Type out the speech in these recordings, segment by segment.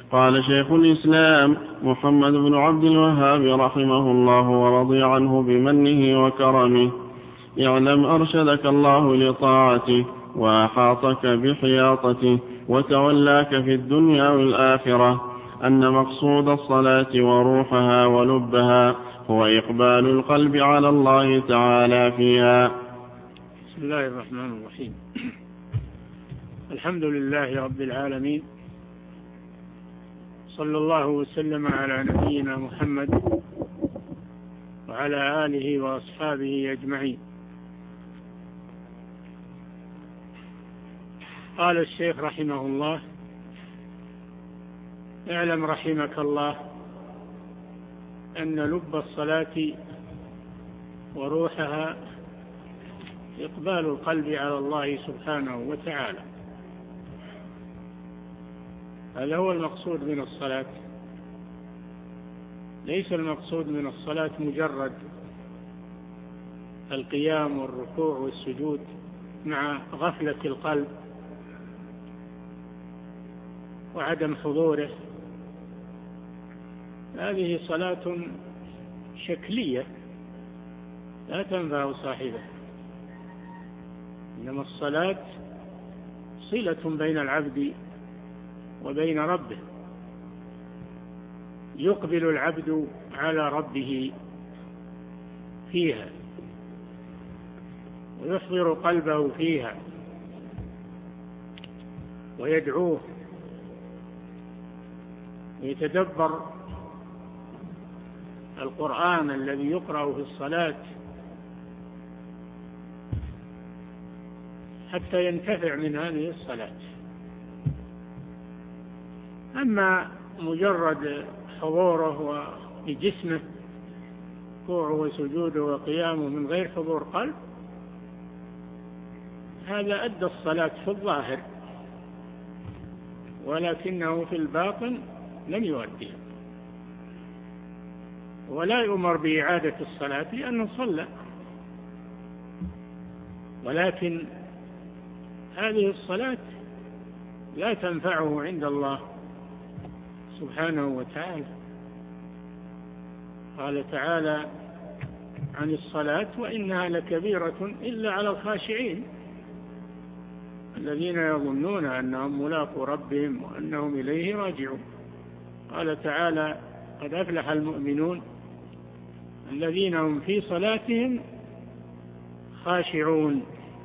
قال شيخ الإسلام محمد بن عبد الوهاب رحمه الله ورضي عنه بمنه وكرمه: اعلم أرشدك الله لطاعته وأحاطك بحياطته وتولاك في الدنيا والآخرة أن مقصود الصلاة وروحها ولبها هو إقبال القلب على الله تعالى فيها. بسم الله الرحمن الرحيم. الحمد لله رب العالمين، صلى الله وسلم على نبينا محمد وعلى آله وأصحابه أجمعين. قال الشيخ رحمه الله: اعلم رحمك الله أن لب الصلاة وروحها إقبال القلب على الله سبحانه وتعالى. هذا هو المقصود من الصلاة. ليس المقصود من الصلاة مجرد القيام والركوع والسجود مع غفلة القلب وعدم حضوره. هذه صلاة شكلية لا تنفع صاحبها، إنما الصلاة صلة بين العبد وبين ربه، يقبل العبد على ربه فيها ويحضر قلبه فيها ويدعوه ويتدبر القرآن الذي يقرأ في الصلاة حتى ينتفع من هذه الصلاة. أما مجرد حضوره بجسمه، ركوعه وسجوده وقيامه من غير حضور قلب، هذا أدى الصلاة في الظاهر ولكنه في الباطن لم يؤديها، ولا يؤمر بإعادة الصلاة لأنه صلى. ولكن هذه الصلاة لا تنفعه عند الله سبحانه وتعالى. قال تعالى عن الصلاة: وإنها لكبيرة إلا على الخاشعين الذين يظنون أنهم ملاقو ربهم وأنهم إليه راجعون. قال تعالى: قد أفلح المؤمنون الذين هم في صلاتهم خاشعون.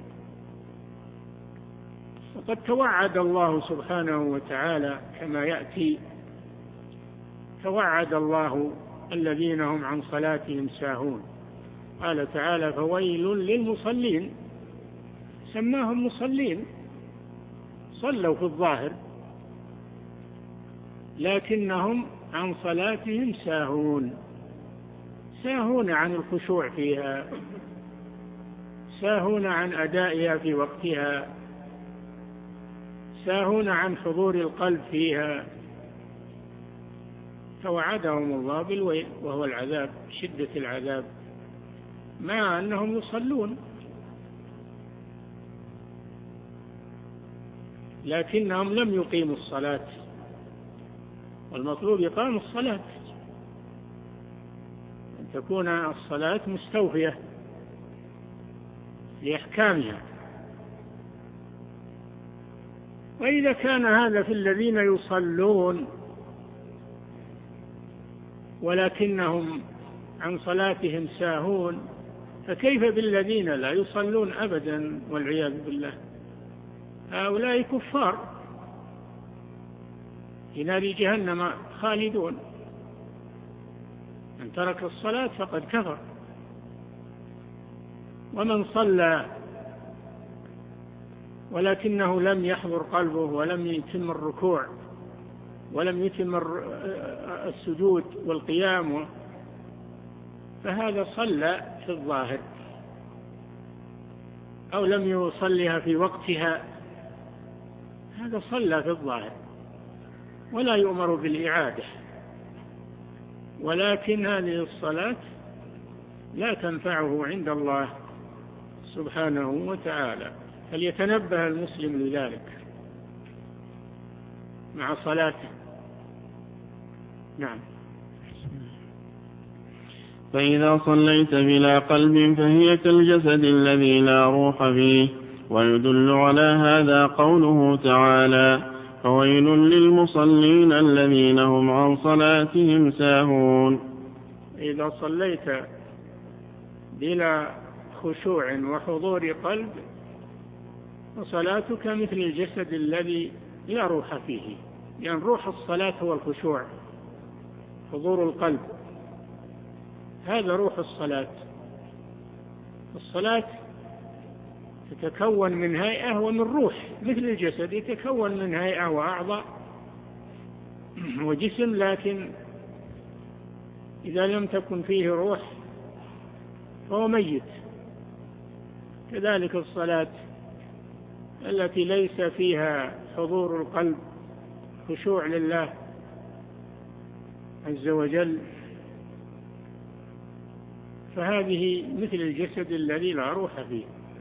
وقد توعد الله سبحانه وتعالى كما يأتي، توعد الله الذين هم عن صلاتهم ساهون. قال تعالى: فويل للمصلين. سماهم مصلين، صلوا في الظاهر لكنهم عن صلاتهم ساهون، ساهون عن الخشوع فيها، ساهون عن أدائها في وقتها، ساهون عن حضور القلب فيها. فوعدهم الله بالويل وهو العذاب، شدة العذاب، مع أنهم يصلون لكنهم لم يقيموا الصلاة، والمطلوب إقام الصلاة، أن تكون الصلاة مستوفية لأحكامها. وإذا كان هذا في الذين يصلون ولكنهم عن صلاتهم ساهون، فكيف بالذين لا يصلون أبدا والعياذ بالله؟ هؤلاء كفار في نار جهنم خالدون. من ترك الصلاة فقد كفر. ومن صلى ولكنه لم يحضر قلبه ولم يتم الركوع ولم يتم السجود والقيام، فهذا صلى في الظاهر أو لم يصلها في وقتها، هذا صلى في الظاهر ولا يؤمر بالإعادة. ولكن هذه الصلاة لا تنفعه عند الله سبحانه وتعالى، فليتنبه المسلم لذلك مع صلاته. نعم. فإذا صليت بلا قلب فهي كالجسد الذي لا روح فيه. ويدل على هذا قوله تعالى: فويل للمصلين الذين هم عن صلاتهم ساهون. إذا صليت بلا خشوع وحضور قلب فصلاتك مثل الجسد الذي لا روح فيه، لأن روح الصلاة هو الخشوع، حضور القلب، هذا روح الصلاة. الصلاة تتكون من هيئة ومن روح، مثل الجسد يتكون من هيئة وأعضاء وجسم، لكن إذا لم تكن فيه روح فهو ميت. كذلك الصلاة التي ليس فيها حضور القلب، خشوع لله عز وجل، فهذه مثل الجسد الذي لا روح فيه.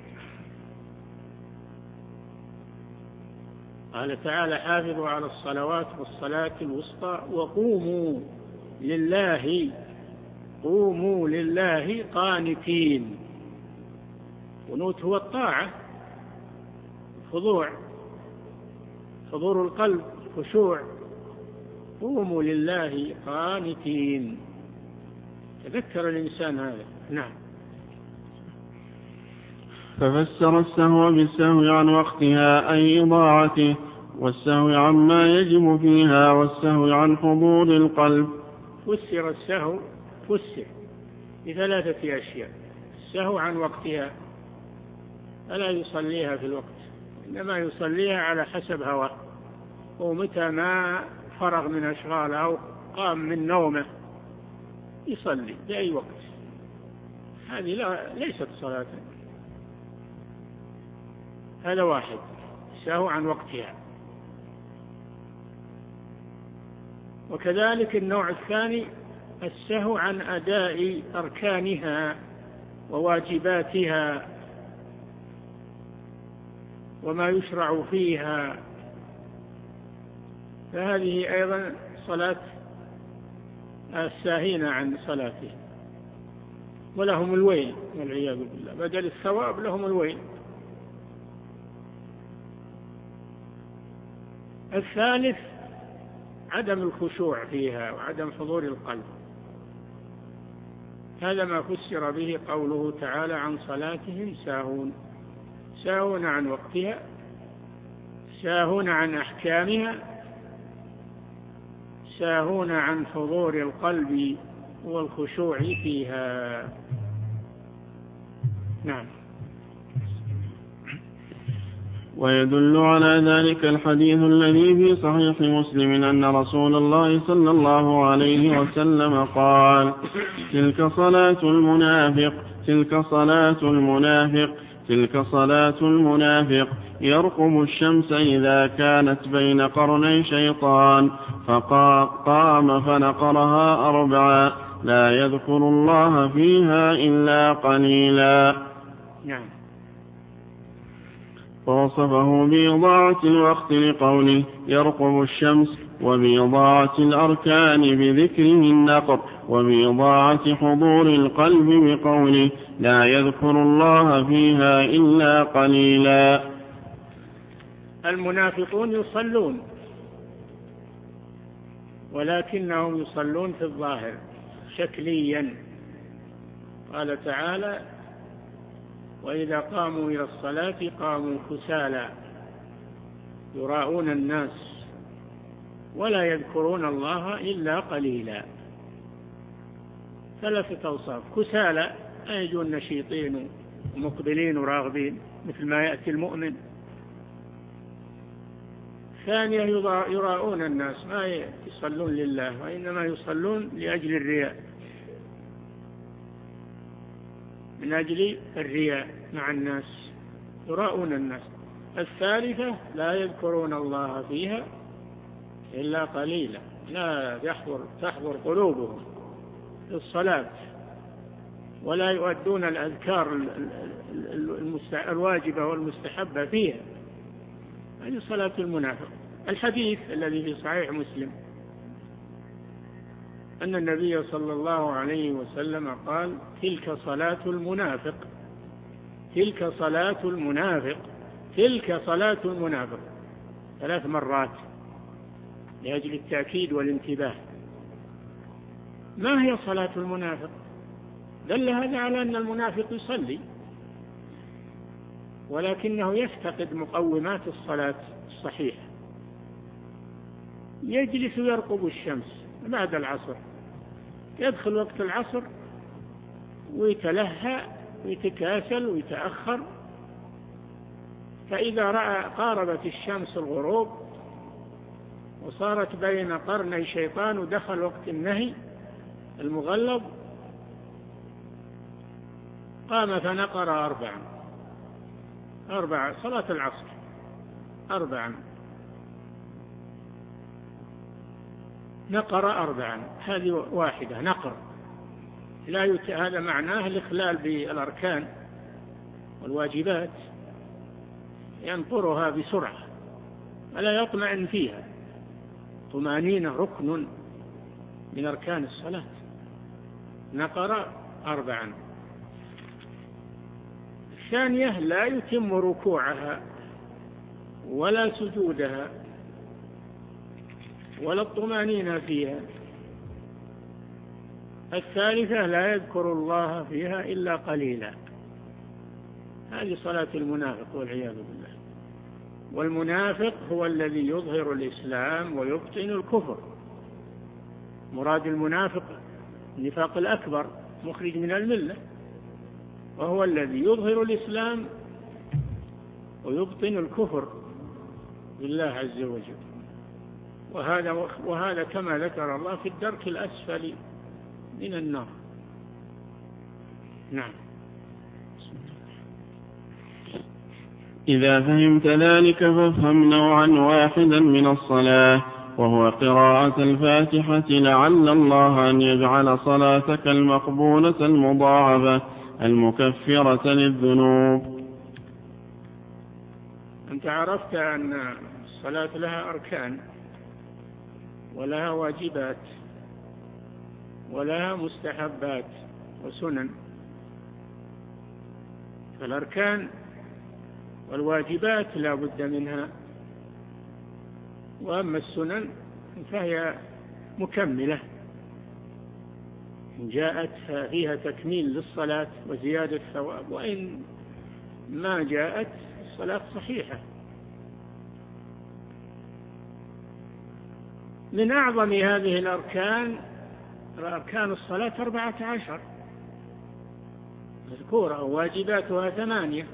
قال تعالى: حافظوا على الصلوات والصلاة الوسطى وقوموا لله قانتين. قنوت هو الطاعة، خضوع، حضور القلب، خشوع. قوموا لله قانتين، تذكر الإنسان هذا. نعم. ففسر السهو بالسهو عن وقتها أي إضاعته، والسهو عما يجب فيها، والسهو عن حضور القلب. فسر السهو بثلاثة أشياء: السهو عن وقتها، ألا يصليها في الوقت، إنما يصليها على حسب هواه، ومتى ما فرغ من أشغاله أو قام من نومه يصلي بأي وقت، هذه ليست صلاة. هذا واحد، السهو عن وقتها. وكذلك النوع الثاني السهو عن أداء أركانها وواجباتها وما يشرع فيها، فهذه أيضا صلاة الساهين عن صلاته، ولهم الويل والعياذ بالله، بدل الثواب لهم الويل. الثالث عدم الخشوع فيها وعدم حضور القلب، هذا ما فسر به قوله تعالى: عن صلاتهم ساهون. ساهون عن وقتها، ساهون عن أحكامها، ساهون عن حضور القلب والخشوع فيها. نعم. ويدل على ذلك الحديث الذي في صحيح مسلم أن رسول الله صلى الله عليه وسلم قال: تلك صلاة المنافق يرقب الشمس إذا كانت بين قرني شيطان، فقام فنقرها 4 لا يذكر الله فيها إلا قليلا. نعم. فوصفه بإضاعة الوقت لقوله يرقب الشمس، وبإضاعة الأركان بذكره النقر، وبإضاعة حضور القلب بقوله لا يذكر الله فيها إلا قليلا. المنافقون يصلون، ولكنهم يصلون في الظاهر شكليا. قال تعالى: وإذا قاموا إلى الصلاة قاموا كسالى يراءون الناس ولا يذكرون الله إلا قليلا. 3 أوصاف: كسالى أي يجون نشيطين ومقبلين وراغبين مثل ما يأتي المؤمن. ثانية يراءون الناس، ما يصلون لله وإنما يصلون لأجل الرياء، من أجل الرياء مع الناس، يراءون الناس. الثالثة لا يذكرون الله فيها إلا قليلا، لا تحضر قلوبهم في الصلاة، ولا يؤدون الأذكار الواجبة والمستحبة فيها. هذه صلاة المنافق. الحديث الذي في صحيح مسلم أن النبي صلى الله عليه وسلم قال: تلك صلاة المنافق، تلك صلاة المنافق، تلك صلاة المنافق 3 مرات لأجل التأكيد والانتباه. ما هي صلاة المنافق؟ دل هذا على أن المنافق يصلي ولكنه يفتقد مقومات الصلاة الصحيحة. يجلس يرقب الشمس بعد العصر، يدخل وقت العصر ويتلهى ويتكاسل ويتأخر، فإذا رأى قاربت الشمس الغروب وصارت بين قرني شيطان ودخل وقت النهي المغلظ قام فنقر 4 صلاة العصر 4 نقر 4. هذه واحدة نقر، هذا معناه الإخلال بالأركان والواجبات، ينقرها بسرعة ولا يطمئن فيها. طمأنينة ركن من أركان الصلاة. نقر 4. الثانية لا يتم ركوعها ولا سجودها ولا الطمأنينة فيها. الثالثة لا يذكر الله فيها إلا قليلا. هذه صلاة المنافق والعياذ بالله. والمنافق هو الذي يظهر الإسلام ويبطن الكفر. مراد المنافق النفاق الأكبر مخرج من الملة، وهو الذي يظهر الإسلام ويبطن الكفر بالله عز وجل. وهذا كما ذكر الله في الدرك الأسفل من النار. نعم. إذا فهمت ذلك فافهم نوعا واحدا من الصلاة، وهو قراءة الفاتحة، لعل الله أن يجعل صلاتك المقبولة المضاعفة المكفرة للذنوب. أنت عرفت أن الصلاة لها أركان ولها واجبات ولها مستحبات وسنن. فالأركان والواجبات لا بد منها، وأما السنن فهي مكملة إن جاءت فيها تكميل للصلاة وزيادة ثواب، وإن ما جاءت الصلاة صحيحة. من أعظم هذه الأركان الصلاة 14 مذكورة، وواجباتها 8،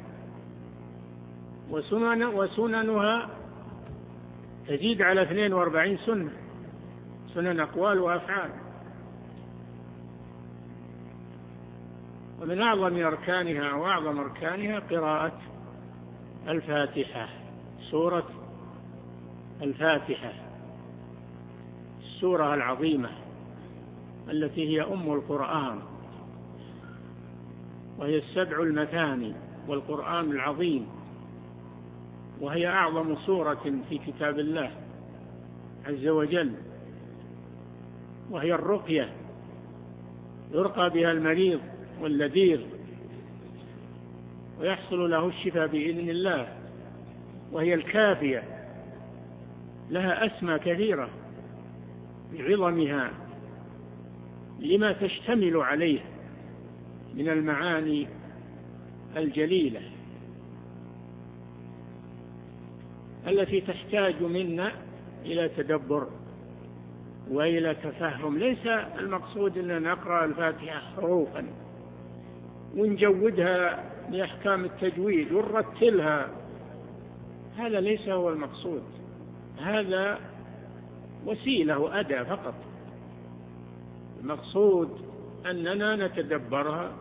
وسننها تزيد على 42 سنة، سنن أقوال وأفعال. ومن أعظم أركانها وأعظم أركانها قراءة الفاتحة، سورة الفاتحة، السورة العظيمة التي هي أم القرآن، وهي 7 المثاني والقرآن العظيم، وهي أعظم سورة في كتاب الله عز وجل، وهي الرقية يرقى بها المريض واللذيذ ويحصل له الشفاء بإذن الله، وهي الكافية، لها أسمى كثيرة بعظمها لما تشتمل عليه من المعاني الجليلة التي تحتاج منا إلى تدبر وإلى تفهم. ليس المقصود أن نقرأ الفاتحة حروفا ونجودها بأحكام التجويد ونرتلها، هذا ليس هو المقصود، هذا وسيلة وأداة فقط. المقصود أننا نتدبرها،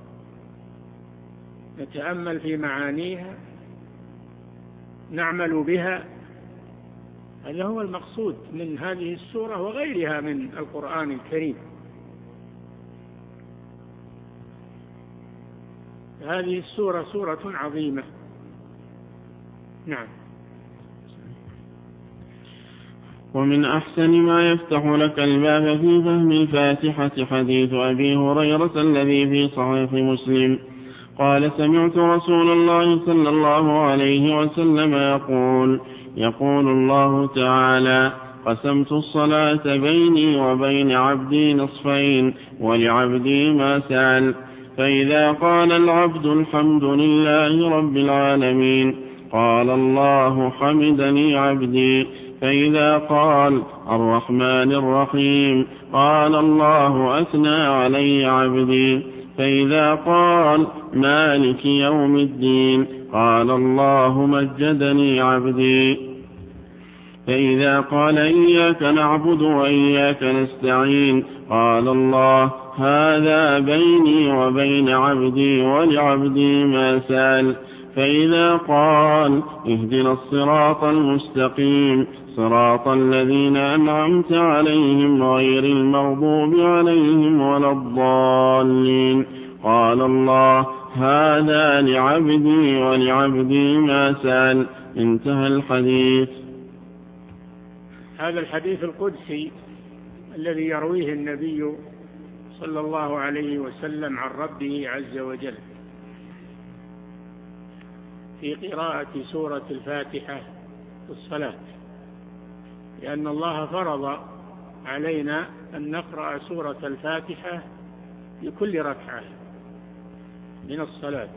نتأمل في معانيها، نعمل بها. هذا هو المقصود من هذه السورة وغيرها من القرآن الكريم. هذه السورة سورة عظيمة. نعم. ومن أحسن ما يفتح لك الباب في فهم الفاتحة حديث أبي هريرة الذي في صحيح مسلم قال سمعت رسول الله صلى الله عليه وسلم يقول الله تعالى قسمت الصلاة بيني وبين عبدي نصفين ولعبدي ما سأل فإذا قال العبد الحمد لله رب العالمين قال الله حمدني عبدي فإذا قال الرحمن الرحيم قال الله أثنى علي عبدي فإذا قال مالك يوم الدين قال الله مجدني عبدي فإذا قال إياك نعبد وإياك نستعين قال الله هذا بيني وبين عبدي ولعبدي ما سأل فإذا قال اهدنا الصراط المستقيم صراط الذين أنعمت عليهم غير المغضوب عليهم ولا الضالين قال الله هذا لعبدي ولعبدي ما سأل. انتهى الحديث. هذا الحديث القدسي الذي يرويه النبي صلى الله عليه وسلم عن ربه عز وجل في قراءة سورة الفاتحة في الصلاة، لأن الله فرض علينا أن نقرأ سورة الفاتحة لكل ركعة من الصلاة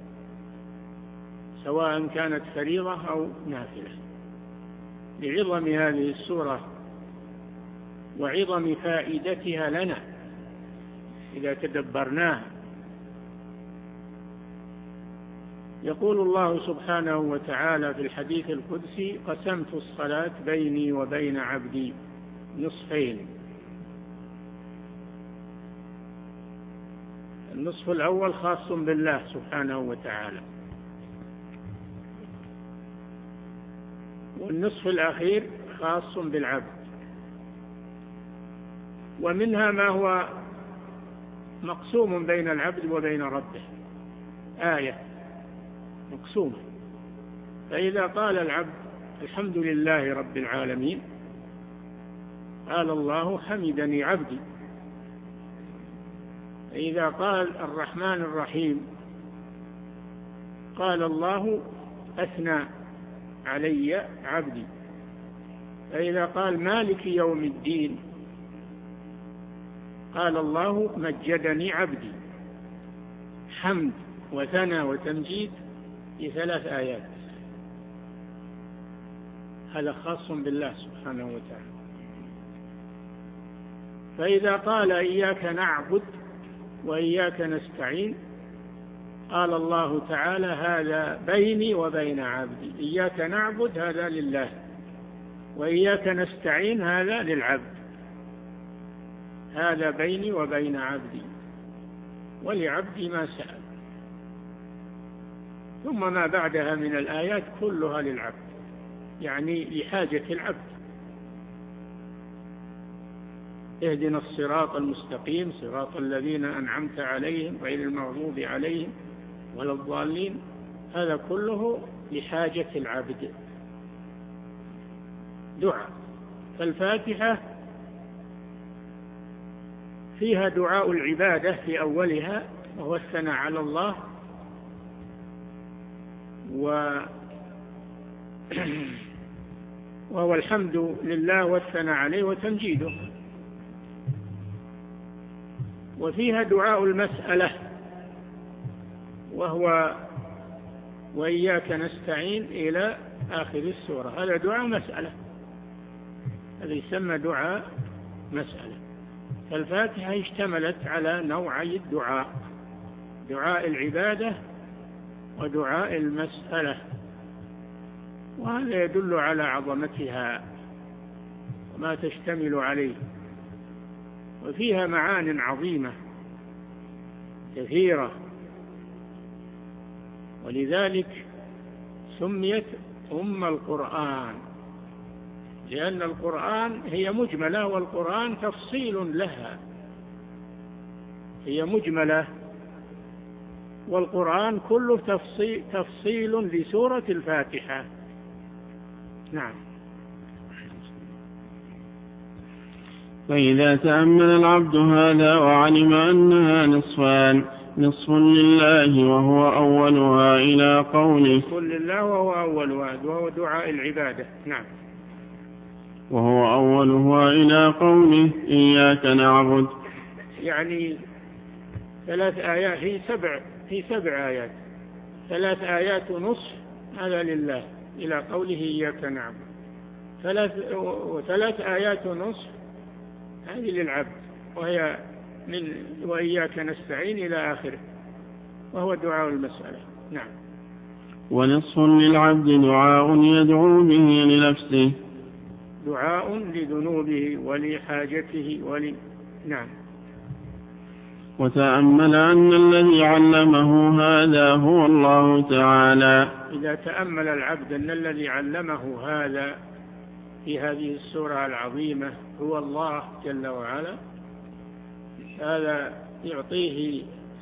سواء كانت فريضة أو نافلة، لعظم هذه السورة وعظم فائدتها لنا إذا تدبرناها. يقول الله سبحانه وتعالى في الحديث القدسي قسمت الصلاة بيني وبين عبدي نصفين. النصف الأول خاص بالله سبحانه وتعالى، والنصف الأخير خاص بالعبد، ومنها ما هو مقسوم بين العبد وبين ربه، آية مقسومة. فإذا قال العبد الحمد لله رب العالمين قال الله حمدني عبدي، فإذا قال الرحمن الرحيم قال الله أثنى علي عبدي، فإذا قال مالك يوم الدين قال الله مجدني عبدي. حمد وثنى وتمجيد في 3 آيات، هذا خاص بالله سبحانه وتعالى. فإذا قال إياك نعبد وإياك نستعين قال الله تعالى هذا بيني وبين عبدي، إياك نعبد هذا لله، وإياك نستعين هذا للعبد، هذا بيني وبين عبدي ولعبدي ما سأل. ثم ما بعدها من الآيات كلها للعبد، يعني لحاجة العبد. اهدنا الصراط المستقيم صراط الذين أنعمت عليهم غير المغضوب عليهم ولا الضالين، هذا كله لحاجة العبد. دعاء. فالفاتحة فيها دعاء العبادة في أولها وهو الثناء على الله وهو الحمد لله والثناء عليه وتمجيده. وفيها دعاء المسألة وهو وإياك نستعين إلى آخر السورة، هذا دعاء مسألة، هذا يسمى دعاء مسألة. فالفاتحة اشتملت على نوعي الدعاء، دعاء العبادة ودعاء المسألة، وهذا يدل على عظمتها وما تشتمل عليه. وفيها معان عظيمة كثيرة، ولذلك سميت أم القرآن، لأن القرآن هي مجملة والقرآن تفصيل لها، هي مجملة والقرآن كله تفصيل لسورة الفاتحة. نعم. فإذا تأمل العبد هذا وعلم أنها نصفان، نصف لله وهو أولها إلى قوله نصف لله وهو أولها وهو دعاء العبادة. نعم. وهو أولها إلى قوله إياك نعبد، يعني 3 آيات في 7 آيات، 3 آيات ونصف هذا لله إلى قوله إياك نعبد، 3 آيات ونصف هذه للعبد وهي من وإياك نستعين إلى آخره وهو دعاء المسألة. نعم. ونصف للعبد دعاء يدعو به لنفسه، دعاء لذنوبه ولحاجته نعم. وتأمل أن الذي علمه هذا هو الله تعالى. إذا تأمل العبد أن الذي علمه هذا في هذه السورة العظيمة هو الله جل وعلا، هذا يعطيه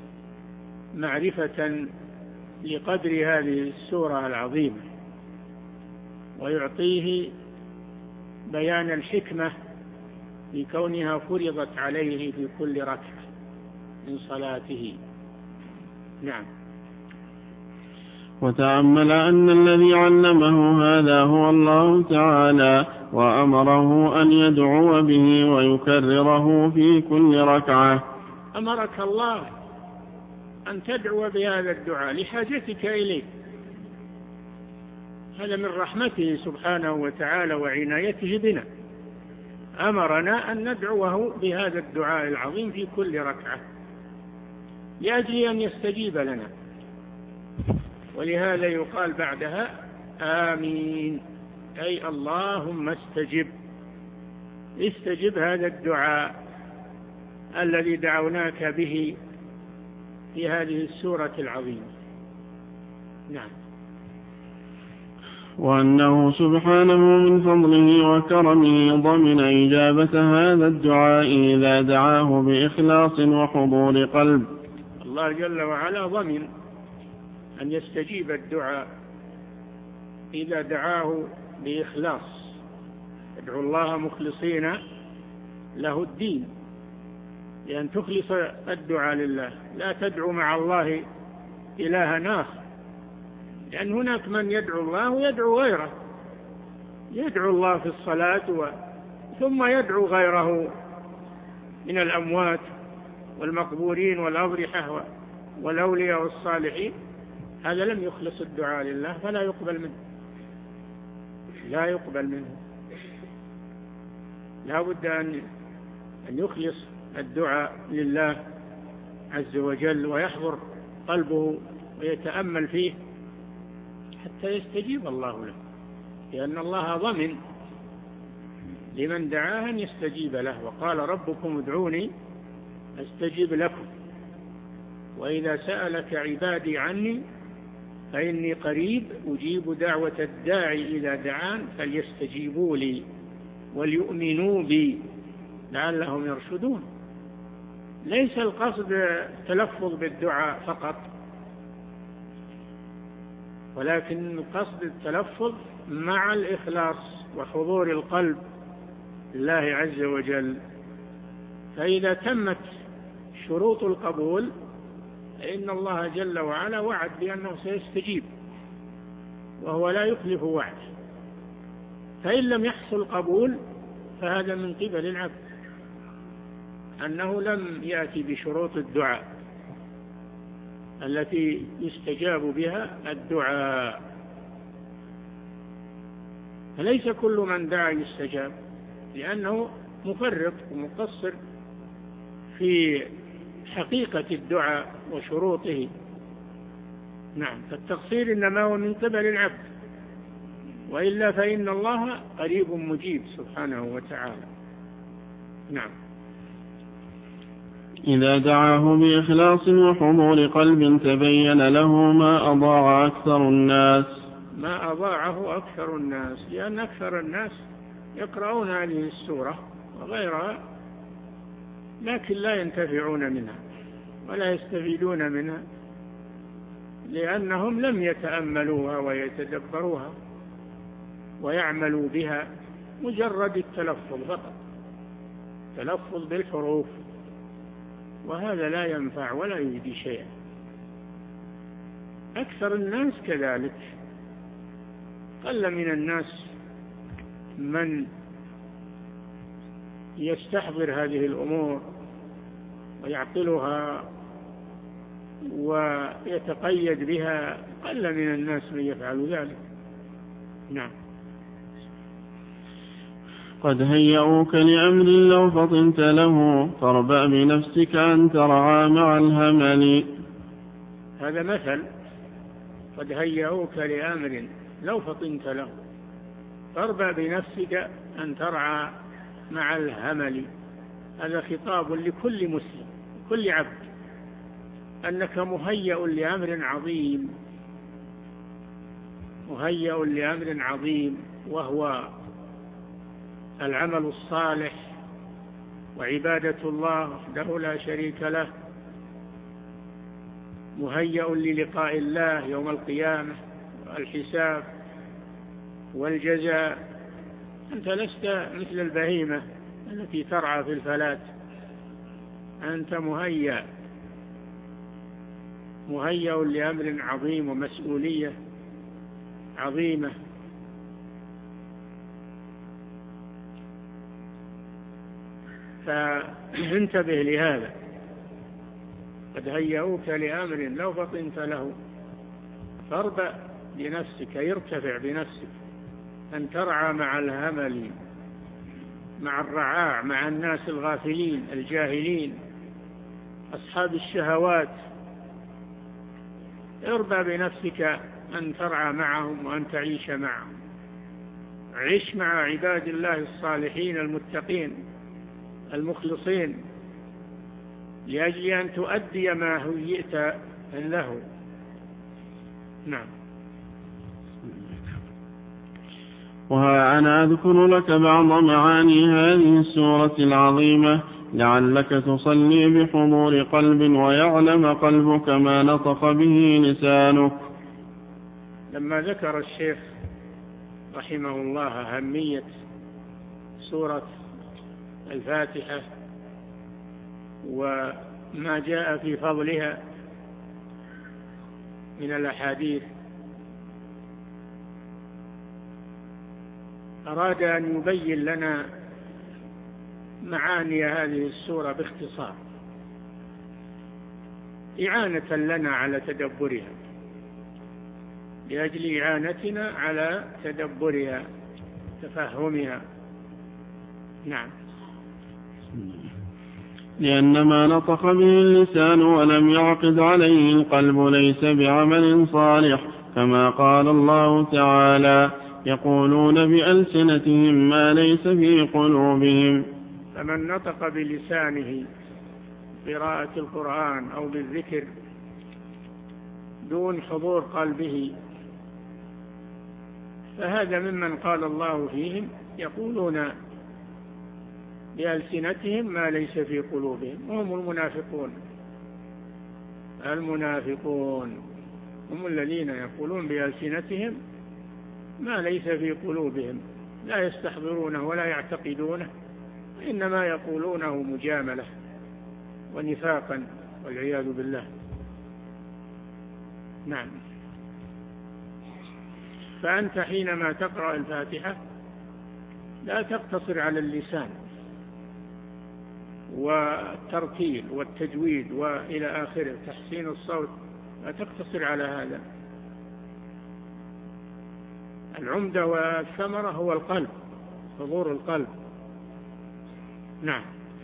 معرفة لقدر هذه السورة العظيمة، ويعطيه بيان الحكمة في كونها فرضت عليه في كل ركعة من صلاته. نعم. وتأمل أن الذي علمه هذا هو الله تعالى، وأمره أن يدعو به ويكرره في كل ركعة. أمرك الله أن تدعو بهذا الدعاء لحاجتك إليه، هذا من رحمته سبحانه وتعالى وعنايته بنا، أمرنا أن ندعوه بهذا الدعاء العظيم في كل ركعة لأجل أن يستجيب لنا، ولهذا يقال بعدها آمين، أي اللهم استجب هذا الدعاء الذي دعوناك به في هذه السورة العظيمة. نعم. وأنه سبحانه من فضله وكرمه ضمن إجابة هذا الدعاء إذا دعاه بإخلاص وحضور قلب. الله جل وعلا ضمن أن يستجيب الدعاء إذا دعاه بإخلاص، ادعوا الله مخلصين له الدين، لأن تخلص الدعاء لله، لا تدعو مع الله إلها آخر، لأن هناك من يدعو الله ويدعو غيره، يدعو الله في الصلاة ثم يدعو غيره من الأموات والمقبورين والأضرحة والأولياء والصالحين، هذا لم يخلص الدعاء لله فلا يقبل منه، لا يقبل منه. لا بد أن يخلص الدعاء لله عز وجل ويحضر قلبه ويتأمل فيه حتى يستجيب الله له، لأن الله ضمن لمن دعاه أن يستجيب له، وقال ربكم ادعوني أستجيب لكم، وإذا سألك عبادي عني فإني قريب أجيب دعوة الداعي إذا دعان فليستجيبوا لي وليؤمنوا بي لعلهم يرشدون. ليس القصد التلفظ بالدعاء فقط، ولكن القصد التلفظ مع الإخلاص وحضور القلب لله عز وجل. فإذا تمت شروط القبول فإن الله جل وعلا وعد بأنه سيستجيب، وهو لا يخلف وعده. فإن لم يحصل قبول فهذا من قبل العبد، أنه لم يأتي بشروط الدعاء التي يستجاب بها الدعاء. فليس كل من دعا يستجاب، لأنه مفرط ومقصر في حقيقة الدعاء وشروطه. نعم. فالتقصير إنما هو من قبل العبد، وإلا فإن الله قريب مجيب سبحانه وتعالى. نعم. إذا دعاه بإخلاص وحضور قلب تبين له ما أضاع أكثر الناس، ما أضاعه أكثر الناس، لأن أكثر الناس يقرؤون هذه السورة وغيرها لكن لا ينتفعون منها ولا يستفيدون منها، لأنهم لم يتأملوها ويتدبروها ويعملوا بها، مجرد التلفظ فقط. تلفظ بالحروف، وهذا لا ينفع ولا يجدي شيئا. أكثر الناس كذلك، قل من الناس من يستحضر هذه الأمور ويعقلها ويتقيد بها، قل من الناس من يفعل ذلك. نعم. قد هيئوك لأمر لو فطنت له، فاربأ بنفسك أن ترعى مع الهمل. هذا مثل. قد هيئوك لأمر لو فطنت له، فاربأ بنفسك أن ترعى مع الهمل. هذا خطاب لكل مسلم، كل عبد، أنك مهيئ لأمر عظيم، مهيئ لأمر عظيم، وهو العمل الصالح وعبادة الله وحده لا شريك له، مهيئ للقاء الله يوم القيامة والحساب والجزاء. أنت لست مثل البهيمة التي ترعى في الفلاة، أنت مهيئ لأمر عظيم ومسؤولية عظيمة. فانتبه لهذا. قد هيئوك لأمر لو فطنت له، فاربأ بنفسك، يرتفع بنفسك أن ترعى مع الهمل، مع الرعاع، مع الناس الغافلين الجاهلين أصحاب الشهوات. اربأ بنفسك أن ترعى معهم وأن تعيش معهم. عش مع عباد الله الصالحين المتقين المخلصين، لأجل أن تؤدي ما هيئت له. نعم. وها أنا أذكر لك بعض معاني هذه السورة العظيمة لعلك تصلي بحضور قلب ويعلم قلبك ما نطق به لسانك. لما ذكر الشيخ رحمه الله أهمية سورة الفاتحة وما جاء في فضلها من الأحاديث، أراد أن يبين لنا معاني هذه السورة باختصار، إعانة لنا على تدبرها، لأجل إعانتنا على تدبرها تفهمها. نعم. لأن ما نطق به اللسان ولم يعقد عليه القلب ليس بعمل صالح، كما قال الله تعالى: يقولون بألسنتهم ما ليس في قلوبهم. فمن نطق بلسانه قراءة القرآن أو بالذكر دون حضور قلبه، فهذا ممن قال الله فيهم يقولون بألسنتهم ما ليس في قلوبهم، وهم المنافقون هم الذين يقولون بألسنتهم ما ليس في قلوبهم، لا يستحضرونه ولا يعتقدونه، إنما يقولونه مجاملة ونفاقا والعياذ بالله. نعم. فأنت حينما تقرأ الفاتحة لا تقتصر على اللسان والترتيل والتجويد وإلى آخره، تحسين الصوت، لا تقتصر على هذا. العمدة والثمرة هو القلب، حضور القلب. نعم.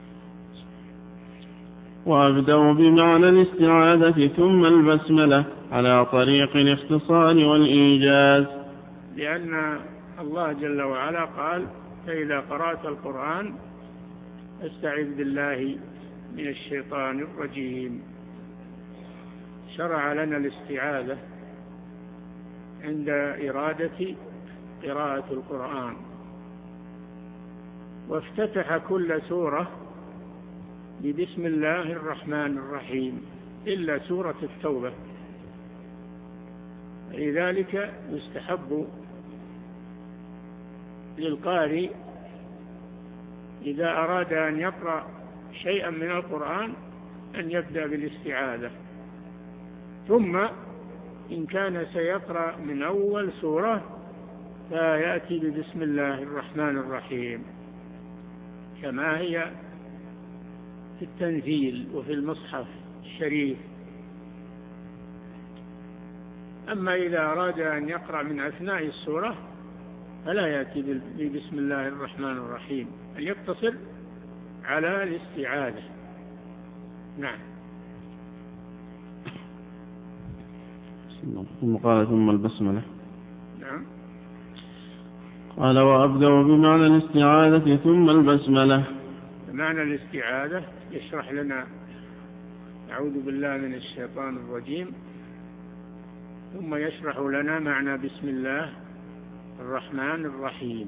وأبدأ بمعنى الاستعاذة ثم البسملة على طريق الاختصار والإيجاز، لأن الله جل وعلا قال: فإذا قرأت القرآن استعذ بالله من الشيطان الرجيم. شرع لنا الاستعاذة عند إرادة قراءة القرآن، وافتتح كل سورة ببسم الله الرحمن الرحيم إلا سورة التوبة. لذلك يستحب للقارئ إذا أراد أن يقرأ شيئا من القرآن أن يبدأ بالاستعاذة، ثم إن كان سيقرأ من أول سورة فيأتي ببسم الله الرحمن الرحيم كما هي في التنزيل وفي المصحف الشريف. أما إذا أراد أن يقرأ من أثناء السورة فلا يأتي ببسم الله الرحمن الرحيم، أن يقتصر على الاستعاذة. نعم. ثم قال ثم البسملة. نعم. قال وأبدأ بمعنى الاستعاذة ثم البسملة. معنى الاستعاذة يشرح لنا أعوذ بالله من الشيطان الرجيم، ثم يشرح لنا معنى بسم الله الرحمن الرحيم،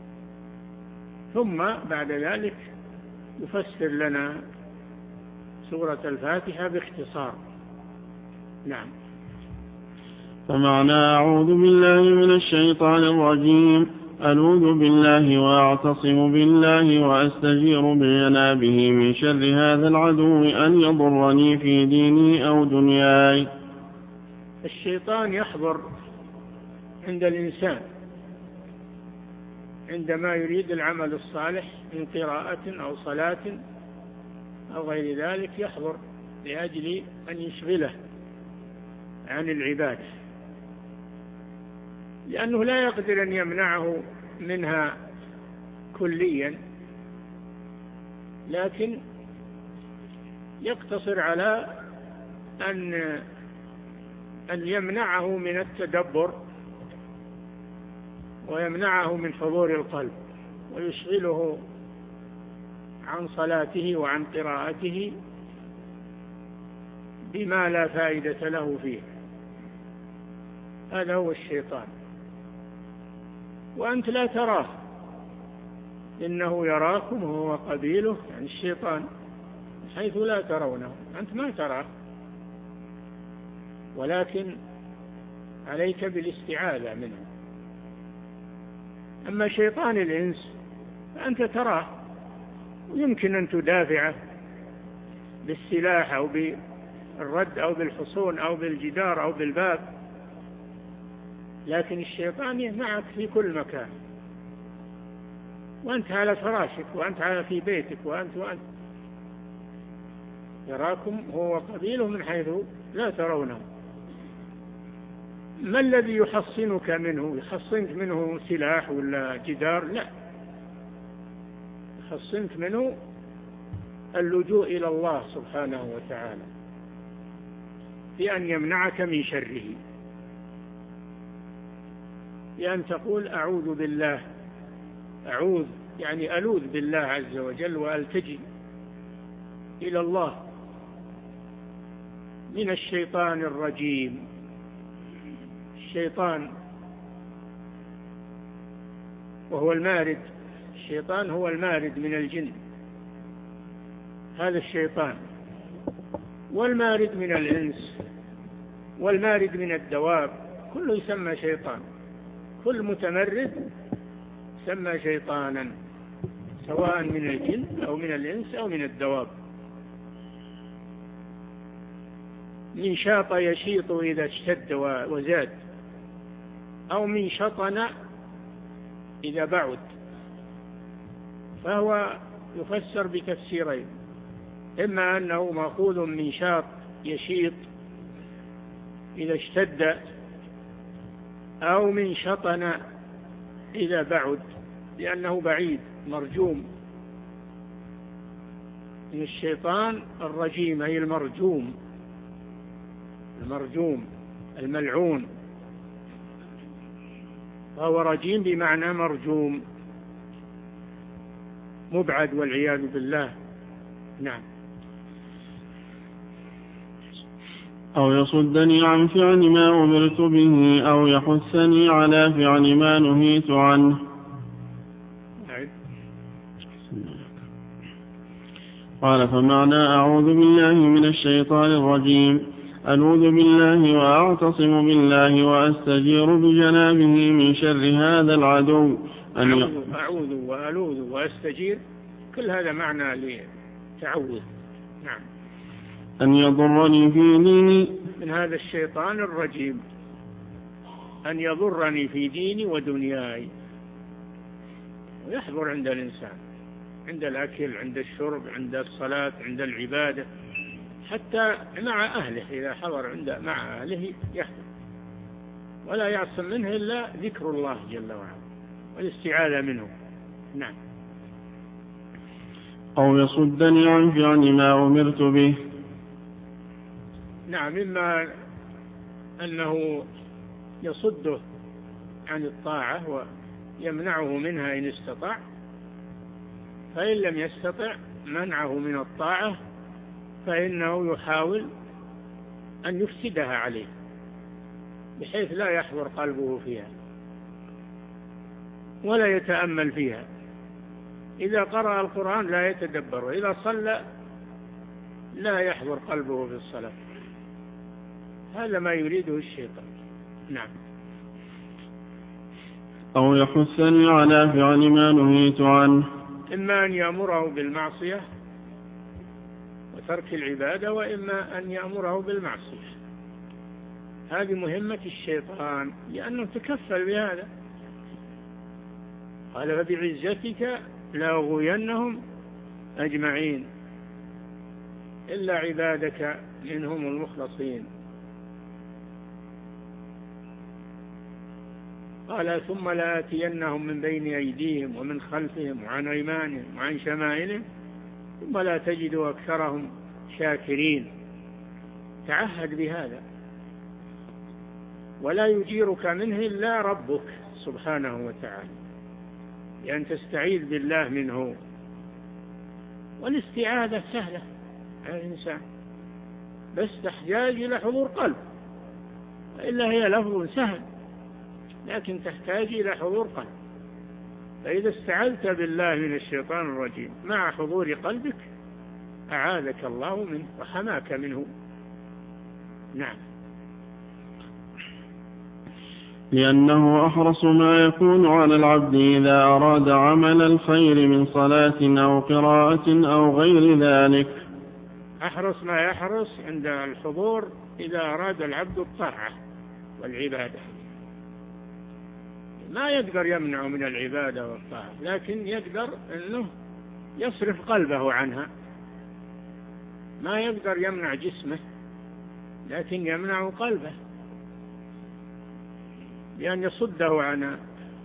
ثم بعد ذلك يفسر لنا سورة الفاتحة باختصار. نعم. فمعنى أعوذ بالله من الشيطان الرجيم ألوذ بالله وأعتصم بالله وأستجير بجنابه من شر هذا العدو أن يضرني في ديني أو دنياي. الشيطان يحضر عند الإنسان عندما يريد العمل الصالح من قراءة أو صلاة أو غير ذلك، يحضر لأجل أن يشغله عن العبادة، لأنه لا يقدر أن يمنعه منها كليا، لكن يقتصر على أن يمنعه من التدبر ويمنعه من حضور القلب ويشغله عن صلاته وعن قراءته بما لا فائدة له فيه. هذا هو الشيطان، وأنت لا تراه، إنه يراكم هو قبيله، يعني الشيطان حيث لا ترونه، أنت ما تراه، ولكن عليك بالاستعاذة منه. أما شيطان الإنس فأنت تراه ويمكن أن تدافعه بالسلاح أو بالرد أو بالحصون أو بالجدار أو بالباب، لكن الشيطان معك في كل مكان، وأنت على فراشك، وأنت في بيتك، وأنت يراكم هو قبيله من حيث لا ترونه. ما الذي يحصنك منه؟ يحصنك منه سلاح ولا جدار؟ لا، يحصنك منه اللجوء إلى الله سبحانه وتعالى بأن يمنعك من شره، بأن تقول أعوذ بالله. أعوذ يعني ألوذ بالله عز وجل وألتجي إلى الله من الشيطان الرجيم. الشيطان وهو المارد، الشيطان هو المارد من الجن، هذا الشيطان، والمارد من الإنس، والمارد من الدواب، كله يسمى شيطان، كل متمرد يسمى شيطانا، سواء من الجن أو من الإنس أو من الدواب. من شاط يشيط إذا اشتد وزاد، أو من شطن إذا بعد، فهو يفسر بتفسيرين: إما أنه مأخوذ من شاط يشيط إذا اشتد، أو من شطن إذا بعد لأنه بعيد مرجوم. من الشيطان الرجيم أي المرجوم، المرجوم الملعون، فهو رجيم بمعنى مرجوم مبعد والعياذ بالله. نعم. أو يصدني عن فعل ما أمرت به أو يحثني على فعل ما نهيت عنه. قال فمعنى أعوذ بالله من الشيطان الرجيم ألوذ بالله وأعتصم بالله وأستجير بجنابه من شر هذا العدو. أعوذ وألوذ وأستجير كل هذا معنى لتعوذ. نعم. أن يضرني في ديني، من هذا الشيطان الرجيم، أن يضرني في ديني ودنياي. ويحضر عند الإنسان، عند الأكل، عند الشرب، عند الصلاة، عند العبادة، حتى مع أهله إذا حضر مع أهله يحضر، ولا يعصم منه إلا ذكر الله جل وعلا والاستعاذة منه. نعم. أو يصدني عن فعل ما أمرت به. نعم، إما أنه يصده عن الطاعة ويمنعه منها إن استطاع، فإن لم يستطع منعه من الطاعة فإنه يحاول أن يفسدها عليه بحيث لا يحضر قلبه فيها ولا يتأمل فيها. إذا قرأ القرآن لا يتدبر، إذا صلى لا يحضر قلبه في الصلاة. هذا ما يريده الشيطان. نعم. أو يحثني على فعل ما نهيت عنه. إما أن يأمره بالمعصية وترك العبادة، وإما أن يأمره بالمعصية. هذه مهمة الشيطان لأنه تكفل بهذا. قال فبعزتك لأغوينهم أجمعين إلا عبادك منهم المخلصين. قال ثم لآتينهم من بين أيديهم ومن خلفهم وعن أيمانهم وعن شمائلهم ثم لا تجد أكثرهم شاكرين. تعهد بهذا، ولا يجيرك منه إلا ربك سبحانه وتعالى، لأن تستعيذ بالله منه. والاستعاذة سهلة على الإنسان، بس تحتاج إلى حضور قلب، إلا هي لفظ سهل لكن تحتاج إلى حضور قلب. فإذا استعذت بالله من الشيطان الرجيم مع حضور قلبك أعاذك الله منه وحماك منه. نعم. لأنه أحرص ما يكون على العبد إذا أراد عمل الخير من صلاة أو قراءة أو غير ذلك. أحرص ما يحرص عند الحضور إذا أراد العبد الطاعة والعبادة. ما يقدر يمنع من العبادة والطاعة، لكن يقدر أنه يصرف قلبه عنها. ما يقدر يمنع جسمه، لكن يمنع قلبه بأن يصده عنها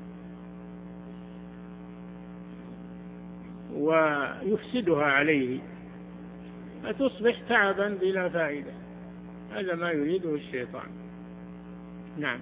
ويفسدها عليه فتصبح تعبا بلا فائدة. هذا ما يريده الشيطان. نعم.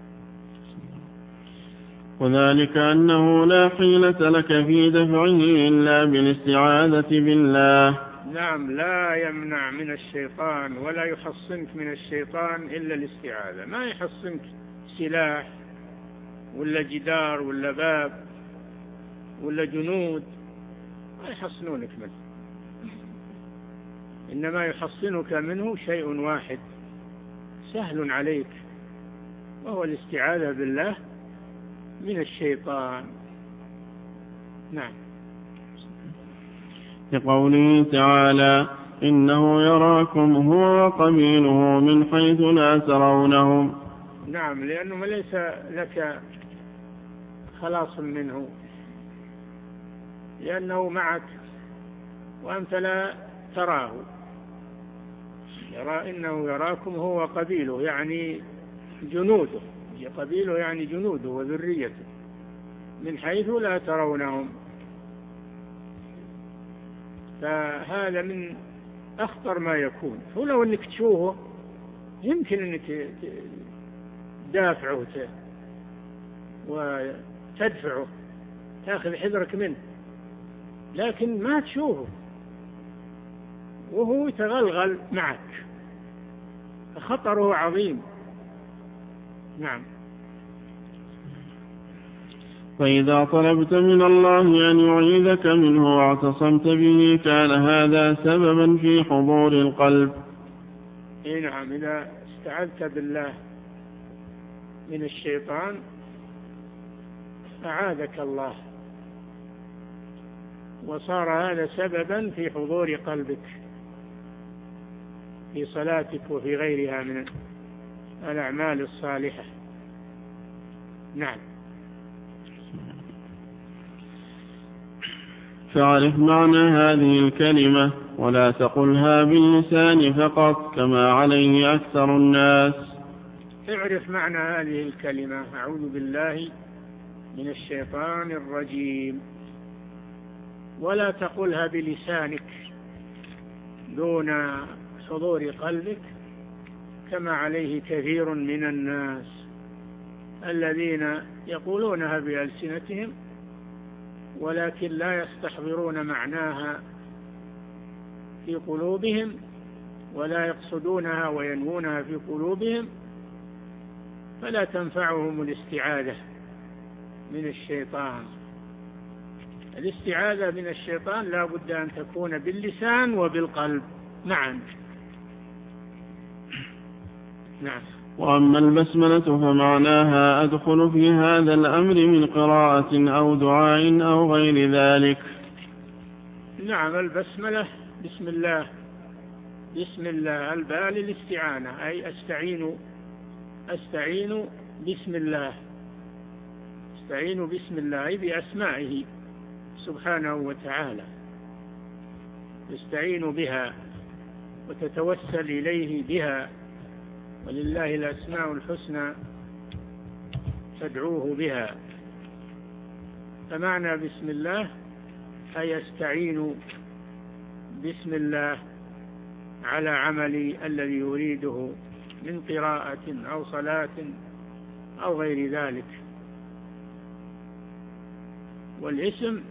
وذلك أنه لا حيلة لك في دفعه إلا بالاستعاذة بالله. نعم، لا يمنع من الشيطان ولا يحصنك من الشيطان إلا الاستعاذة. ما يحصنك سلاح ولا جدار ولا باب ولا جنود، ما يحصنونك منه. إنما يحصنك منه شيء واحد سهل عليك، وهو الاستعاذة بالله من الشيطان. نعم. لقوله تعالى إنه يراكم هو وقبيله من حيث لا ترونهم. نعم، لأنه ليس لك خلاص منه، لأنه معك وأنت لا تراه. إنه يراكم هو وقبيله يعني جنوده، قبيله يعني جنوده وذريته، من حيث لا ترونهم. فهذا من أخطر ما يكون. ولو أنك تشوفه يمكن أنك تدافعه وتدفعه، تأخذ حذرك منه، لكن ما تشوفه وهو يتغلغل معك فخطره عظيم. نعم. فإذا طلبت من الله أن يعيذك منه واعتصمت به كان هذا سببا في حضور القلب. نعم، إذا استعذت بالله من الشيطان أعاذك الله وصار هذا سببا في حضور قلبك في صلاتك وفي غيرها من الأعمال الصالحة. نعم. فاعرف معنى هذه الكلمة ولا تقلها باللسان فقط كما عليه أكثر الناس. اعرف معنى هذه الكلمة. أعوذ بالله من الشيطان الرجيم. ولا تقلها بلسانك دون حضور قلبك كما عليه كثير من الناس الذين يقولونها بألسنتهم ولكن لا يستحضرون معناها في قلوبهم ولا يقصدونها وينوونها في قلوبهم، فلا تنفعهم الاستعاذة من الشيطان. الاستعاذة من الشيطان لا بد أن تكون باللسان وبالقلب. نعم. نعم. وأما البسملة فمعناها أدخل في هذا الأمر من قراءة أو دعاء أو غير ذلك. نعم. البسملة بسم الله، بسم الله الباء للاستعانة، أي أستعين بسم الله، أستعين بسم الله أي بأسمائه سبحانه وتعالى، تستعين بها وتتوسل إليه بها، ولله الأسماء الحسنى فادعوه بها. فمعنى بسم الله أي أستعين بسم الله على عملي الذي يريده من قراءة أو صلاة أو غير ذلك. والاسم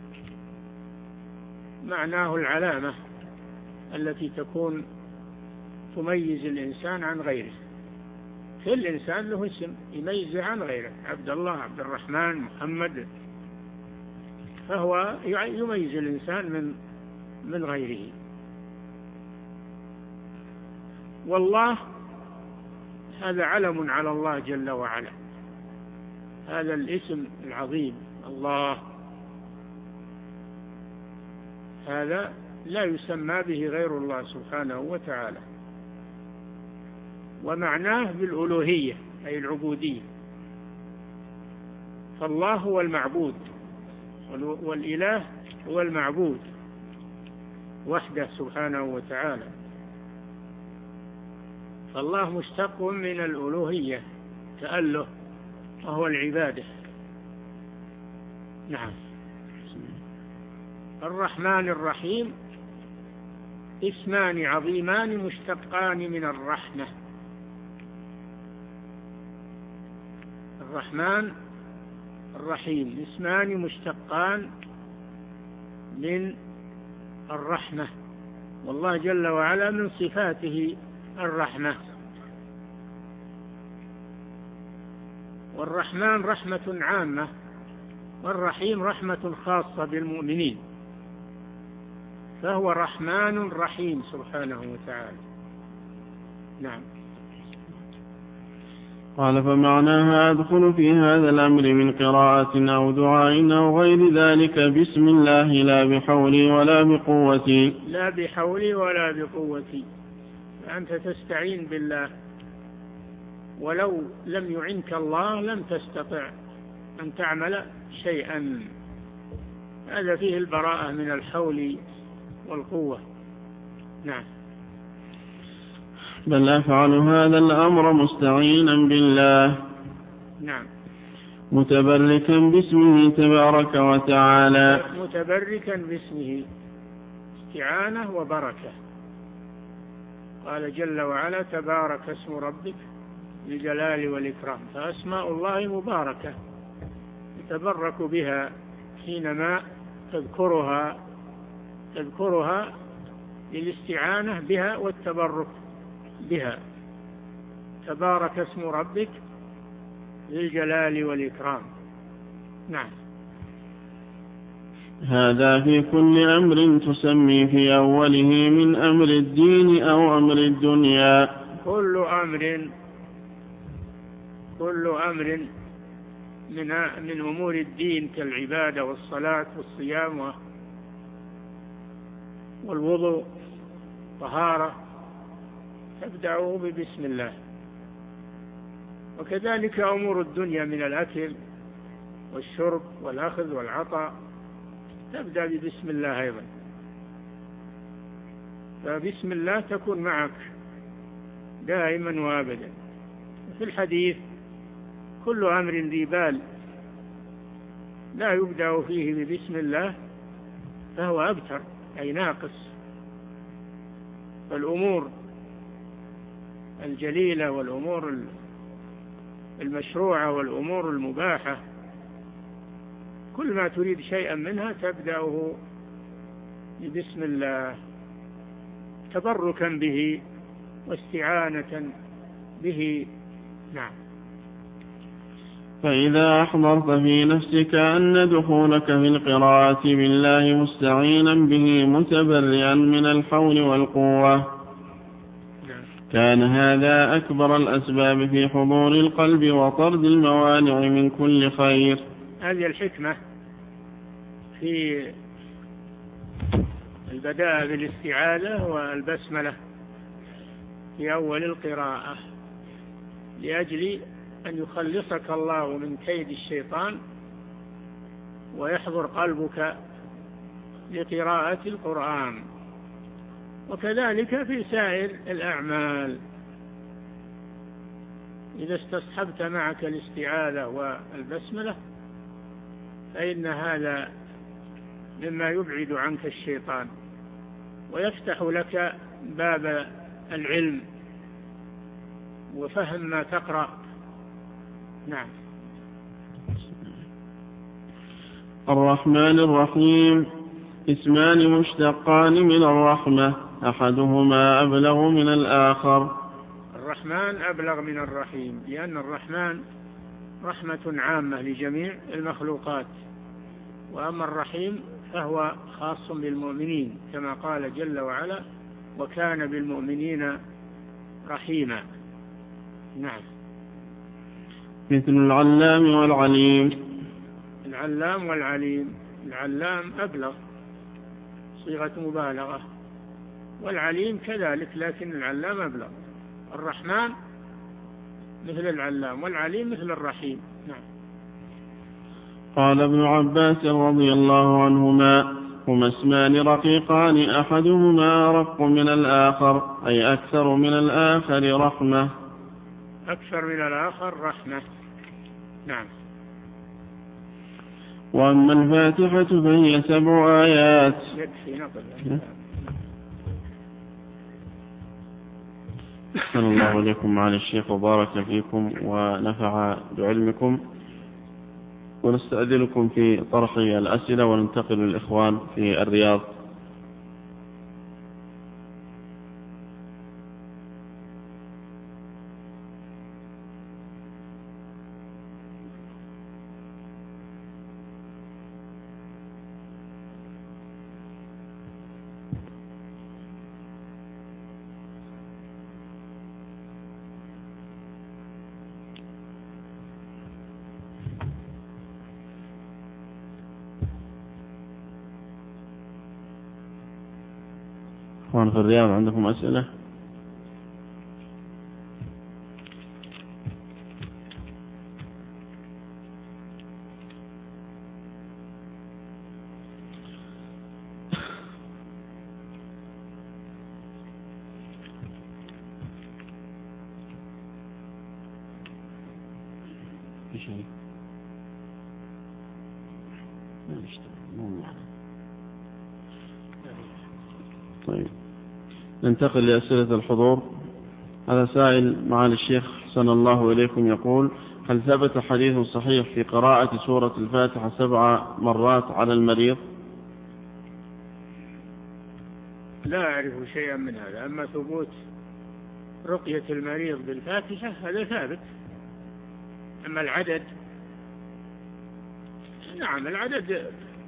معناه العلامة التي تكون تميز الإنسان عن غيره. كل إنسان له اسم يميزه عن غيره، عبد الله، عبد الرحمن، محمد، فهو يميز الإنسان من غيره. والله هذا علم على الله جل وعلا، هذا الاسم العظيم الله، هذا لا يسمى به غير الله سبحانه وتعالى. ومعناه بالألوهية أي العبودية، فالله هو المعبود والإله هو المعبود وحده سبحانه وتعالى. فالله مشتق من الألوهية تأله وهو العبادة. نعم. الرحمن الرحيم اسمان عظيمان مشتقان من الرحمة. الرحمن الرحيم اسمان مشتقان من الرحمة، والله جل وعلا من صفاته الرحمة. والرحمن رحمة عامة، والرحيم رحمة خاصة بالمؤمنين، فهو رحمن رحيم سبحانه وتعالى. نعم. قال فمعناها أدخل في هذا الأمر من قراءة أو دعاء أو غير ذلك بسم الله لا بحولي ولا بقوتي. لا بحولي ولا بقوتي، فأنت تستعين بالله، ولو لم يعنك الله لم تستطع أن تعمل شيئا. هذا فيه البراءة من الحول والقوة. نعم. بل أفعل هذا الأمر مستعينا بالله. نعم. متبركا باسمه تبارك وتعالى. متبركا باسمه، استعانة وبركة. قال جل وعلا تبارك اسم ربك بالجلال والإكرام، فأسماء الله مباركة يتبرك بها حينما تذكرها للاستعانة بها والتبرك بها. تبارك اسم ربك بالجلال والإكرام. نعم. هذا في كل أمر تسمي في أوله من أمر الدين أو أمر الدنيا. كل أمر من أمور الدين كالعبادة والصلاة والصيام والوضوء طهارة تبدأ ببسم الله. وكذلك أمور الدنيا من الأكل والشرب والأخذ والعطاء تبدأ ببسم الله أيضا. فبسم الله تكون معك دائما وابدا. في الحديث كل أمر ذي بال لا يبدأ فيه ببسم الله فهو أبتر أي ناقص. فالأمور الجليلة والأمور المشروعة والأمور المباحة كل ما تريد شيئا منها تبدأه ببسم الله تبركا به واستعانة به. نعم. فإذا أحضرت في نفسك أن دخولك في القراءة بالله مستعينا به متبرئا من الحول والقوة كان هذا أكبر الأسباب في حضور القلب وطرد الموانع من كل خير. هذه الحكمة في البداء بالاستعاذة والبسملة في أول القراءة لأجل أن يخلصك الله من كيد الشيطان ويحضر قلبك لقراءة القرآن. وكذلك في سائر الأعمال إذا استصحبت معك الاستعاذة والبسملة فإن هذا مما يبعد عنك الشيطان ويفتح لك باب العلم وفهم ما تقرأ. نعم. الرحمن الرحيم اسمان مشتقان من الرحمة أحدهما أبلغ من الآخر. الرحمن أبلغ من الرحيم لأن الرحمن رحمة عامة لجميع المخلوقات، وأما الرحيم فهو خاص بالمؤمنين كما قال جل وعلا وكان بالمؤمنين رحيما. نعم. مثل العلام والعليم. العلام والعليم. العلام أبلغ صيغة مبالغة والعليم كذلك لكن العلام أبلغ. الرحمن مثل العلام والعليم مثل الرحيم. نعم. قال ابن عباس رضي الله عنهما هما اسمان رقيقان أحدهما أرق من الآخر أي أكثر من الآخر رحمة. أكثر من الآخر رحمة. نعم. وأما الفاتحة فهي 7 آيات. يكفي نقل. أحسن الله إليكم معالي الشيخ وبارك فيكم ونفع بعلمكم، ونستأذنكم في طرح الأسئلة وننتقل للإخوان في الرياض. إخوان في الرياض عندكم أسئلة؟ في شيء؟ ما نشتغل مو معنا. طيب ننتقل لأسئلة الحضور. هذا سائل معالي الشيخ أحسن الله إليكم يقول هل ثبت حديث صحيح في قراءة سورة الفاتحة 7 مرات على المريض؟ لا أعرف شيئا من هذا. أما ثبوت رقية المريض بالفاتحة هذا ثابت. أما العدد، نعم العدد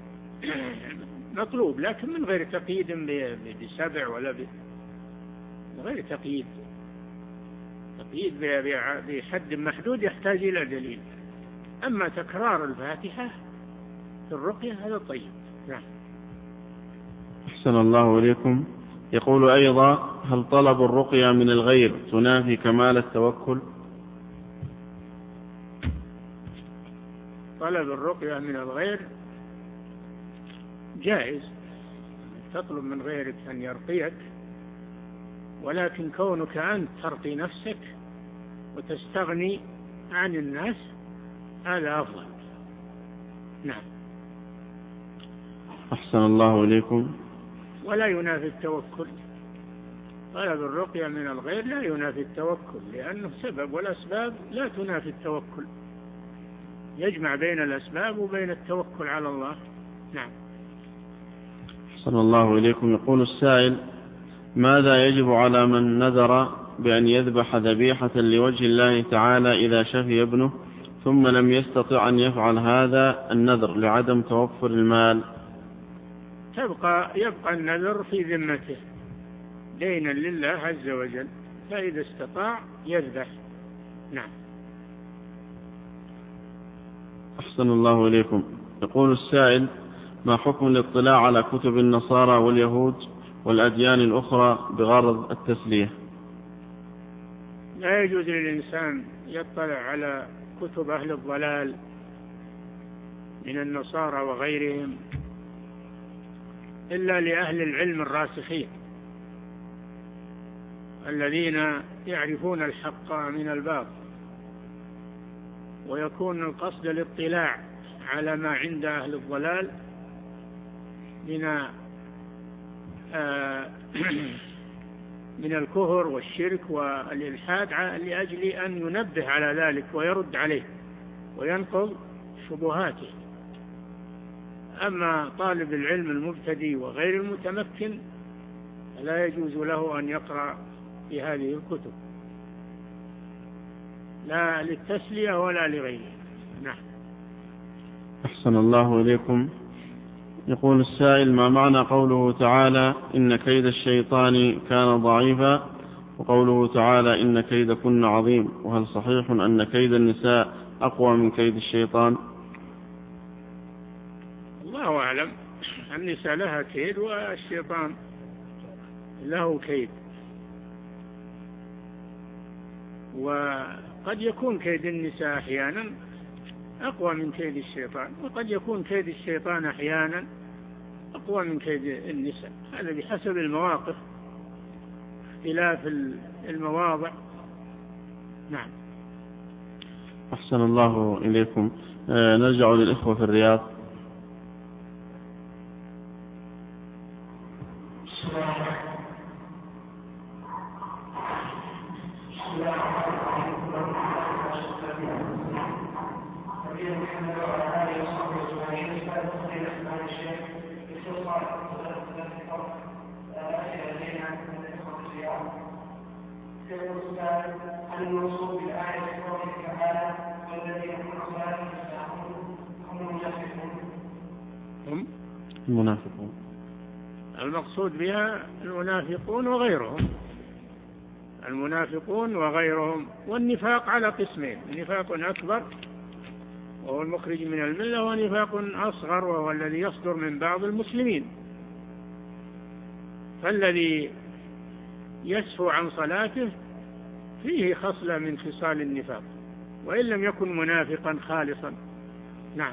مطلوب لكن من غير تقييد ب7 ولا غير تقييد. تقييد بحد محدود يحتاج إلى دليل. أما تكرار الفاتحة في الرقية هذا طيب. نعم. أحسن الله إليكم. يقول أيضا: هل طلب الرقية من الغير تنافي كمال التوكل؟ طلب الرقية من الغير جائز، تطلب من غيرك أن يرقيك، ولكن كونك أنت ترقي نفسك وتستغني عن الناس هذا أفضل. نعم. أحسن الله إليكم. ولا ينافي التوكل، طلب الرقية من الغير لا ينافي التوكل، لأنه سبب، والأسباب لا تنافي التوكل، يجمع بين الأسباب وبين التوكل على الله. نعم. أحسن الله إليكم. يقول السائل: ماذا يجب على من نذر بأن يذبح ذبيحة لوجه الله تعالى إذا شفي ابنه ثم لم يستطع أن يفعل هذا النذر لعدم توفر المال؟ يبقى النذر في ذمته دينا لله عز وجل، فإذا استطاع يذبح. نعم. أحسن الله إليكم. يقول السائل: ما حكم الاطلاع على كتب النصارى واليهود والأديان الأخرى بغرض التسلية؟ لا يجوز للإنسان يطلع على كتب أهل الضلال من النصارى وغيرهم إلا لأهل العلم الراسخين الذين يعرفون الحق من الباطل، ويكون القصد الاطلاع على ما عند أهل الضلال من الكفر والشرك والإلحاد لأجل أن ينبه على ذلك ويرد عليه وينقض شبهاته. أما طالب العلم المبتدئ وغير المتمكن لا يجوز له أن يقرأ في هذه الكتب، لا للتسلية ولا لغيره. نعم. أحسن الله إليكم. يقول السائل: ما معنى قوله تعالى: إن كيد الشيطان كان ضعيفا، وقوله تعالى: إن كيدكن عظيم؟ وهل صحيح أن كيد النساء أقوى من كيد الشيطان؟ الله أعلم. النساء لها كيد والشيطان له كيد، وقد يكون كيد النساء أحيانا أقوى من كيد الشيطان، وقد يكون كيد الشيطان أحيانا أقوى من كيد النساء، هذا بحسب المواقف، اختلاف المواضع. نعم. أحسن الله إليكم. نرجع للإخوة في الرياض. الموصول بالآية قوله تعالى: والذين هم صلاتهم هم المنافقون. المقصود بها المنافقون وغيرهم، المنافقون وغيرهم. والنفاق على قسمين: نفاق أكبر وهو المخرج من الملة، ونفاق أصغر وهو الذي يصدر من بعض المسلمين. فالذي يسفو عن صلاته فيه خصلة من خصال النفاق وإن لم يكن منافقا خالصا. نعم.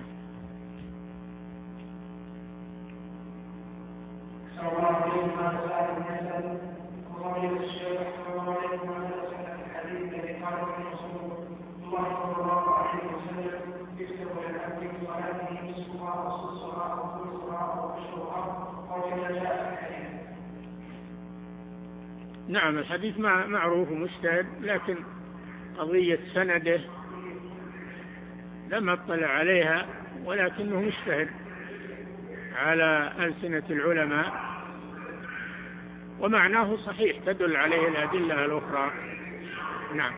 نعم، الحديث معروف ومشتهر، لكن قضية سنده لم أطلع عليها، ولكنه مشتهر على ألسنة العلماء، ومعناه صحيح تدل عليه الأدلة الأخرى. نعم.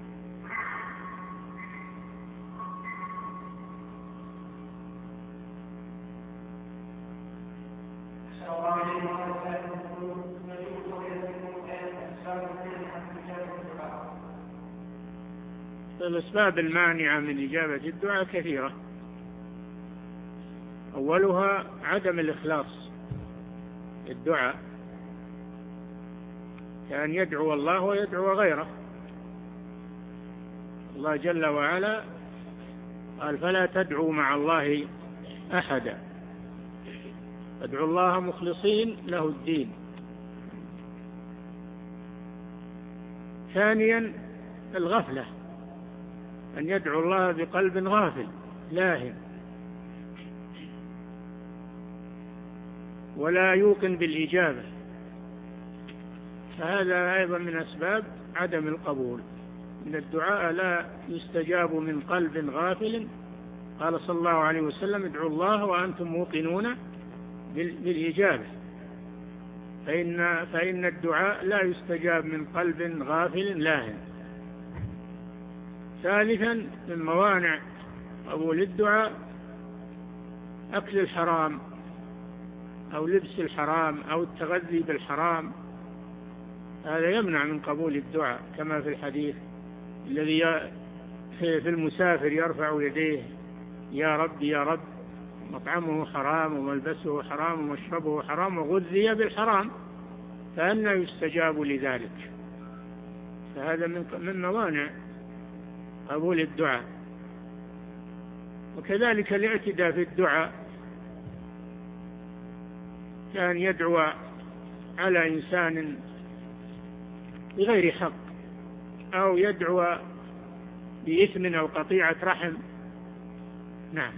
الأسباب المانعة من إجابة الدعاء كثيرة، أولها عدم الإخلاص الدعاء، كأن يدعو الله ويدعو غيره. الله جل وعلا قال: فلا تدعوا مع الله أحدا، ادعوا الله مخلصين له الدين. ثانيا الغفلة، أن يدعو الله بقلب غافل لاهٍ ولا يوقن بالإجابة، فهذا أيضا من أسباب عدم القبول، إن الدعاء لا يستجاب من قلب غافل. قال صلى الله عليه وسلم: ادعوا الله وأنتم موقنون بالإجابة، فإن الدعاء لا يستجاب من قلب غافل لاهٍ. ثالثا من موانع قبول الدعاء أكل الحرام أو لبس الحرام أو التغذي بالحرام، هذا يمنع من قبول الدعاء، كما في الحديث الذي في المسافر يرفع يديه: يا رب يا رب، مطعمه حرام وملبسه حرام ومشربه حرام وغذي بالحرام، فأنى يستجاب لذلك. فهذا من موانع قبول الدعاء. وكذلك الاعتداء في الدعاء، كان يدعو على إنسان بغير حق، أو يدعو بإثم أو قطيعة رحم. نعم.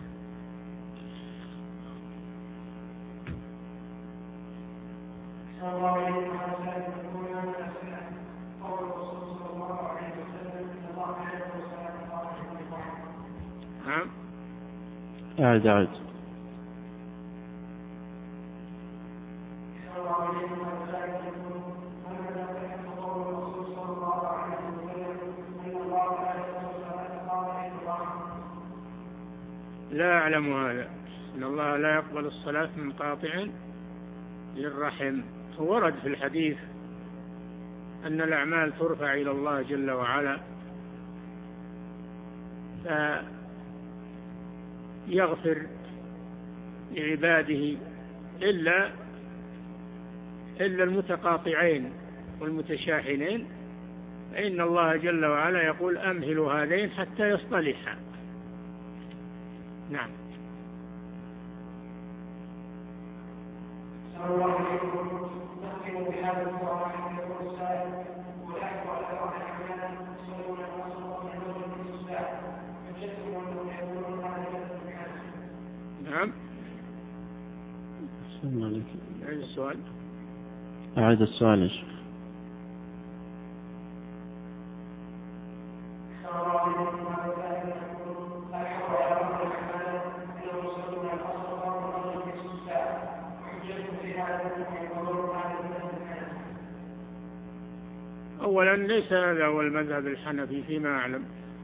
أعد. لا أعلم هذا، إن الله لا يقبل الصلاة من قاطع للرحم. ورد في الحديث أن الأعمال ترفع إلى الله جل وعلا، فيغفر لعباده إلا المتقاطعين والمتشاحنين، فإن الله جل وعلا يقول: أمهلوا هذين حتى يصطلحا. نعم. نعم. أعد السؤال يا شيخ. أولا ليس هذا هو المذهب الحنفي فيما أعلم.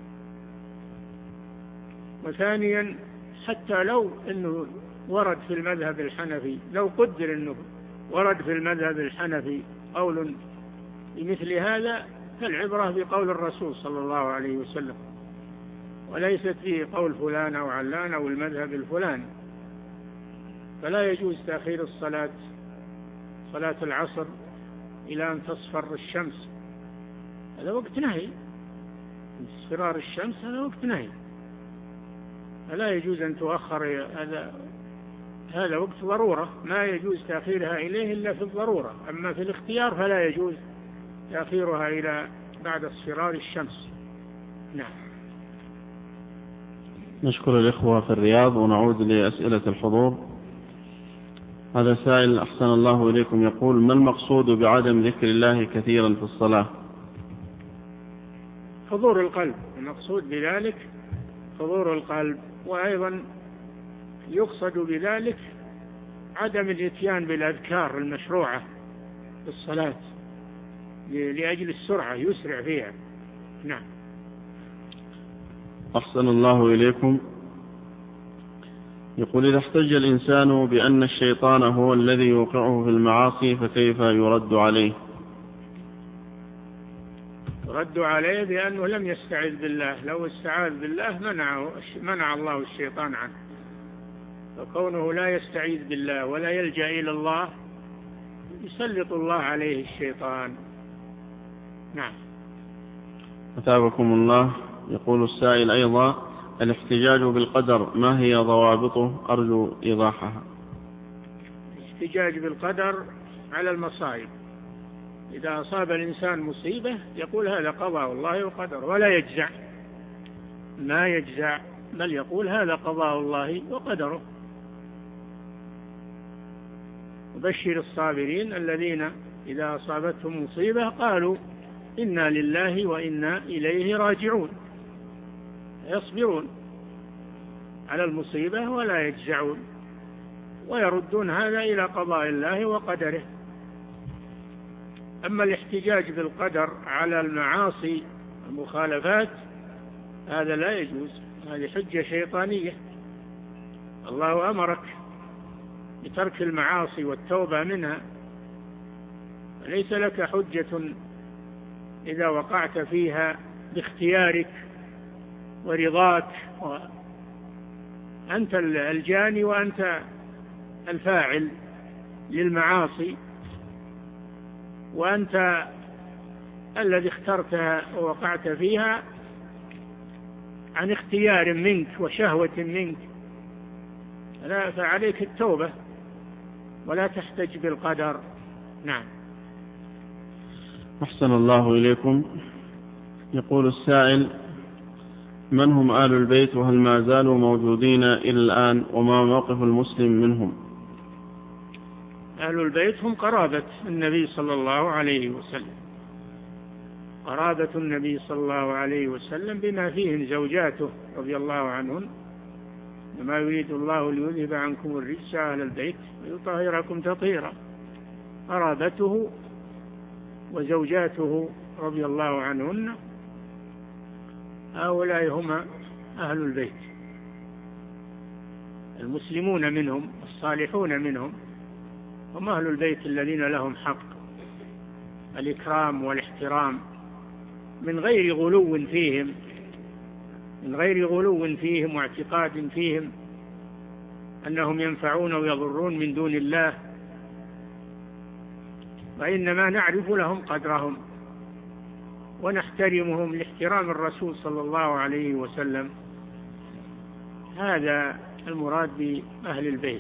وثانيا حتى لو أنه ورد في المذهب الحنفي، لو قدر أنه ورد في المذهب الحنفي قول بمثل هذا، فالعبرة بقول الرسول صلى الله عليه وسلم، وليست فيه قول فلان أو علان أو المذهب الفلاني. فلا يجوز تأخير الصلاة، صلاة العصر، إلى أن تصفر الشمس، هذا وقت نهي. اصفرار الشمس هذا وقت نهي، فلا يجوز أن تؤخر. هذا وقت ضرورة، ما يجوز تأخيرها إليه إلا في الضرورة. أما في الاختيار فلا يجوز تأخيرها إلى بعد اصفرار الشمس. نعم. نشكر الإخوة في الرياض، ونعود لأسئلة الحضور. هذا سائل أحسن الله إليكم يقول: ما المقصود بعدم ذكر الله كثيرا في الصلاة؟ حضور القلب، المقصود بذلك حضور القلب. وأيضا يقصد بذلك عدم الاتيان بالأذكار المشروعة في الصلاة لأجل السرعة، يسرع فيها. نعم. أحسن الله إليكم يقول: إذا احتج الإنسان بأن الشيطان هو الذي يوقعه في المعاصي فكيف يرد عليه؟ رد عليه بأنه لم يستعذ بالله، لو استعاذ بالله منع الله الشيطان عنه. فكونه لا يستعيذ بالله ولا يلجأ إلى الله، يسلط الله عليه الشيطان. نعم. أثابكم الله. يقول السائل أيضا: الاحتجاج بالقدر ما هي ضوابطه؟ أرجو إيضاحها. الاحتجاج بالقدر على المصائب، إذا أصاب الإنسان مصيبة يقول هذا قضاء الله وقدر، ولا يجزع، ما يجزع، بل يقول هذا قضاء الله وقدره. وبشر الصابرين الذين إذا أصابتهم مصيبة قالوا إنا لله وإنا إليه راجعون، يصبرون على المصيبة ولا يجزعون، ويردون هذا إلى قضاء الله وقدره. أما الاحتجاج بالقدر على المعاصي المخالفات هذا لا يجوز، هذه حجة شيطانية. الله أمرك بترك المعاصي والتوبة منها، ليس لك حجة إذا وقعت فيها باختيارك ورضاك، أنت الجاني وأنت الفاعل للمعاصي، وأنت الذي اخترتها ووقعت فيها عن اختيار منك وشهوة منك، فعليك التوبة ولا تحتج بالقدر. نعم. أحسن الله إليكم. يقول السائل: من هم آل البيت وهل ما زالوا موجودين إلى الآن، وما موقف المسلم منهم؟ أهل البيت هم قرابة النبي صلى الله عليه وسلم، قرابة النبي صلى الله عليه وسلم بما فيهم زوجاته رضي الله عنهن، وما يريد الله ليذهب عنكم الرجس أهل البيت ويطهركم تطهيرا. قرابته وزوجاته رضي الله عنهن هؤلاء هم أهل البيت، المسلمون منهم الصالحون منهم هم أهل البيت الذين لهم حق الإكرام والاحترام من غير غلو فيهم، من غير غلو فيهم واعتقاد فيهم أنهم ينفعون ويضرون من دون الله، وإنما نعرف لهم قدرهم ونحترمهم لاحترام الرسول صلى الله عليه وسلم. هذا المراد بأهل البيت.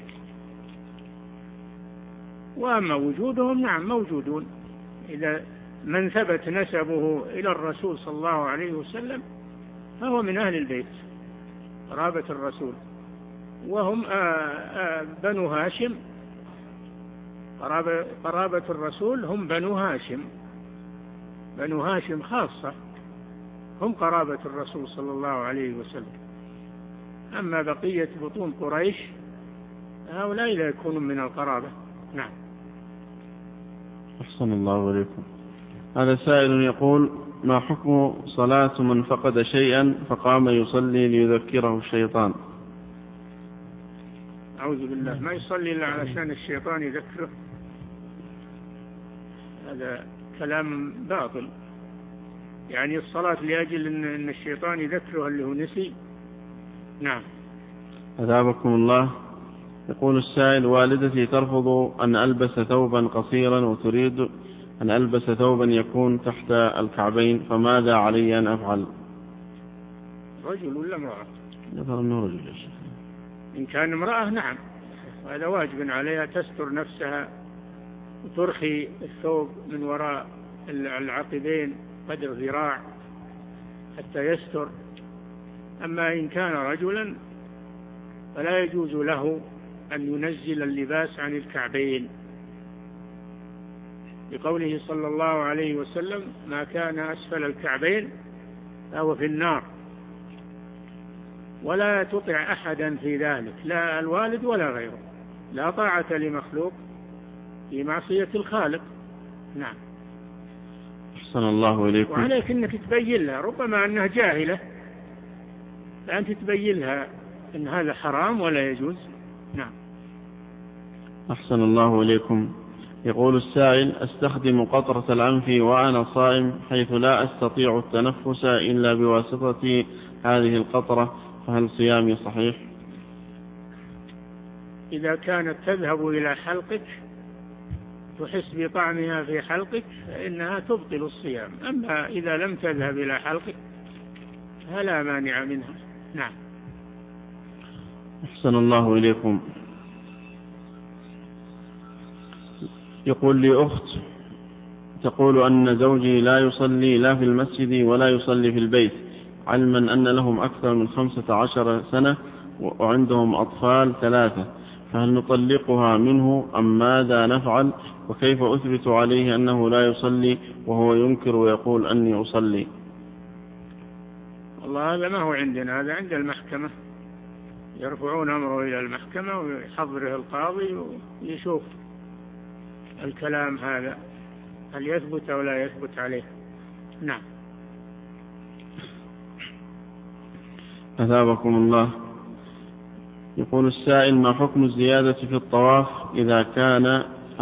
وأما وجودهم نعم موجودون، إذا من ثبت نسبه إلى الرسول صلى الله عليه وسلم فهو من أهل البيت قرابة الرسول، وهم بنو هاشم، قرابة الرسول هم بنو هاشم، بنو هاشم خاصة هم قرابة الرسول صلى الله عليه وسلم. أما بقية بطون قريش هؤلاء لا يكونون من القرابة. نعم. أحسن الله عليكم. هذا سائل يقول: ما حكم صلاة من فقد شيئا فقام يصلي ليذكره الشيطان؟ أعوذ بالله، ما يصلي إلا علشان الشيطان يذكره، هذا كلام باطل. يعني الصلاة لأجل أن الشيطان يذكره اللي هو نسي. نعم. أثابكم الله. يقول السائل: والدتي ترفض أن ألبس ثوبا قصيرا وتريد أن ألبس ثوبا يكون تحت الكعبين، فماذا علي أن أفعل؟ رجل ولا امرأة؟ يظهر أنه رجل يا شيخ. إن كان امرأة نعم، هذا واجب عليها تستر نفسها وترخي الثوب من وراء العقبين قدر ذراع حتى يستر. أما إن كان رجلا فلا يجوز له أن ينزل اللباس عن الكعبين، بقوله صلى الله عليه وسلم: ما كان أسفل الكعبين فهو في النار. ولا تطع أحدا في ذلك، لا الوالد ولا غيره، لا طاعة لمخلوق في معصية الخالق. نعم. أحسن الله إليكم. وعليك أنك تبين لها، ربما أنها جاهلة، فأنت تبين لها أن هذا حرام ولا يجوز. نعم. أحسن الله إليكم. يقول السائل: أستخدم قطرة الأنف وأنا صائم حيث لا أستطيع التنفس إلا بواسطة هذه القطرة، فهل صيامي صحيح؟ إذا كانت تذهب إلى حلقك تحس بطعمها في حلقك فإنها تبطل الصيام. أما إذا لم تذهب إلى حلقك فلا مانع منها. نعم. أحسن الله إليكم. يقول لي أخت تقول أن زوجي لا يصلي لا في المسجد ولا يصلي في البيت، علما أن لهم أكثر من 15 سنة وعندهم أطفال 3، فهل نطلقها منه أم ماذا نفعل؟ وكيف أثبت عليه أنه لا يصلي وهو ينكر ويقول أني أصلي؟ والله هذا ما هو عندنا، هذا عند المحكمة، يرفعون أمره إلى المحكمة ويحضره القاضي ويشوف الكلام هذا هل يثبت أو لا يثبت عليه. نعم. أثابكم الله. يقول السائل: ما حكم الزيادة في الطواف إذا كان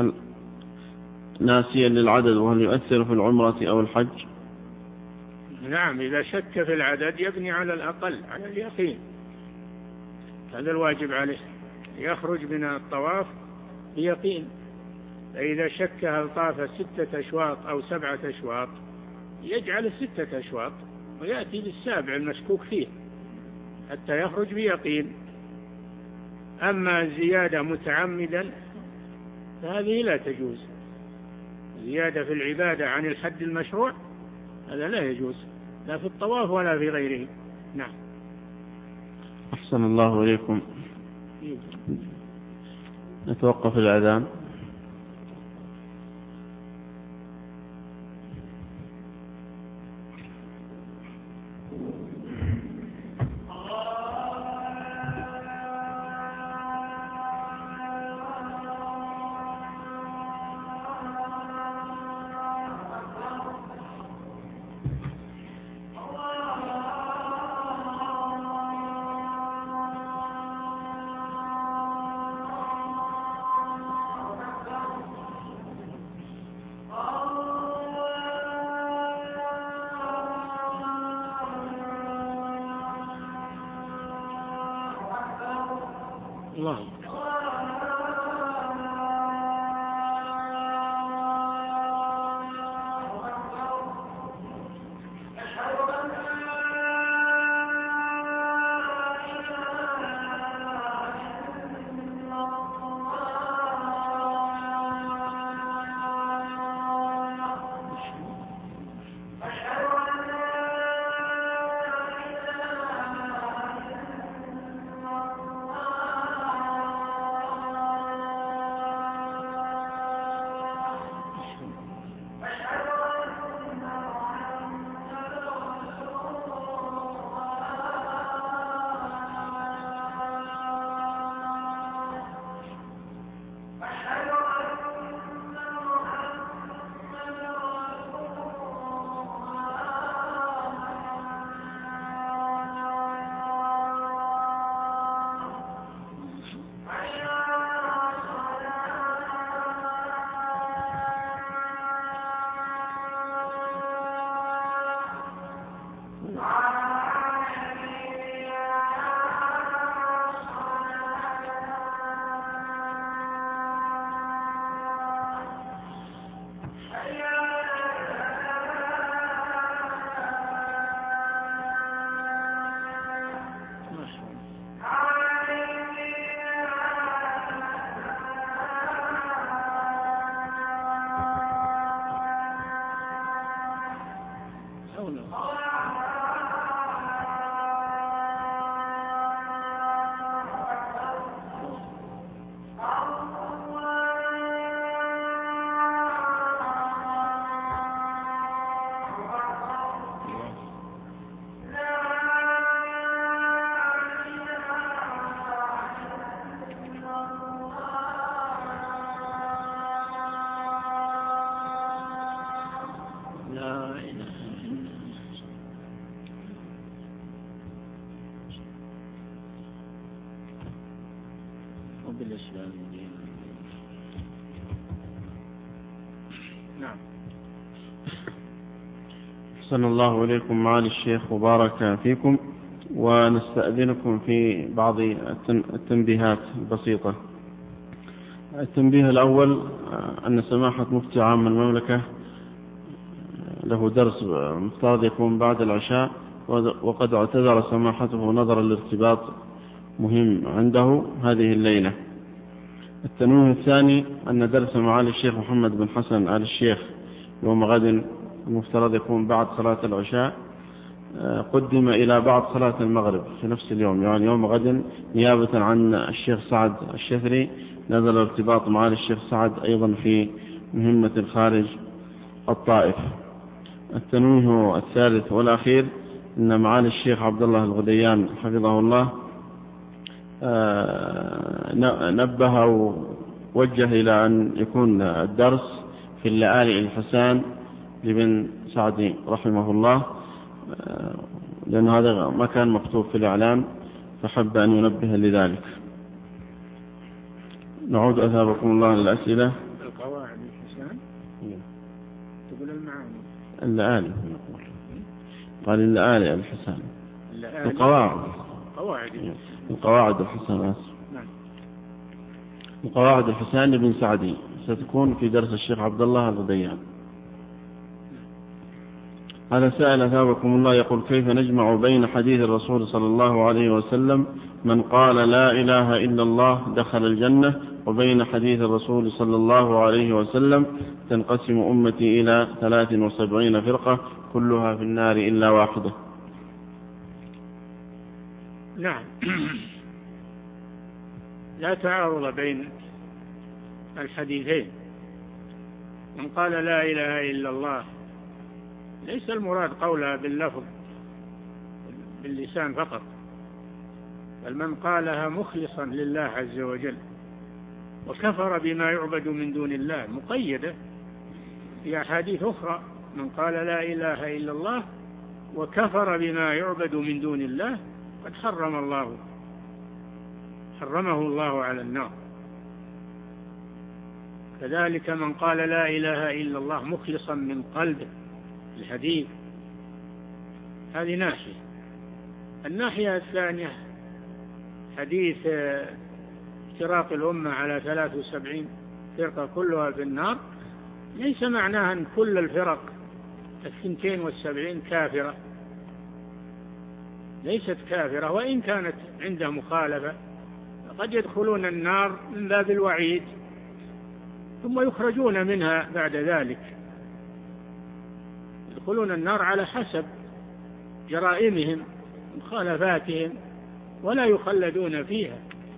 ناسيا للعدد، وهل يؤثر في العمرة أو الحج؟ نعم، إذا شك في العدد يبني على الأقل، على اليقين، هذا الواجب عليه، يخرج من الطواف بيقين. فإذا شك هل طاف 6 أشواط أو 7 أشواط يجعل 6 أشواط ويأتي بالسابع المشكوك فيه حتى يخرج بيقين. أما الزيادة متعمدا فهذه لا تجوز، زيادة في العبادة عن الحد المشروع هذا لا يجوز، لا في الطواف ولا في غيره. نعم. أحسن الله إليكم. نتوقف الأذان. الله. بالإسلام. نعم. أحسن الله إليكم معالي الشيخ وبارك فيكم، ونستأذنكم في بعض التنبيهات البسيطة. التنبيه الأول أن سماحة مفتي عام المملكة له درس مفترض يكون بعد العشاء، وقد اعتذر سماحته نظرا لارتباط مهم عنده هذه الليلة. التنويه الثاني أن درس معالي الشيخ محمد بن حسن آل الشيخ يوم غد المفترض يكون بعد صلاة العشاء قدم إلى بعد صلاة المغرب في نفس اليوم، يعني يوم غد، نيابة عن الشيخ سعد الشثري. نزل ارتباط معالي الشيخ سعد أيضا في مهمة خارج الطائف. التنويه الثالث والأخير أن معالي الشيخ عبد الله الغديان حفظه الله نبه ووجه إلى أن يكون الدرس في اللآلئ الحسان لبن سعدي رحمه الله، لأن هذا ما كان مكتوب في الإعلان، فحب أن ينبه لذلك. نعود أثابكم الله للأسئلة. القواعد الحسان تقول المعاني اللآلئ، قال اللآلئ الحسان، القواعد الحسان، القواعد الحسان لبن سعدي ستكون في درس الشيخ عبد الله الغديان. هذا سائل أثابكم الله يقول: كيف نجمع بين حديث الرسول صلى الله عليه وسلم من قال لا إله إلا الله دخل الجنة، وبين حديث الرسول صلى الله عليه وسلم تنقسم أمتي إلى 73 فرقة كلها في النار إلا واحدة؟ نعم، لا تعارض بين الحديثين. من قال لا إله إلا الله ليس المراد قولها باللفظ باللسان فقط، بل من قالها مخلصا لله عز وجل وكفر بما يعبد من دون الله، مقيدة في أحاديث أخرى: من قال لا إله إلا الله وكفر بما يعبد من دون الله قد حرمه الله على النار. كذلك من قال لا إله إلا الله مخلصا من قلبه، الحديث. هذه ناحية. الناحية الثانية حديث افتراق الأمة على 73 فرقة كلها في النار، ليس معناها أن كل الفرق 72 كافرة، ليست كافرة، وإن كانت عندها مخالفة قد يدخلون النار من باب الوعيد ثم يخرجون منها بعد ذلك، يدخلون النار على حسب جرائمهم ومخالفاتهم ولا يخلدون فيها.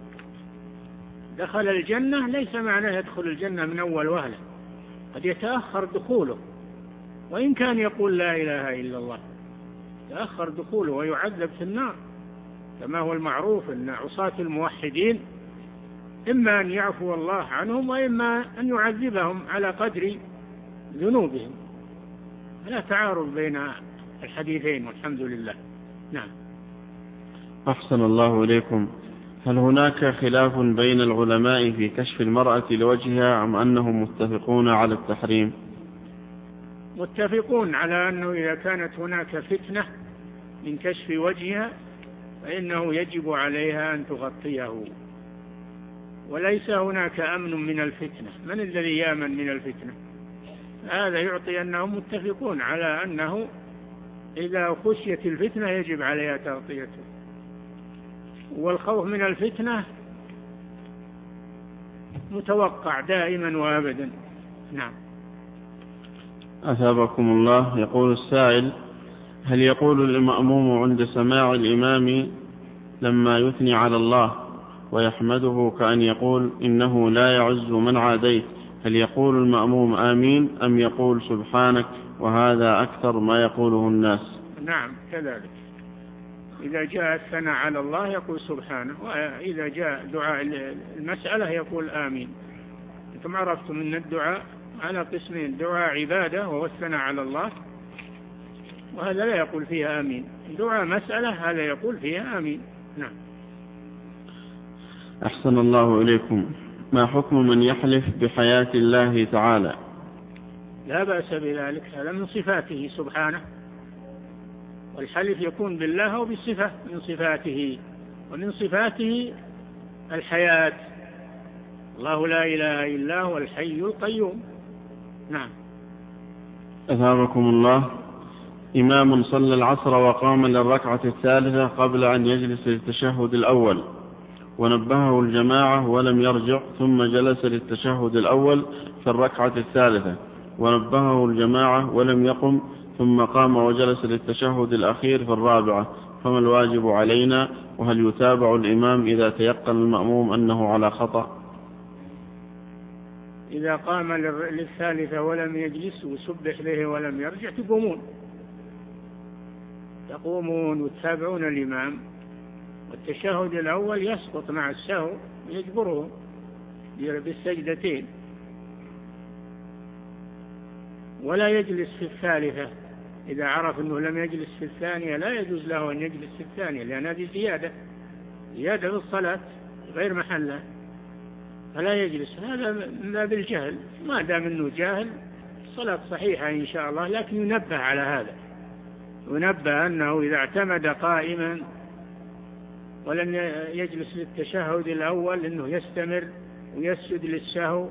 دخل الجنة ليس معناه يدخل الجنة من أول وهلة، قد يتأخر دخوله وإن كان يقول لا إله إلا الله، يتأخر دخوله ويعذب في النار، كما هو المعروف أن عصاة الموحدين إما أن يعفو الله عنهم وإما أن يعذبهم على قدر ذنوبهم. لا تعارض بين الحديثين والحمد لله. نعم. أحسن الله إليكم. هل هناك خلاف بين العلماء في كشف المرأة لوجهها أم أنهم متفقون على التحريم؟ متفقون على أنه إذا كانت هناك فتنة من كشف وجهها فإنه يجب عليها أن تغطيه، وليس هناك أمن من الفتنة. من الذي يأمن من الفتنة؟ هذا يعطي أنهم متفقون على أنه إذا خشيت الفتنة يجب عليها تغطيته، والخوف من الفتنة متوقع دائما وأبدا. نعم. أثابكم الله. يقول السائل: هل يقول المأموم عند سماع الإمام لما يثني على الله ويحمده كأن يقول إنه لا يعز من عاديت، هل يقول المأموم آمين أم يقول سبحانك وهذا أكثر ما يقوله الناس؟ نعم كذلك، إذا جاء الثناء على الله يقول سبحانه، وإذا جاء دعاء المسألة يقول آمين. أنتم عرفتم أن الدعاء على قسمين: دعاء عبادة وهو الثناء على الله، وهذا لا يقول فيها آمين. دعاء مسألة هذا يقول فيها آمين. نعم. أحسن الله إليكم. ما حكم من يحلف بحياة الله تعالى؟ لا بأس بذلك، هذا من صفاته سبحانه، والحلف يكون بالله وبصفة من صفاته، ومن صفاته الحياة، الله لا إله إلا هو الحي القيوم. نعم. أثابكم الله. إمام صلى العصر وقام للركعة الثالثة قبل أن يجلس للتشهد الأول، ونبهه الجماعة ولم يرجع، ثم جلس للتشهد الأول في الركعة الثالثة، ونبهه الجماعة ولم يقم، ثم قام وجلس للتشهد الأخير في الرابعة، فما الواجب علينا؟ وهل يتابع الإمام إذا تيقن المأموم أنه على خطأ؟ إذا قام للثالثة ولم يجلس وسبح به ولم يرجع تقومون وتتابعون الإمام، والتشهد الأول يسقط مع السهو يجبره بالسجدتين، ولا يجلس في الثالثة. إذا عرف أنه لم يجلس في الثانية لا يجوز له أن يجلس في الثانية، لأن هذه زيادة في الصلاة غير محله، فلا يجلس. هذا من باب الجهل، ما دام أنه جاهل الصلاة صحيحة إن شاء الله، لكن ينبه على هذا، ينبه أنه إذا اعتمد قائما ولم يجلس للتشهد الأول أنه يستمر ويسجد للسهو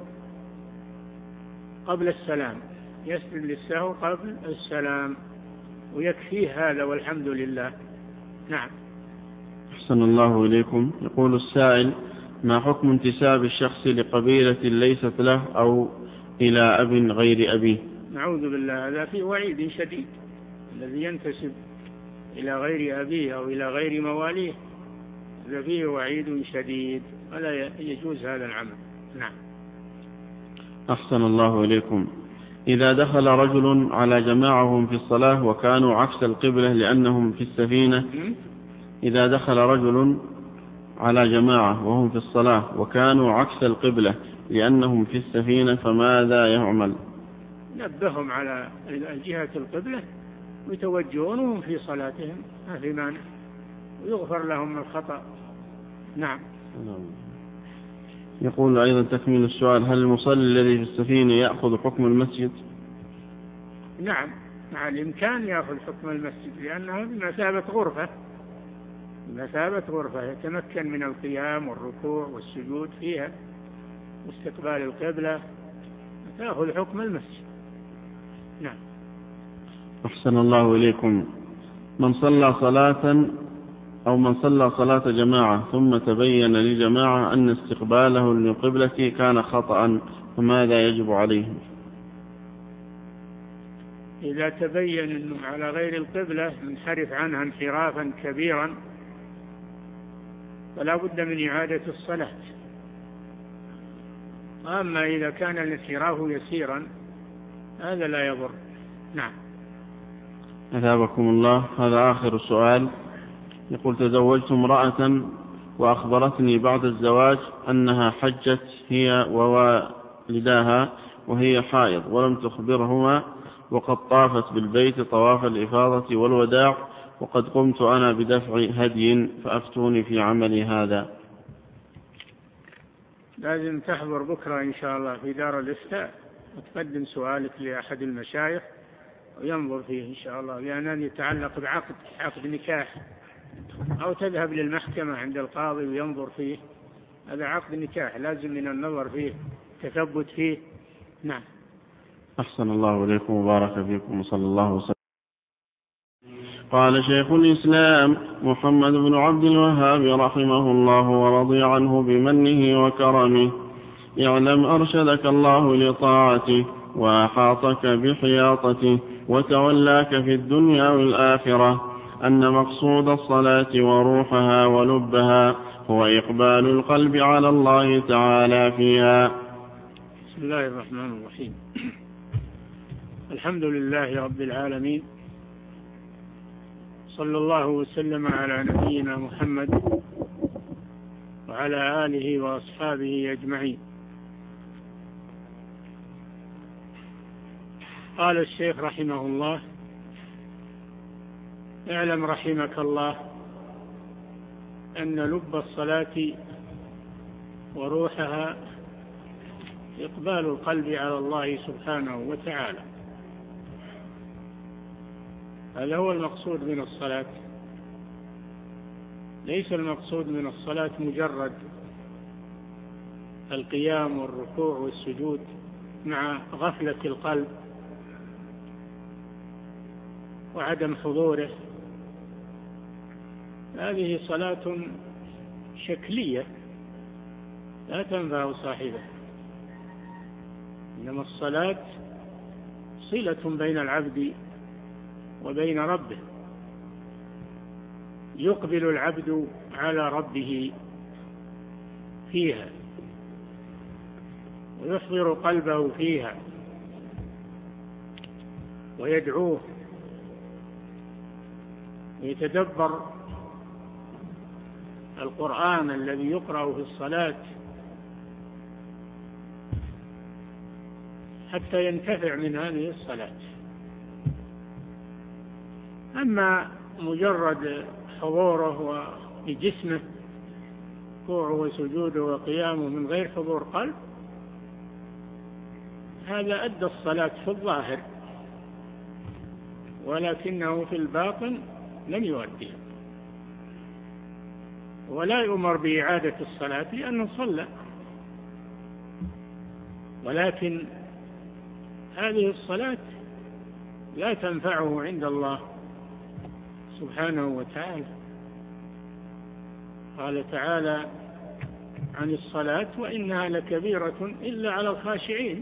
قبل السلام، يسجد للسهو قبل السلام، ويكفيه هذا والحمد لله. نعم. أحسن الله إليكم. يقول السائل: ما حكم انتساب الشخص لقبيلة ليست له أو إلى أب غير أبيه؟ نعوذ بالله، هذا فيه وعيد شديد. الذي ينتسب إلى غير أبيه أو إلى غير مواليه هذا فيه وعيد شديد، ولا يجوز هذا العمل. نعم. أحسن الله إليكم. إذا دخل رجل على جماعهم في الصلاة وكانوا عكس القبلة لأنهم في السفينة، إذا دخل رجل على جماعة وهم في الصلاة وكانوا عكس القبلة لأنهم في السفينة، فماذا يعمل؟ نبههم على جهة القبلة ويتوجهون في صلاتهم، ما في مانع، ويغفر لهم الخطأ. نعم. يقول أيضا تكميل السؤال: هل المصلي الذي في السفينة يأخذ حكم المسجد؟ نعم، مع الإمكان يأخذ حكم المسجد، لأنها بمثابة غرفة يتمكن من القيام والركوع والسجود فيها واستقبال القبلة، تأخذ حكم المسجد. نعم. أحسن الله إليكم. من صلى صلاة جماعة ثم تبين لجماعة أن استقباله للقبلة كان خطأ، فماذا يجب عليه؟ إذا تبين أنه على غير القبلة منحرف عنها انحرافا كبيرا فلا بد من إعادة الصلاة. أما إذا كان الانحراف يسيرا هذا لا يضر. نعم. أثابكم الله. هذا آخر السؤال. يقول: تزوجت امرأة وأخبرتني بعد الزواج أنها حجت هي ووالداها وهي حائض، ولم تخبرهما، وقد طافت بالبيت طواف الإفاضة والوداع، وقد قمت أنا بدفع هدي، فأفتوني في عملي هذا. لازم تحضر بكرة إن شاء الله في دار الإفتاء وتقدم سؤالك لأحد المشايخ وينظر فيه إن شاء الله، لأنه يتعلق بعقد نكاح، أو تذهب للمحكمة عند القاضي وينظر فيه. هذا عقد نكاح لازم من النظر فيه، تثبت فيه. نعم. أحسن الله إليكم وبارك فيكم وصلى الله وسلم. قال شيخ الإسلام محمد بن عبد الوهاب رحمه الله ورضي عنه بمنه وكرمه: اعلم أرشدك الله لطاعته وأحاطك بحياطته وتولاك في الدنيا والآخرة أن مقصود الصلاة وروحها ولبها هو إقبال القلب على الله تعالى فيها. بسم الله الرحمن الرحيم. الحمد لله رب العالمين، صلى الله وسلم على نبينا محمد وعلى آله وأصحابه أجمعين. قال الشيخ رحمه الله: اعلم رحمك الله أن لب الصلاة وروحها إقبال القلب على الله سبحانه وتعالى. هذا هو المقصود من الصلاة. ليس المقصود من الصلاة مجرد القيام والركوع والسجود مع غفلة القلب وعدم حضوره، هذه صلاة شكلية لا تنفع صاحبها. إنما الصلاة صلة بين العبد وبين ربه، يقبل العبد على ربه فيها ويحضر قلبه فيها ويدعوه ويتدبر القرآن الذي يقرأ في الصلاة حتى ينتفع من هذه الصلاة. أما مجرد حضوره بجسمه، ركوعه وسجوده وقيامه من غير حضور قلب، هذا أدى الصلاة في الظاهر، ولكنه في الباطن لم يؤديها، ولا يؤمر بإعادة الصلاة لأنه صلى. ولكن هذه الصلاة لا تنفعه عند الله سبحانه وتعالى. قال تعالى عن الصلاة: وإنها لكبيرة إلا على الخاشعين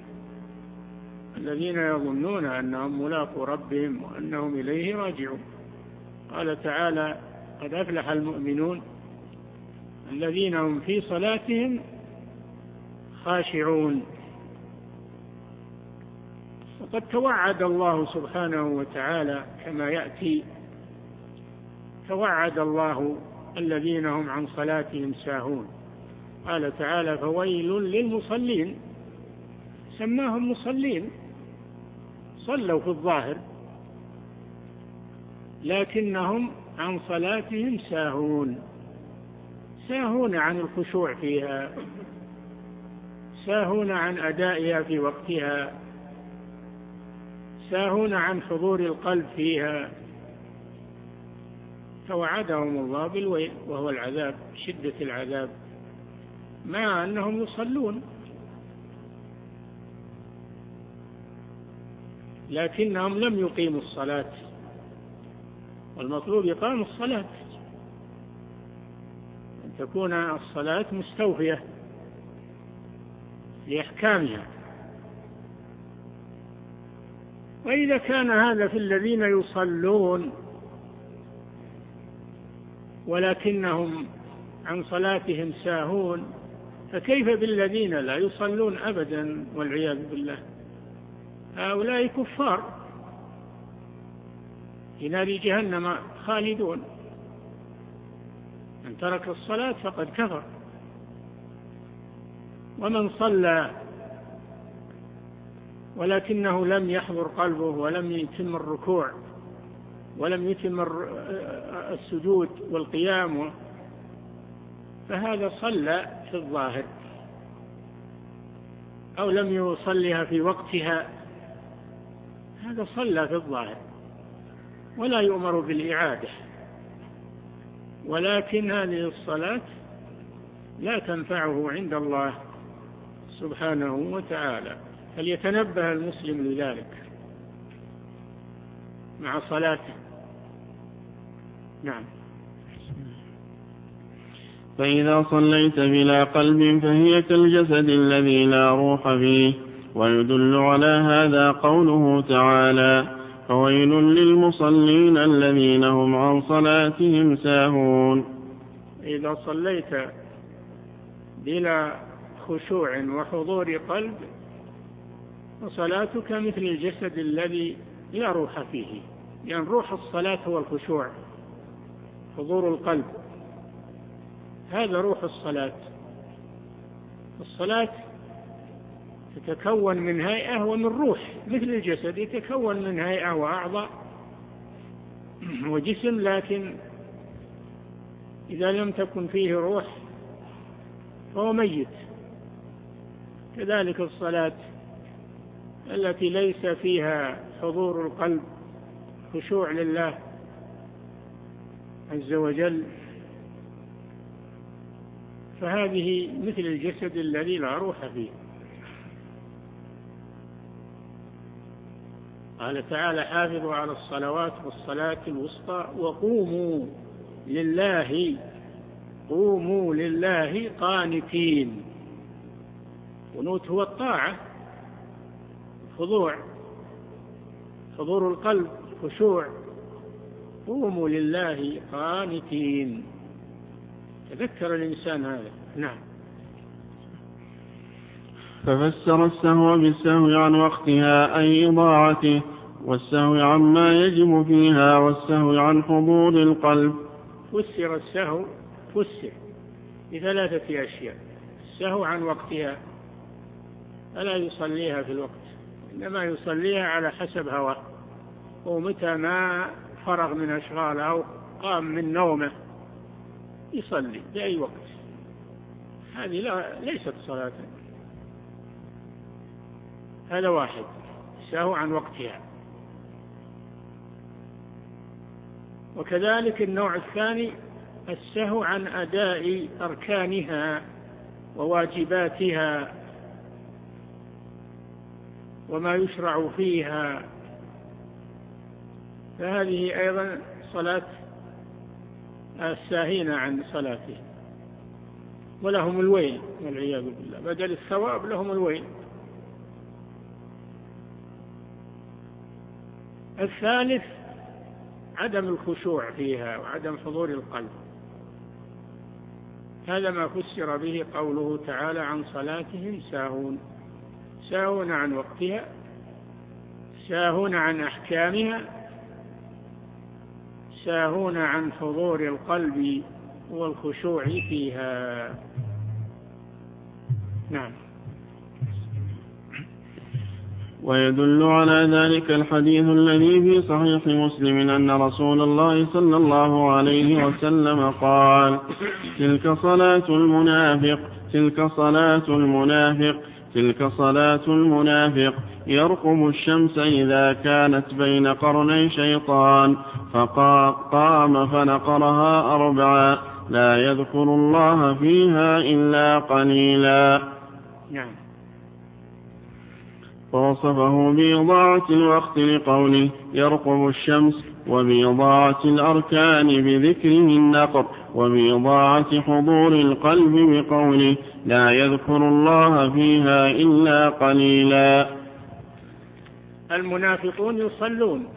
الذين يظنون أنهم ملاقو ربهم وأنهم إليه راجعون. قال تعالى: قد أفلح المؤمنون الذين هم في صلاتهم خاشعون. وقد توعد الله سبحانه وتعالى كما يأتي، توعد الله الذين هم عن صلاتهم ساهون. قال تعالى: فويل للمصلين. سماهم مصلين، صلوا في الظاهر لكنهم عن صلاتهم ساهون، ساهون عن الخشوع فيها، ساهون عن أدائها في وقتها، ساهون عن حضور القلب فيها. فوعدهم الله بالويل وهو العذاب، شدة العذاب، مع أنهم يصلون لكنهم لم يقيموا الصلاة، والمطلوب إقام الصلاة، أن تكون الصلاة مستوفية لأحكامها. وإذا كان هذا في الذين يصلون ولكنهم عن صلاتهم ساهون، فكيف بالذين لا يصلون أبدا والعياذ بالله؟ هؤلاء كفار في نار جهنم خالدون. من ترك الصلاة فقد كفر. ومن صلى ولكنه لم يحضر قلبه ولم يتم الركوع ولم يتم السجود والقيام، فهذا صلى في الظاهر أو لم يصلها في وقتها، هذا صلى في الظاهر ولا يؤمر بالإعادة. ولكن هذه الصلاة لا تنفعه عند الله سبحانه وتعالى، فليتنبه المسلم لذلك مع صلاته. نعم. فإذا صليت بلا قلب فهي كالجسد الذي لا روح فيه. ويدل على هذا قوله تعالى: فويل للمصلين الذين هم عن صلاتهم ساهون. إذا صليت بلا خشوع وحضور قلب فصلاتك مثل الجسد الذي لا روح فيه، لأن روح الصلاة هو الخشوع، حضور القلب، هذا روح الصلاة. الصلاة تتكون من هيئة ومن روح، مثل الجسد يتكون من هيئة وأعضاء وجسم، لكن إذا لم تكن فيه روح فهو ميت. كذلك الصلاة التي ليس فيها حضور القلب، خشوع لله عز وجل، فهذه مثل الجسد الذي لا روح فيه. قال تعالى: حافظوا على الصلوات والصلاة الوسطى قوموا لله قانتين. قنوت هو الطاعة، حضور القلب، خشوع. قوموا لله قانتين. تذكر الإنسان هذا. نعم. ففسر السهو بالسهو عن وقتها أي إضاعته، والسهو عما يجب فيها، والسهو عن حضور القلب. فسر السهو بثلاثة أشياء: السهو عن وقتها، فلا يصليها في الوقت، إنما يصليها على حسب هواه، ومتى ما فرغ من أشغاله أو قام من نومه يصلي بأي وقت. هذه ليست صلاة. هذا واحد، السهو عن وقتها. وكذلك النوع الثاني السهو عن أداء أركانها وواجباتها وما يشرع فيها، فهذه أيضا صلاة الساهين عن صلاته، ولهم الويل والعياذ بالله، بدل الثواب لهم الويل. الثالث عدم الخشوع فيها وعدم حضور القلب. هذا ما فسر به قوله تعالى: عن صلاتهم ساهون عن وقتها، ساهون عن أحكامها، ساهون عن حضور القلب والخشوع فيها. نعم. ويدل على ذلك الحديث الذي في صحيح مسلم أن رسول الله صلى الله عليه وسلم قال: تلك صلاة المنافق يرقب الشمس إذا كانت بين قرني شيطان، فقام فنقرها 4 لا يذكر الله فيها إلا قليلا. نعم. فوصفه بإضاعة الوقت لقوله يرقب الشمس، وبإضاعة الأركان بذكره النقر، وبإضاعة حضور القلب بقوله لا يذكر الله فيها إلا قليلا. المنافقون يصلون،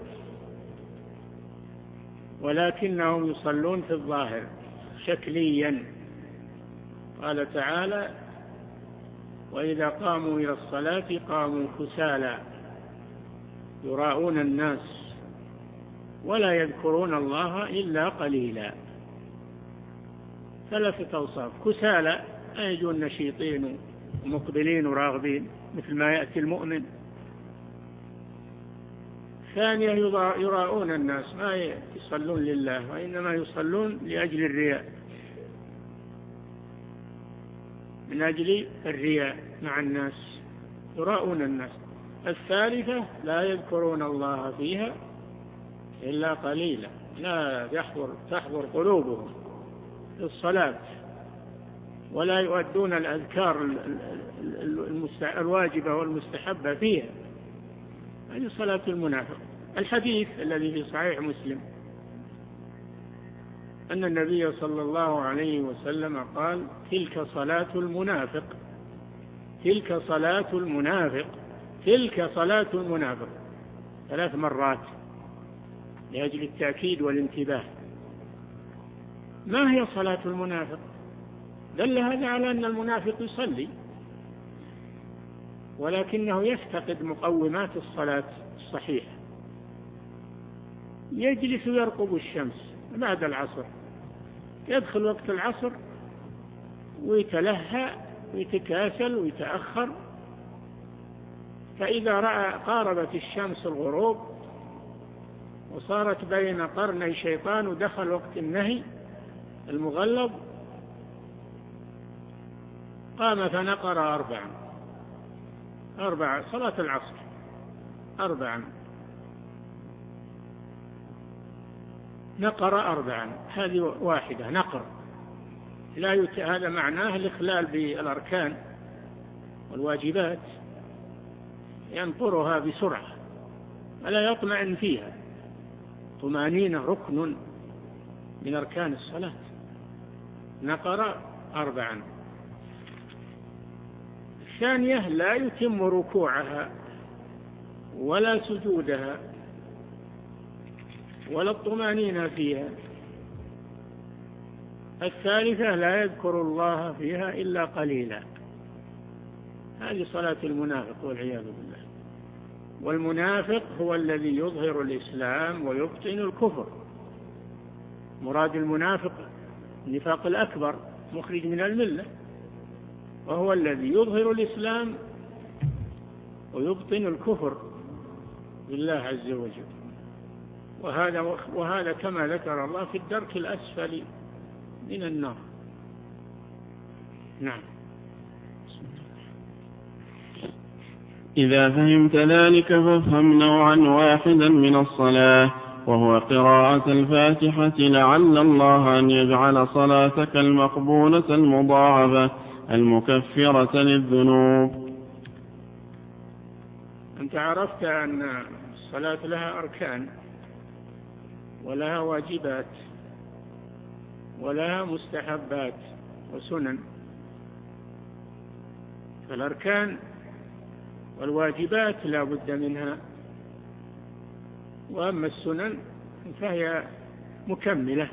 ولكنهم يصلون في الظاهر شكليا. قال تعالى: وإذا قاموا إلى الصلاة قاموا كسالى يراءون الناس ولا يذكرون الله إلا قليلا. 3 أوصاف: كسالى يجون نشيطين ومقبلين وراغبين مثل ما يأتي المؤمن. ثانية يراءون الناس، ما يصلون لله وإنما يصلون لأجل الرياء، من أجل الرياء مع الناس، يراءون الناس. الثالثة لا يذكرون الله فيها إلا قليلا، لا تحضر قلوبهم في الصلاة، ولا يؤدون الأذكار الواجبة والمستحبة فيها. هذه صلاة المنافق. الحديث الذي في صحيح مسلم أن النبي صلى الله عليه وسلم قال: تلك صلاة المنافق، تلك صلاة المنافق، تلك صلاة المنافق 3 مرات لأجل التأكيد والانتباه. ما هي صلاة المنافق؟ دل هذا على أن المنافق يصلي، ولكنه يفتقد مقومات الصلاة الصحيحة. يجلس يرقب الشمس بعد العصر، يدخل وقت العصر ويتلهى ويتكاسل ويتأخر، فإذا رأى قاربت الشمس الغروب وصارت بين قرني شيطان ودخل وقت النهي المغلظ قام فنقر 4 صلاة العصر 4 نقر 4. هذه واحدة نقر، هذا معناه الإخلال بالأركان والواجبات، ينقرها بسرعة ولا يطمئن فيها. طمأنينة ركن من أركان الصلاة، نقر 4. الثانية لا يتم ركوعها ولا سجودها ولا الطمأنينة فيها. الثالثة لا يذكر الله فيها إلا قليلا. هذه صلاة المنافق والعياذ بالله. والمنافق هو الذي يظهر الإسلام ويبطن الكفر. مراد المنافق النفاق الأكبر مخرج من الملة، وهو الذي يظهر الإسلام ويبطن الكفر بالله عز وجل. وهذا كما ذكر الله في الدرك الأسفل من النار. نعم. إذا فهمت ذلك فافهم نوعا واحدا من الصلاة، وهو قراءة الفاتحة، لعل الله أن يجعل صلاتك المقبولة المضاعفة المكفرة للذنوب. أنت عرفت أن الصلاة لها أركان ولها واجبات ولها مستحبات وسنن. فالأركان والواجبات لا بد منها، وأما السنن فهي مكملة،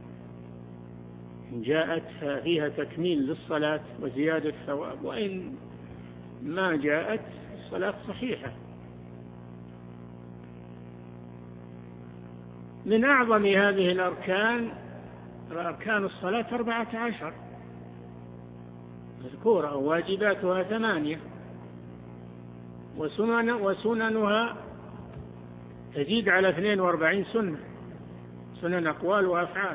إن جاءت فيها تكميل للصلاة وزيادة ثواب، وإن ما جاءت الصلاة صحيحة. من أعظم هذه الأركان أركان الصلاة 14 مذكورة، وواجباتها 8، وسننها تزيد على 42 سنة، سنن أقوال وأفعال.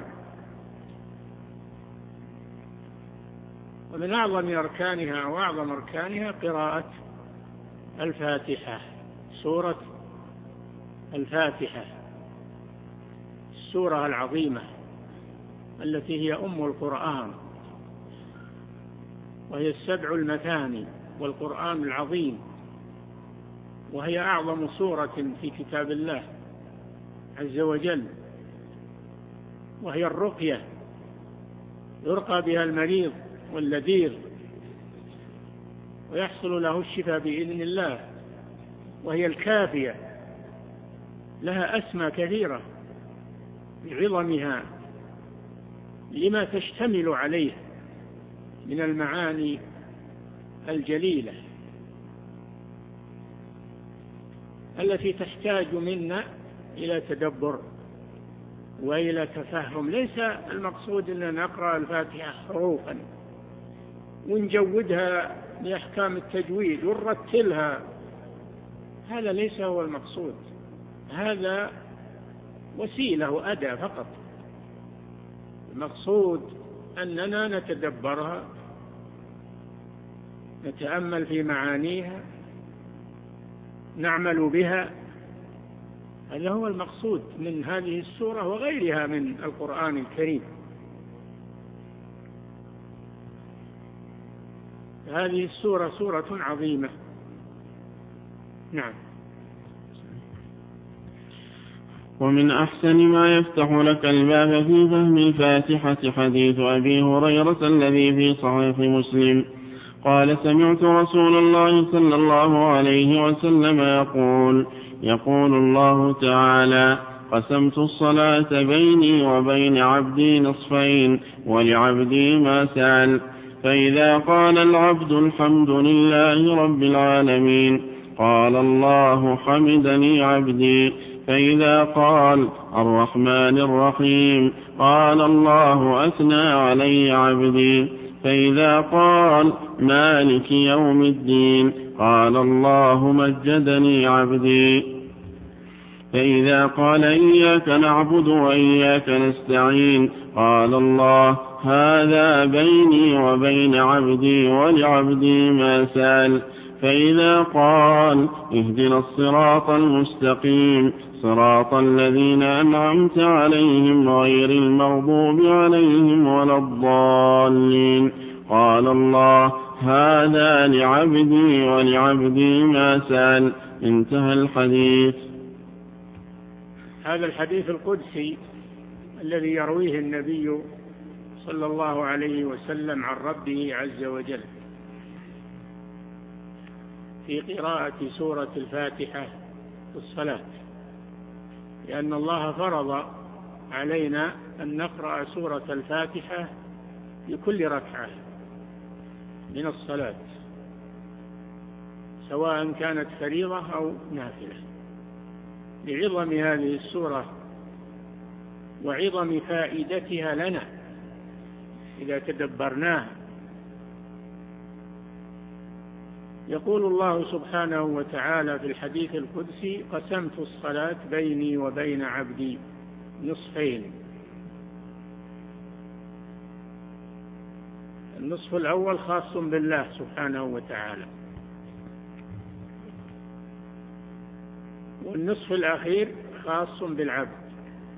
ومن أعظم أركانها وأعظم أركانها قراءة الفاتحة، سورة الفاتحة، السورة العظيمة التي هي أم القرآن، وهي 7 المثاني والقرآن العظيم، وهي أعظم سورة في كتاب الله عز وجل، وهي الرقية يرقى بها المريض واللذيذ ويحصل له الشفاء بإذن الله، وهي الكافية، لها أسمى كثيرة بعظمها لما تشتمل عليه من المعاني الجليلة التي تحتاج منا إلى تدبر وإلى تفهم. ليس المقصود أن نقرأ الفاتحة حروفا ونجودها بأحكام التجويد ونرتلها، هذا ليس هو المقصود، هذا وسيلة وأداة فقط. المقصود أننا نتدبرها، نتأمل في معانيها، نعمل بها. هذا هو المقصود من هذه السورة وغيرها من القرآن الكريم. هذه السورة سورة عظيمة. نعم. ومن أحسن ما يفتح لك الباب في فهم الفاتحة حديث أبي هريرة الذي في صحيح مسلم قال: سمعت رسول الله صلى الله عليه وسلم يقول الله تعالى: قسمت الصلاة بيني وبين عبدي نصفين، ولعبدي ما سأل، فإذا قال العبد الحمد لله رب العالمين قال الله حمدني عبدي، فإذا قال الرحمن الرحيم قال الله أثنى علي عبدي، فإذا قال مالك يوم الدين قال الله مجدني عبدي، فإذا قال إياك نعبد وإياك نستعين قال الله هذا بيني وبين عبدي ولعبدي ما سأل، فإذا قال اهدنا الصراط المستقيم صراط الذين أنعمت عليهم غير المغضوب عليهم ولا الضالين قال الله هذا لعبدي ولعبدي ما سأل. انتهى الحديث. هذا الحديث القدسي الذي يرويه النبي صلى الله عليه وسلم عن ربه عز وجل في قراءة سورة الفاتحة في الصلاة، لأن الله فرض علينا أن نقرأ سورة الفاتحة لكل ركعة من الصلاة، سواء كانت فريضة أو نافلة، لعظم هذه السورة وعظم فائدتها لنا إذا تدبرناها. يقول الله سبحانه وتعالى في الحديث القدسي قسمت الصلاة بيني وبين عبدي نصفين، النصف الأول خاص بالله سبحانه وتعالى، والنصف الأخير خاص بالعبد،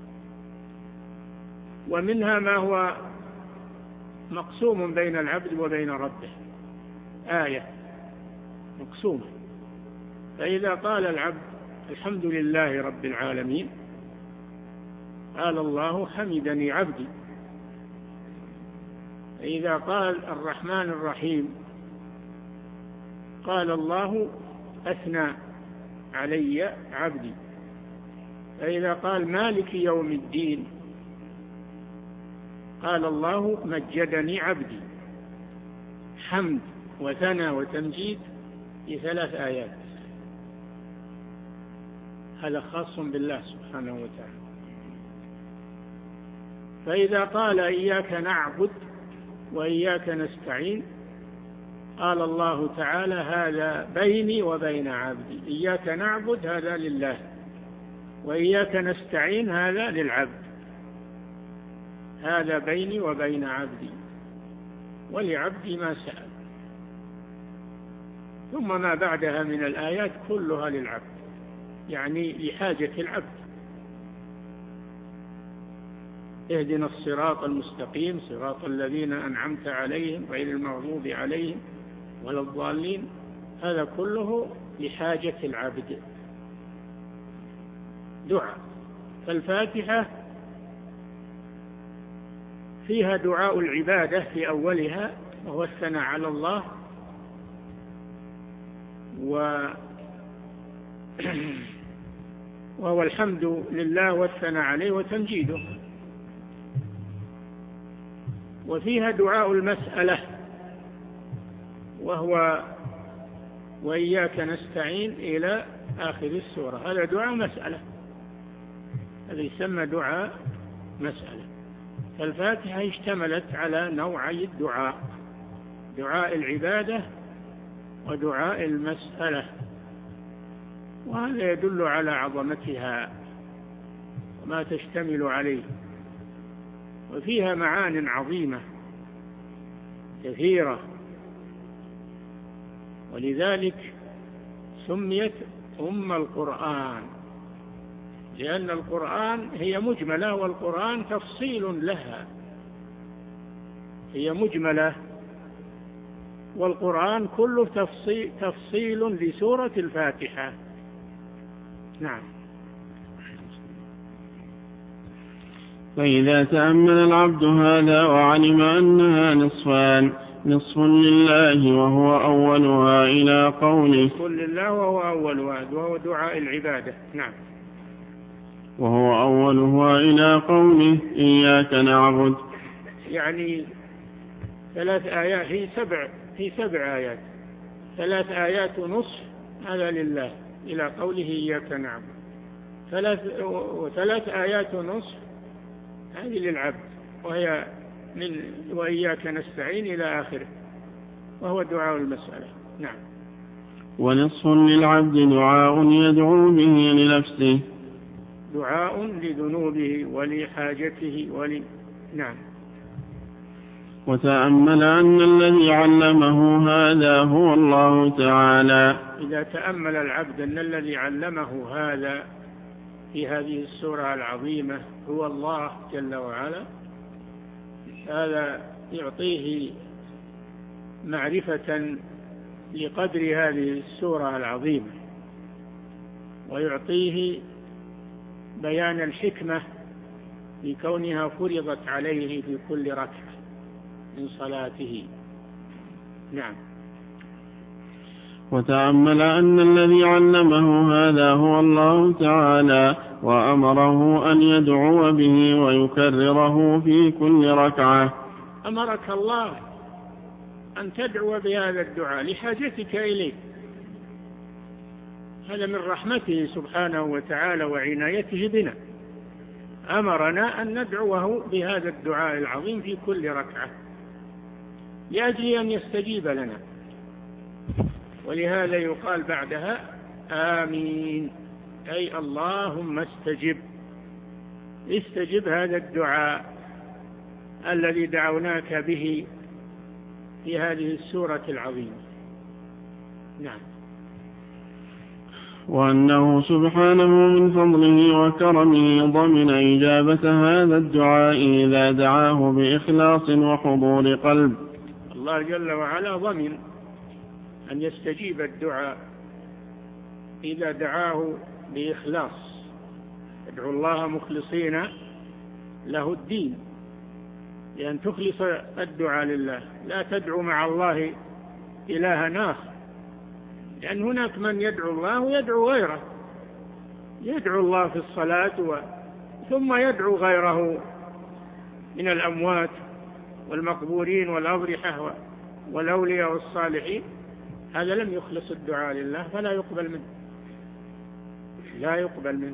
ومنها ما هو مقسوم بين العبد وبين ربه، آية مقسومة. فإذا قال العبد الحمد لله رب العالمين قال الله حمدني عبدي. فإذا قال الرحمن الرحيم قال الله أثنى علي عبدي. فإذا قال مالك يوم الدين قال الله مجدني عبدي. حمد وثنى وتمجيد في 3 آيات، هذا خاص بالله سبحانه وتعالى. فإذا قال إياك نعبد وإياك نستعين قال الله تعالى هذا بيني وبين عبدي، إياك نعبد هذا لله، وإياك نستعين هذا للعبد، هذا بيني وبين عبدي ولعبدي ما سأل. ثم ما بعدها من الآيات كلها للعبد، يعني لحاجة العبد. اهدنا الصراط المستقيم صراط الذين أنعمت عليهم غير المغضوب عليهم ولا الضالين، هذا كله لحاجة العبد. دعاء. فالفاتحة فيها دعاء العبادة في أولها وهو الثناء على الله وهو الحمد لله والثناء عليه وتمجيده. وفيها دعاء المسألة وهو وإياك نستعين إلى آخر السورة، هذا دعاء مسألة، هذا يسمى دعاء مسألة. فالفاتحة اشتملت على نوعي الدعاء، دعاء العبادة ودعاء المسألة، وهذا يدل على عظمتها وما تشتمل عليه. وفيها معان عظيمة كثيرة، ولذلك سميت أم القرآن، لأن القرآن هي مجملة والقرآن تفصيل لها، هي مجملة والقرآن كله تفصيل لسورة الفاتحة. نعم. فإذا تأمل العبد هذا وعلم أنها نصفان، نصف لله وهو أولها إلى قوله نصف لله وهو أولها وهو دعاء العبادة. نعم. وهو أولها إلى قوله إياك نعبد، يعني 3 آيات في 7 آيات، 3 آيات نصف هذا لله إلى قوله إياك نعبد، 3 آيات نصف هذه للعبد وهي من وإياك نستعين إلى آخره وهو دعاء المسألة. نعم. ونصف للعبد دعاء يدعو به لنفسه، دعاء لذنوبه ولحاجته نعم. وتأمل أن الذي علمه هذا هو الله تعالى. إذا تأمل العبد أن الذي علمه هذا في هذه السورة العظيمة هو الله جل وعلا، هذا يعطيه معرفة لقدر هذه السورة العظيمة، ويعطيه بيان الحكمة لكونها فرضت عليه في كل ركعة من صلاته. نعم. وتأمل أن الذي علمه هذا هو الله تعالى، وأمره أن يدعو به ويكرره في كل ركعة. أمرك الله أن تدعو بهذا الدعاء لحاجتك إليه، هذا من رحمته سبحانه وتعالى وعنايته بنا، أمرنا أن ندعوه بهذا الدعاء العظيم في كل ركعة لأجل أن يستجيب لنا، ولهذا يقال بعدها آمين، أي اللهم استجب هذا الدعاء الذي دعوناك به في هذه السورة العظيمة. نعم. وأنه سبحانه من فضله وكرمه ضمن إجابة هذا الدعاء إذا دعاه بإخلاص وحضور قلب. الله جل وعلا ضمن أن يستجيب الدعاء إذا دعاه بإخلاص، ادعوا الله مخلصين له الدين، لأن تخلص الدعاء لله، لا تدعو مع الله إلها آخر، لأن هناك من يدعو الله ويدعو غيره، يدعو الله في الصلاة ثم يدعو غيره من الأموات والمقبورين والأضرحة والأولياء والصالحين، هذا لم يخلص الدعاء لله فلا يقبل منه، لا يقبل منه.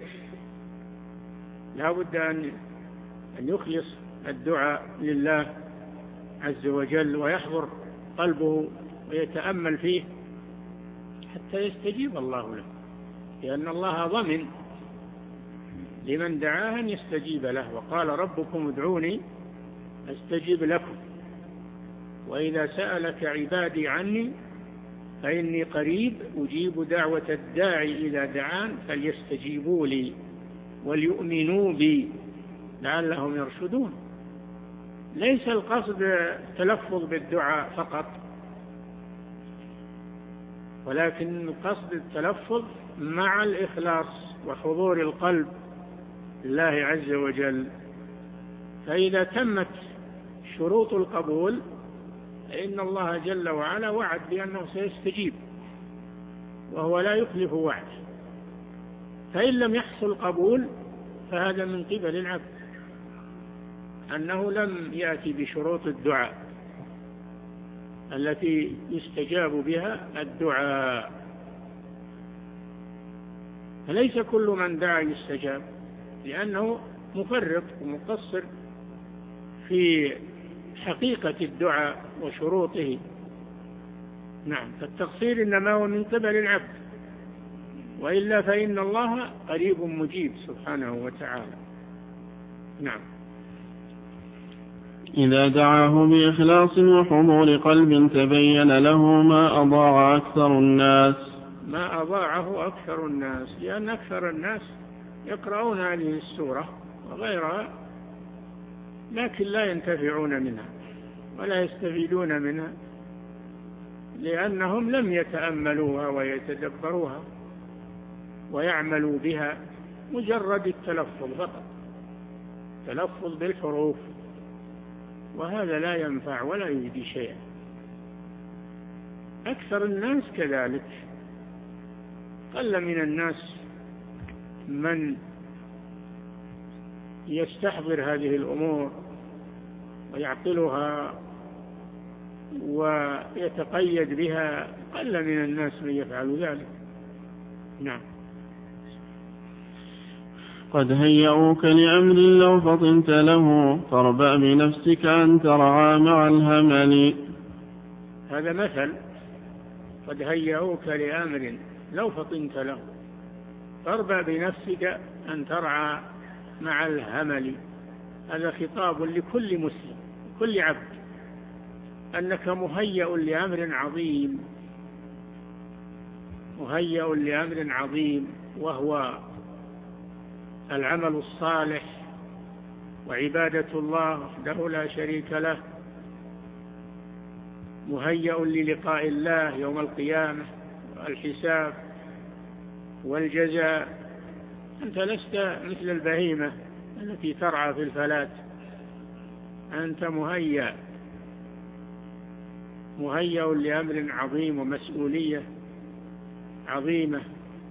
لا بد أن يخلص الدعاء لله عز وجل ويحضر قلبه ويتأمل فيه حتى يستجيب الله له، لأن الله ضمن لمن دعاه أن يستجيب له، وقال ربكم ادعوني أستجب لكم، وإذا سألك عبادي عني فإني قريب أجيب دعوة الداعي إذا دعان فليستجيبوا لي وليؤمنوا بي لعلهم يرشدون. ليس القصد التلفظ بالدعاء فقط، ولكن القصد التلفظ مع الإخلاص وحضور القلب لله عز وجل. فإذا تمت شروط القبول فإن الله جل وعلا وعد بأنه سيستجيب، وهو لا يخلف وعده. فإن لم يحصل قبول فهذا من قبل العبد، أنه لم يأتي بشروط الدعاء التي يستجاب بها الدعاء. فليس كل من دعا يستجاب، لأنه مفرط ومقصر في حقيقة الدعاء وشروطه. نعم. فالتقصير إنما هو من قبل العبد، وإلا فإن الله قريب مجيب سبحانه وتعالى. نعم. إذا دعاه بإخلاص وحضور قلب تبين له ما أضاع أكثر الناس. ما أضاعه أكثر الناس، لأن أكثر الناس يقرؤون هذه السورة وغيرها لكن لا ينتفعون منها ولا يستفيدون منها، لأنهم لم يتأملوها ويتدبروها ويعملوا بها، مجرد التلفظ فقط، تلفظ بالحروف، وهذا لا ينفع ولا يجدي شيئا. أكثر الناس كذلك، قل من الناس من يستحضر هذه الأمور ويعقلها ويتقيد بها، قل من الناس من يفعل ذلك. نعم. قد هيئوك لأمر لو فطنت له فاربأ بنفسك أن ترعى مع الهمل. هذا مثل، قد هيئوك لأمر لو فطنت له فاربأ بنفسك أن ترعى مع الهمل. هذا خطاب لكل مسلم، كل عبد أنك مهيأ لأمر عظيم، مهيأ لأمر عظيم، وهو العمل الصالح وعبادة الله وحده لا شريك له، مهيأ للقاء الله يوم القيامة والحساب والجزاء. أنت لست مثل البهيمة التي ترعى في الفلاة، أنت مهيأ لأمر عظيم ومسؤولية عظيمة.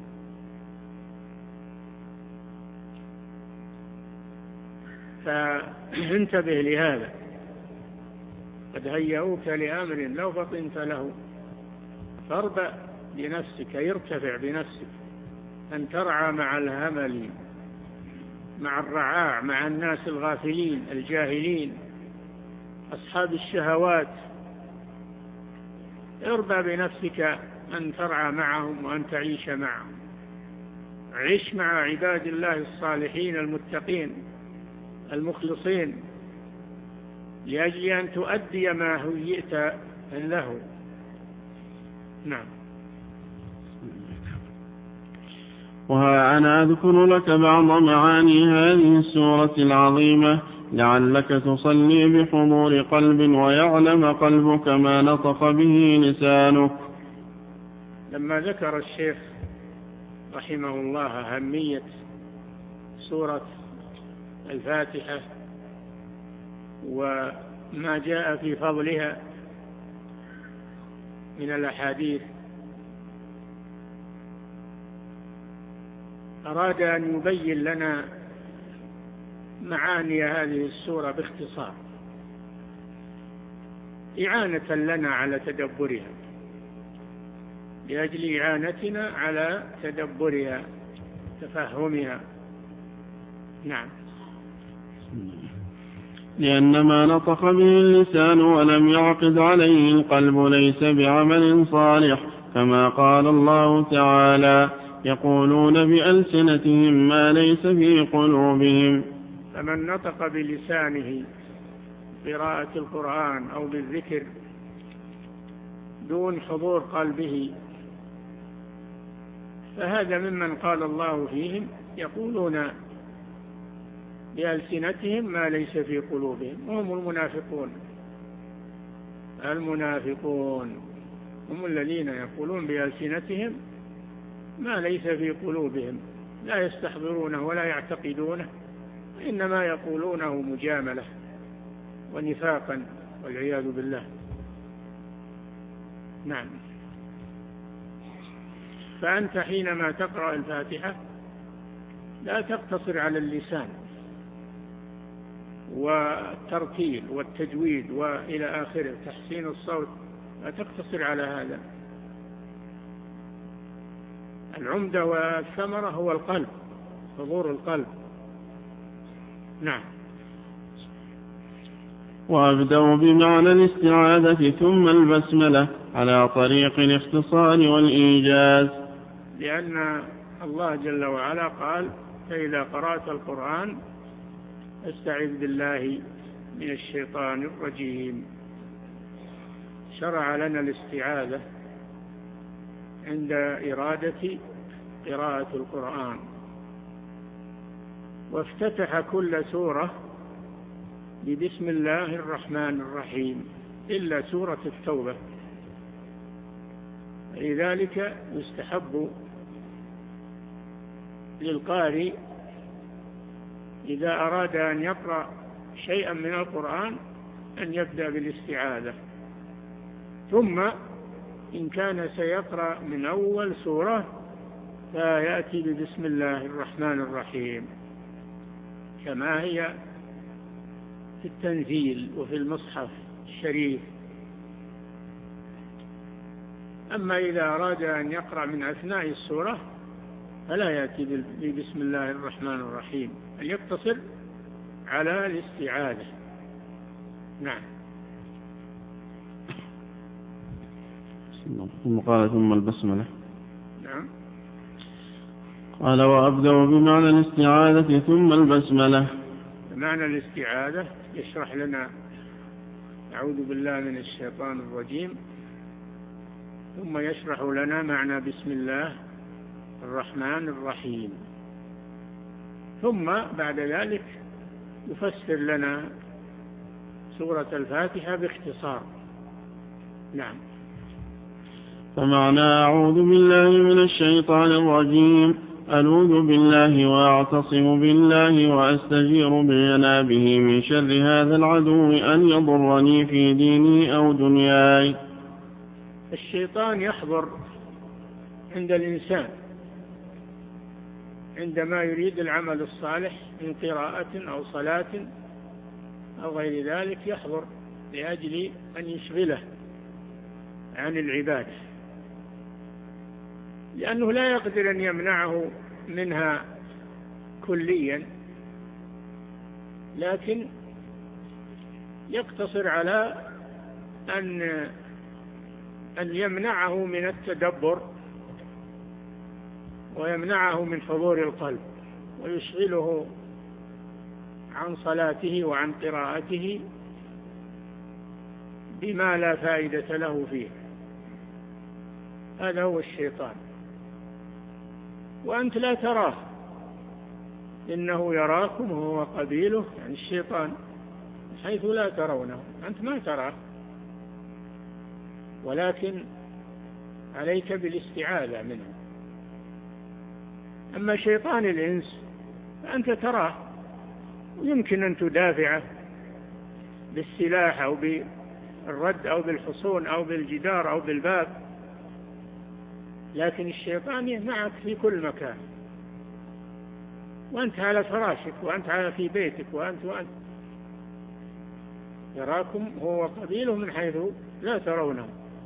فانتبه لهذا، قد هيئوك لأمر لو فطنت له، فاربأ بنفسك، يرتفع بنفسك أن ترعى مع الهمل، مع الرعاع، مع الناس الغافلين الجاهلين أصحاب الشهوات. اربأ بنفسك أن ترعى معهم وأن تعيش معهم. عش مع عباد الله الصالحين المتقين المخلصين لأجل أن تؤدي ما هيئت له. نعم. وها أنا أذكر لك بعض معاني هذه السورة العظيمة لعلك تصلي بحضور قلب ويعلم قلبك ما نطق به لسانك. لما ذكر الشيخ رحمه الله أهمية سورة الفاتحة وما جاء في فضلها من الأحاديث، أراد أن يبين لنا معاني هذه السورة باختصار إعانة لنا على تدبرها، لأجل إعانتنا على تدبرها تفهمها. نعم. لأن ما نطق به اللسان ولم يعقد عليه القلب ليس بعمل صالح، كما قال الله تعالى: يقولون بألسنتهم ما ليس في قلوبهم. فمن نطق بلسانه قراءة القرآن أو بالذكر دون حضور قلبه، فهذا ممن قال الله فيهم يقولون بألسنتهم ما ليس في قلوبهم، وهم المنافقون. المنافقون هم الذين يقولون بألسنتهم ما ليس في قلوبهم، لا يستحضرونه ولا يعتقدونه، إنما يقولونه مجاملة ونفاقا والعياذ بالله. نعم. فأنت حينما تقرأ الفاتحة لا تقتصر على اللسان والترتيل والتجويد وإلى آخره، تحسين الصوت، لا تقتصر على هذا. العمدة والثمرة هو القلب، حضور القلب. نعم. وأبدأ بمعنى الاستعاذة ثم البسملة على طريق الاختصار والإيجاز، لأن الله جل وعلا قال: فإذا قرأت القرآن استعذ بالله من الشيطان الرجيم. شرع لنا الاستعاذة عند إرادة قراءة القرآن، وافتتح كل سورة ببسم الله الرحمن الرحيم إلا سورة التوبة. لذلك يستحب للقارئ إذا أراد أن يقرأ شيئا من القرآن أن يبدأ بالاستعاذة، ثم إن كان سيقرأ من أول سورة فيأتي ببسم الله الرحمن الرحيم كما هي في التنزيل وفي المصحف الشريف. أما إذا أراد أن يقرأ من أثناء السورة فلا يأتي ببسم الله الرحمن الرحيم، أن يقتصر على الاستعاذة. نعم. ثم قال ثم البسملة. نعم. قال: وأبدأ بمعنى الاستعاذة ثم البسملة. معنى الاستعاذة يشرح لنا أعوذ بالله من الشيطان الرجيم، ثم يشرح لنا معنى بسم الله الرحمن الرحيم، ثم بعد ذلك يفسر لنا سورة الفاتحة باختصار. نعم. فمعنى أعوذ بالله من الشيطان الرجيم: ألوذ بالله وأعتصم بالله وأستجير بجنابه من شر هذا العدو أن يضرني في ديني أو دنياي. الشيطان يحضر عند الإنسان عندما يريد العمل الصالح من قراءة أو صلاة أو غير ذلك، يحضر لأجل أن يشغله عن العبادة، لأنه لا يقدر أن يمنعه منها كليا، لكن يقتصر على أن يمنعه من التدبر ويمنعه من حضور القلب، ويشغله عن صلاته وعن قراءته بما لا فائدة له فيه. هذا هو الشيطان، وأنت لا تراه، إنه يراكم هو قبيله، يعني الشيطان حيث لا ترونه، أنت ما تراه، ولكن عليك بالاستعاذة منه. أما شيطان الإنس فأنت تراه، ويمكن أن تدافعه بالسلاح أو بالرد أو بالحصون أو بالجدار أو بالباب، لكن الشيطان معك في كل مكان، وأنت على فراشك، وأنت في بيتك، وأنت يراكم هو قبيله من حيث لا ترونه.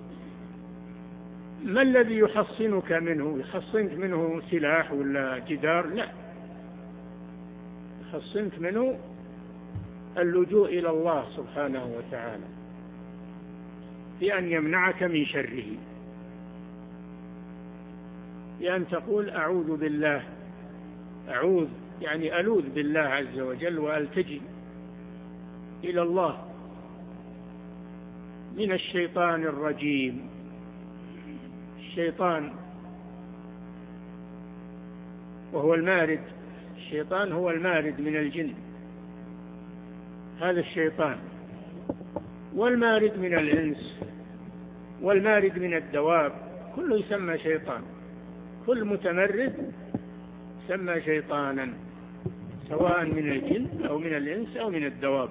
ما الذي يحصنك منه؟ يحصنك منه سلاح ولا جدار؟ لا، يحصنك منه اللجوء إلى الله سبحانه وتعالى في أن يمنعك من شره، بأن تقول أعوذ بالله. أعوذ يعني ألوذ بالله عز وجل، وألتجي إلى الله من الشيطان الرجيم. الشيطان وهو المارد، الشيطان هو المارد من الجن، هذا الشيطان، والمارد من الإنس، والمارد من الدواب، كله يسمى شيطان، كل متمرد يسمى شيطانا، سواء من الجن أو من الإنس أو من الدواب.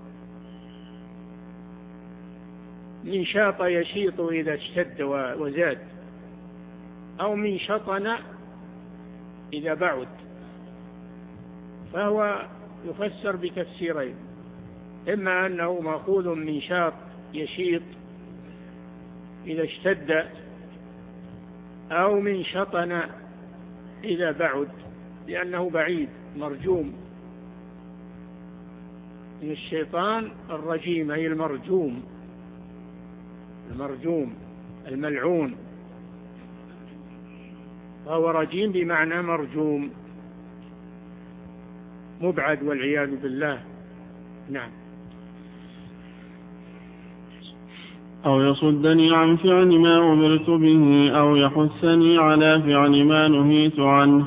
من شاط يشيط إذا اشتد وزاد، أو من شطن إذا بعد، فهو يفسر بتفسيرين: إما أنه مأخوذ من شاط يشيط إذا اشتد، أو من شطن إذا بعد، لأنه بعيد مرجوم. من الشيطان الرجيم أي المرجوم، المرجوم الملعون، فهو رجيم بمعنى مرجوم، مبعد والعياذ بالله. نعم. أو يصدني عن فعل ما أمرت به، أو يحثني على فعل ما نهيت عنه.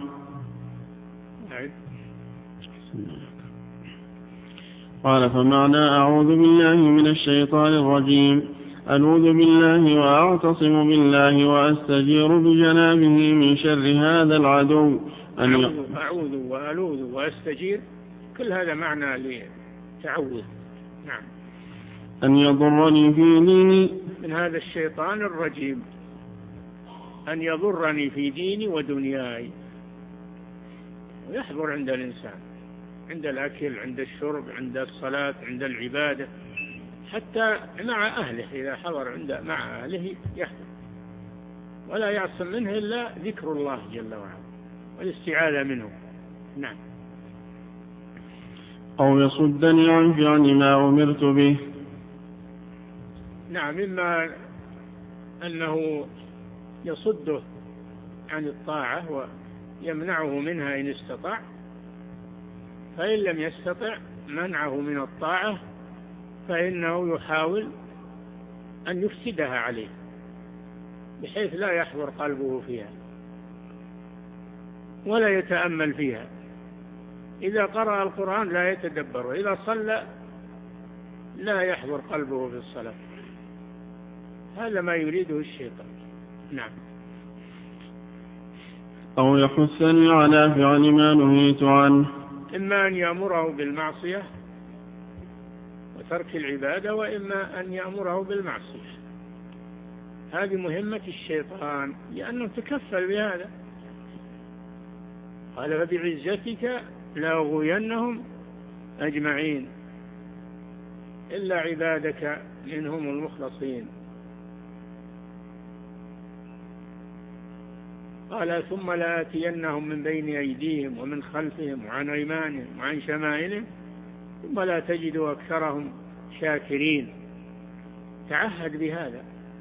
قال: فمعنى أعوذ بالله من الشيطان الرجيم: ألوذ بالله وأعتصم بالله وأستجير بجنابه من شر هذا العدو. أعوذ وألوذ وأستجير، كل هذا معنى لتعوذ. نعم. أن يضرني في ديني، من هذا الشيطان الرجيم، أن يضرني في ديني ودنياي. ويحضر عند الإنسان، عند الأكل، عند الشرب، عند الصلاة، عند العبادة، حتى مع أهله، إذا حضر مع أهله يحضر، ولا يعصم منه إلا ذكر الله جل وعلا والاستعاذة منه. نعم. أو يصدني عن فعل ما أمرت به. نعم، إما أنه يصده عن الطاعة ويمنعه منها إن استطاع، فإن لم يستطع منعه من الطاعة فإنه يحاول أن يفسدها عليه بحيث لا يحضر قلبه فيها ولا يتأمل فيها. إذا قرأ القرآن لا يتدبر، وإذا صلى لا يحضر قلبه في الصلاة. هذا ما يريده الشيطان. نعم. أو يحثني على فعل ما نهيت عنه، إما أن يأمره بالمعصية وترك العبادة، وإما أن يأمره بالمعصية. هذه مهمة الشيطان لأنه تكفل بهذا. قال فبعزتك لأغوينهم أجمعين إلا عبادك منهم المخلصين. قال ثم لآتينهم من بين أيديهم ومن خلفهم وعن أيمانهم وعن شمائلهم ثم لا تجد أكثرهم شاكرين. تعهد بهذا،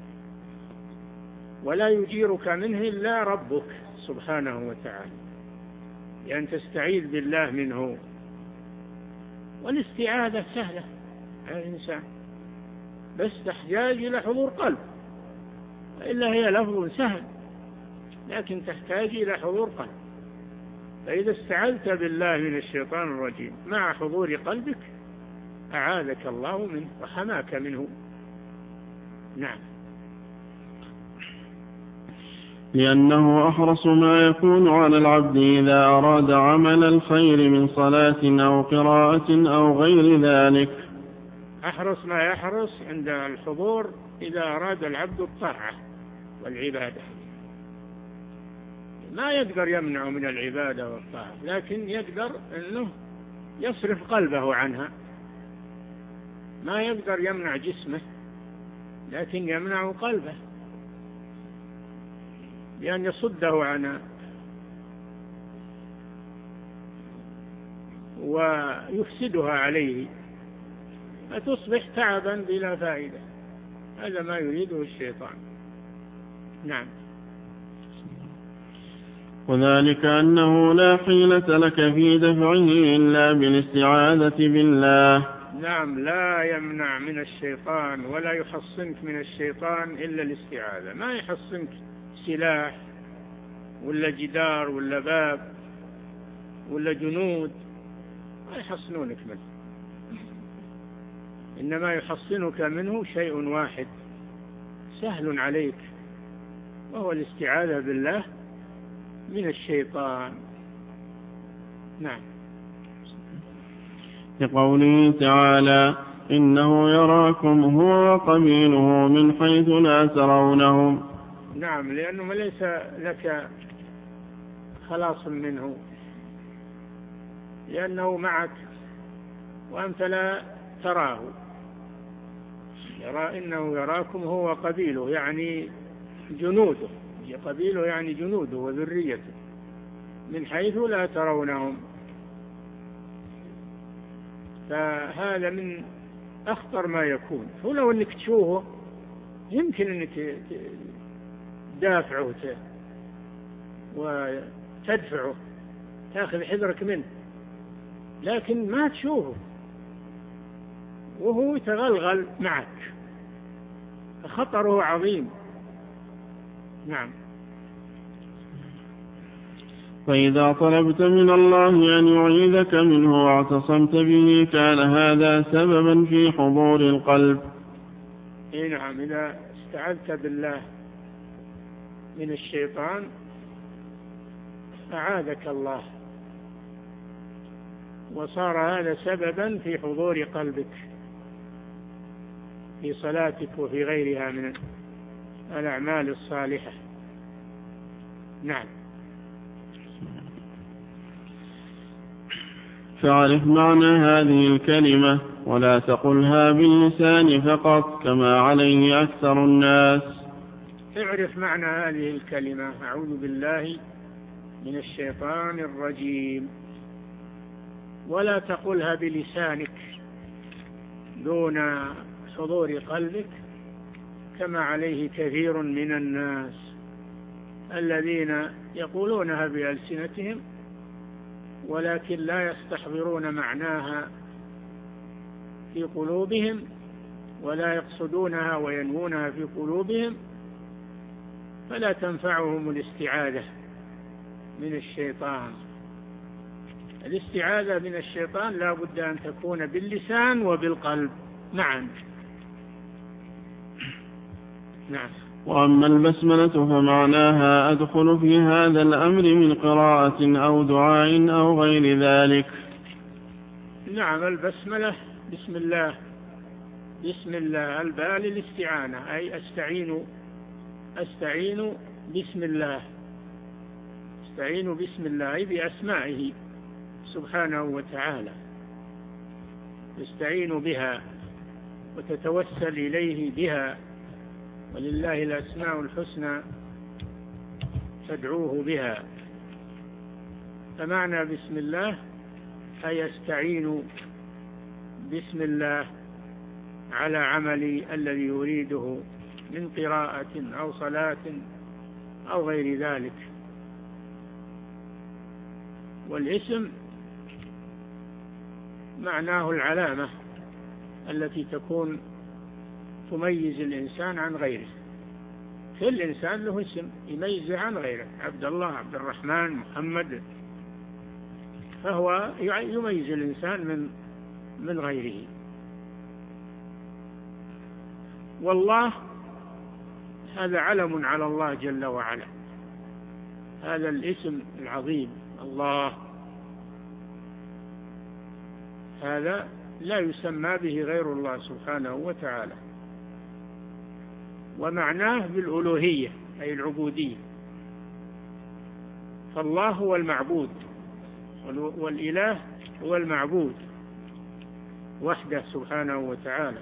ولا يجيرك منه إلا ربك سبحانه وتعالى، لأن تستعيذ بالله منه. والاستعاذة سهلة على الإنسان، بس تحتاج إلى حضور قلب، إلا هي لفظ سهل لكن تحتاج إلى حضور قلب. فإذا استعذت بالله من الشيطان الرجيم مع حضور قلبك أعاذك الله منه وحماك منه. نعم. لأنه أحرص ما يكون على العبد إذا أراد عمل الخير من صلاة أو قراءة أو غير ذلك. أحرص ما يحرص عند الحضور إذا أراد العبد الطاعة والعبادة. ما يقدر يمنع من العبادة والطاعة، لكن يقدر أنه يصرف قلبه عنها. ما يقدر يمنع جسمه، لكن يمنع قلبه بأن يصده عنها ويفسدها عليه فتصبح تعبا بلا فائدة. هذا ما يريده الشيطان. نعم. وذلك أنه لا حيلة لك في دفعه إلا بالاستعاذة بالله. نعم، لا يمنع من الشيطان ولا يحصنك من الشيطان إلا الاستعاذة. ما يحصنك سلاح ولا جدار ولا باب ولا جنود، ما يحصنونك منه. إنما يحصنك منه شيء واحد سهل عليك، وهو الاستعاذة بالله من الشيطان. نعم. لقوله تعالى إنه يراكم هو وقبيله من حيث لا ترونهم. نعم، لأنه ليس لك خلاص منه، لأنه معك وأنت لا تراه. إنه يراكم هو وقبيله يعني جنوده، قبيله يعني جنوده وذريته، من حيث لا ترونهم. فهذا من أخطر ما يكون. ولو أنك تشوفه يمكن أنك تدافعه وتدفعه، تأخذ حذرك منه، لكن ما تشوفه وهو يتغلغل معك، فخطره عظيم. نعم. فإذا طلبت من الله أن يعيذك منه واعتصمت به كان هذا سببا في حضور القلب. نعم، إذا استعذت بالله من الشيطان أعاذك الله، وصار هذا سببا في حضور قلبك في صلاتك وفي غيرها من الأعمال الصالحة. نعم. فاعرف معنى هذه الكلمة ولا تقلها باللسان فقط كما عليه أكثر الناس. اعرف معنى هذه الكلمة، أعوذ بالله من الشيطان الرجيم، ولا تقلها بلسانك دون حضور قلبك كما عليه كثير من الناس الذين يقولونها بألسنتهم ولكن لا يستحضرون معناها في قلوبهم ولا يقصدونها وينوونها في قلوبهم فلا تنفعهم الاستعاذة من الشيطان. الاستعاذة من الشيطان لا بد أن تكون باللسان وبالقلب. نعم. وأما البسملة فمعناها أدخل في هذا الأمر من قراءة أو دعاء أو غير ذلك. نعم، البسملة بسم الله، بسم الله الباء للاستعانة، أي أستعين بسم الله، أستعين بسم الله أي بأسمائه سبحانه وتعالى، تستعين بها وتتوسل إليه بها، ولله الأسماء الحسنى فادعوه بها. فمعنى بسم الله أي أستعين بسم الله على عملي الذي يريده من قراءة أو صلاة أو غير ذلك. والاسم معناه العلامة التي تكون تميز الإنسان عن غيره. كل إنسان له اسم يميزه عن غيره، عبد الله، عبد الرحمن، محمد، فهو يميز الإنسان من غيره. والله هذا علم على الله جل وعلا، هذا الاسم العظيم الله، هذا لا يسمى به غير الله سبحانه وتعالى. ومعناه بالألوهية أي العبودية، فالله هو المعبود والإله هو المعبود وحده سبحانه وتعالى،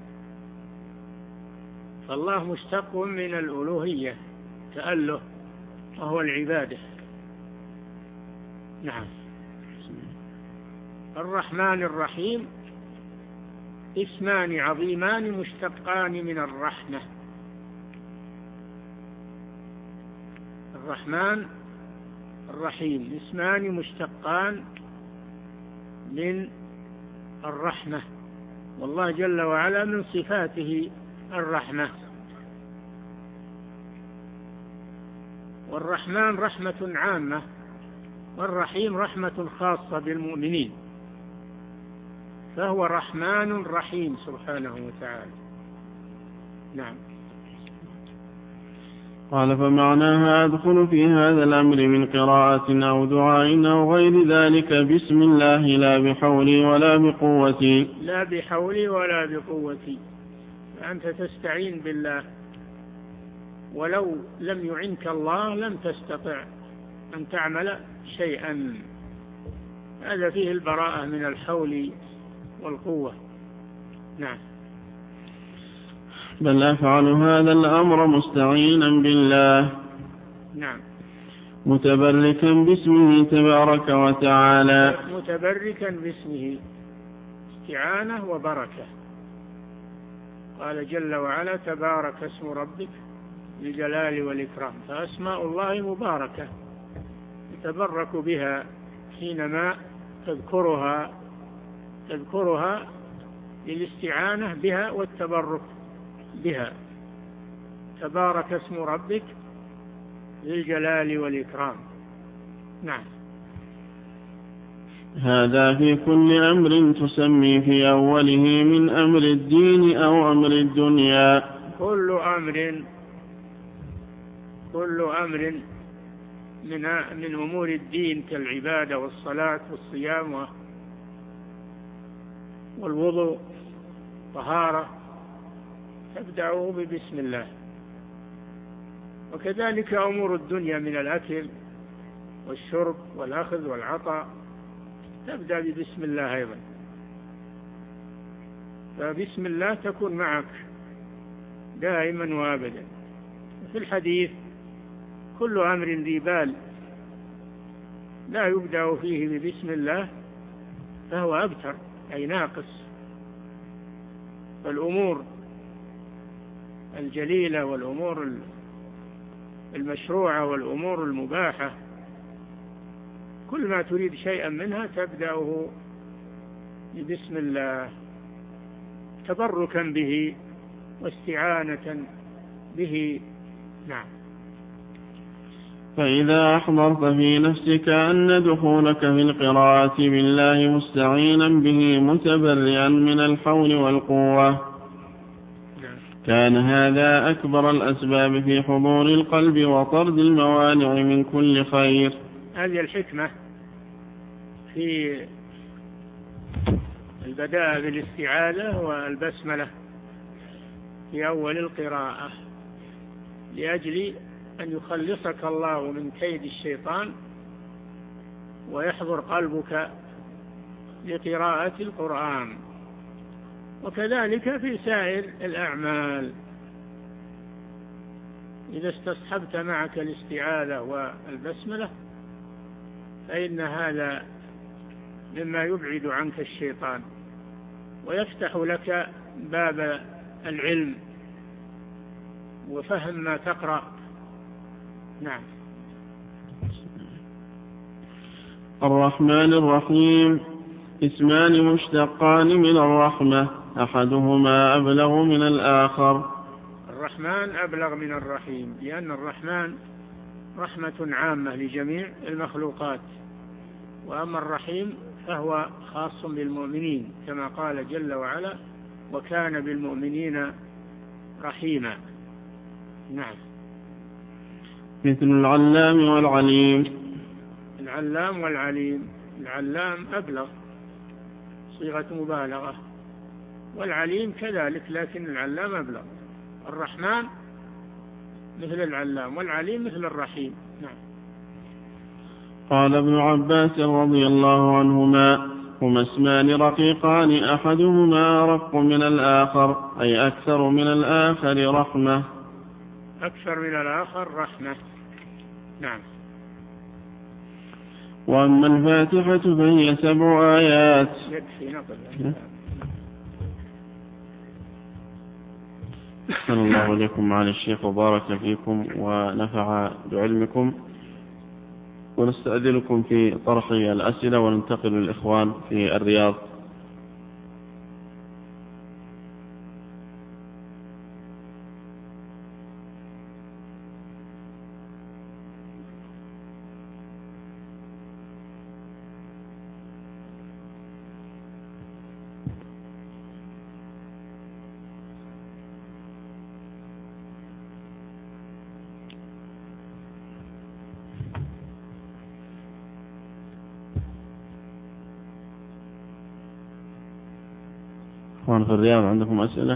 فالله مشتق من الألوهية تأله وهو العبادة. نعم. الرحمن الرحيم اسمان عظيمان مشتقان من الرحمة. الرحمن الرحيم اسمان مشتقان من الرحمة، والله جل وعلا من صفاته الرحمة. والرحمن رحمة عامة، والرحيم رحمة خاصة بالمؤمنين، فهو رحمن رحيم سبحانه وتعالى. نعم. قال فمعناها أدخل في هذا الأمر من قراءة أو دعاء أو غير ذلك بسم الله لا بحولي ولا بقوتي. لا بحولي ولا بقوتي، أنت تستعين بالله، ولو لم يعنك الله لم تستطع أن تعمل شيئا. هذا فيه البراءة من الحول والقوة. نعم. بل أفعل هذا الأمر مستعينا بالله. نعم. متبركا باسمه تبارك وتعالى. متبركا باسمه، استعانة وبركة. قال جل وعلا تبارك اسم ربك بالجلال والإكرام، فأسماء الله مباركة يتبرك بها حينما تذكرها للاستعانة بها والتبرك بها. تبارك اسم ربك بالجلال والإكرام. نعم. هذا في كل أمر تسمي في أوله من أمر الدين أو أمر الدنيا. كل أمر من أمور الدين كالعبادة والصلاة والصيام والوضوء طهارة تبدأه ببسم الله. وكذلك أمور الدنيا من الأكل والشرب والأخذ والعطاء تبدأ ببسم الله أيضا. فبسم الله تكون معك دائما وابدا. في الحديث كل أمر ذي بال لا يبدأ فيه ببسم الله فهو أبتر أي ناقص. فالأمور الجليلة والأمور المشروعة والأمور المباحة كل ما تريد شيئا منها تبدأه ببسم الله. تبركا به واستعانة به. نعم. فإذا أحضرت في نفسك أن دخولك في القراءة بالله مستعينا به متبرئا من الحول والقوة كان هذا أكبر الأسباب في حضور القلب وطرد الموانع من كل خير. هذه الحكمة في البداء بالاستعاذة والبسملة في أول القراءة لأجل أن يخلصك الله من كيد الشيطان ويحضر قلبك لقراءة القرآن. وكذلك في سائر الأعمال إذا استصحبت معك الاستعاذة والبسملة فإن هذا مما يبعد عنك الشيطان ويفتح لك باب العلم وفهم ما تقرأ. نعم. الرحمن الرحيم اسمان مشتقان من الرحمة أحدهما أبلغ من الآخر. الرحمن أبلغ من الرحيم لأن الرحمن رحمة عامة لجميع المخلوقات، وأما الرحيم فهو خاص بالمؤمنين كما قال جل وعلا وكان بالمؤمنين رحيما. نعم. مثل العلام والعليم. العلام والعليم، العلام أبلغ صيغة مبالغة، والعليم كذلك لكن العلام أبلغ. الرحمن مثل العلام والعليم مثل الرحيم. نعم. قال ابن عباس رضي الله عنهما هما اسمان رقيقان أحدهما أرق من الآخر أي أكثر من الآخر رحمة. أكثر من الآخر رحمة. نعم. وأما الفاتحة فهي 7 آيات. يكفي نقل. أحسن الله إليكم معالي الشيخ وبارك فيكم ونفع بعلمكم، ونستأذنكم في طرح الأسئلة وننتقل للإخوان في الرياض. إخوان في الرياض عندكم أسئلة؟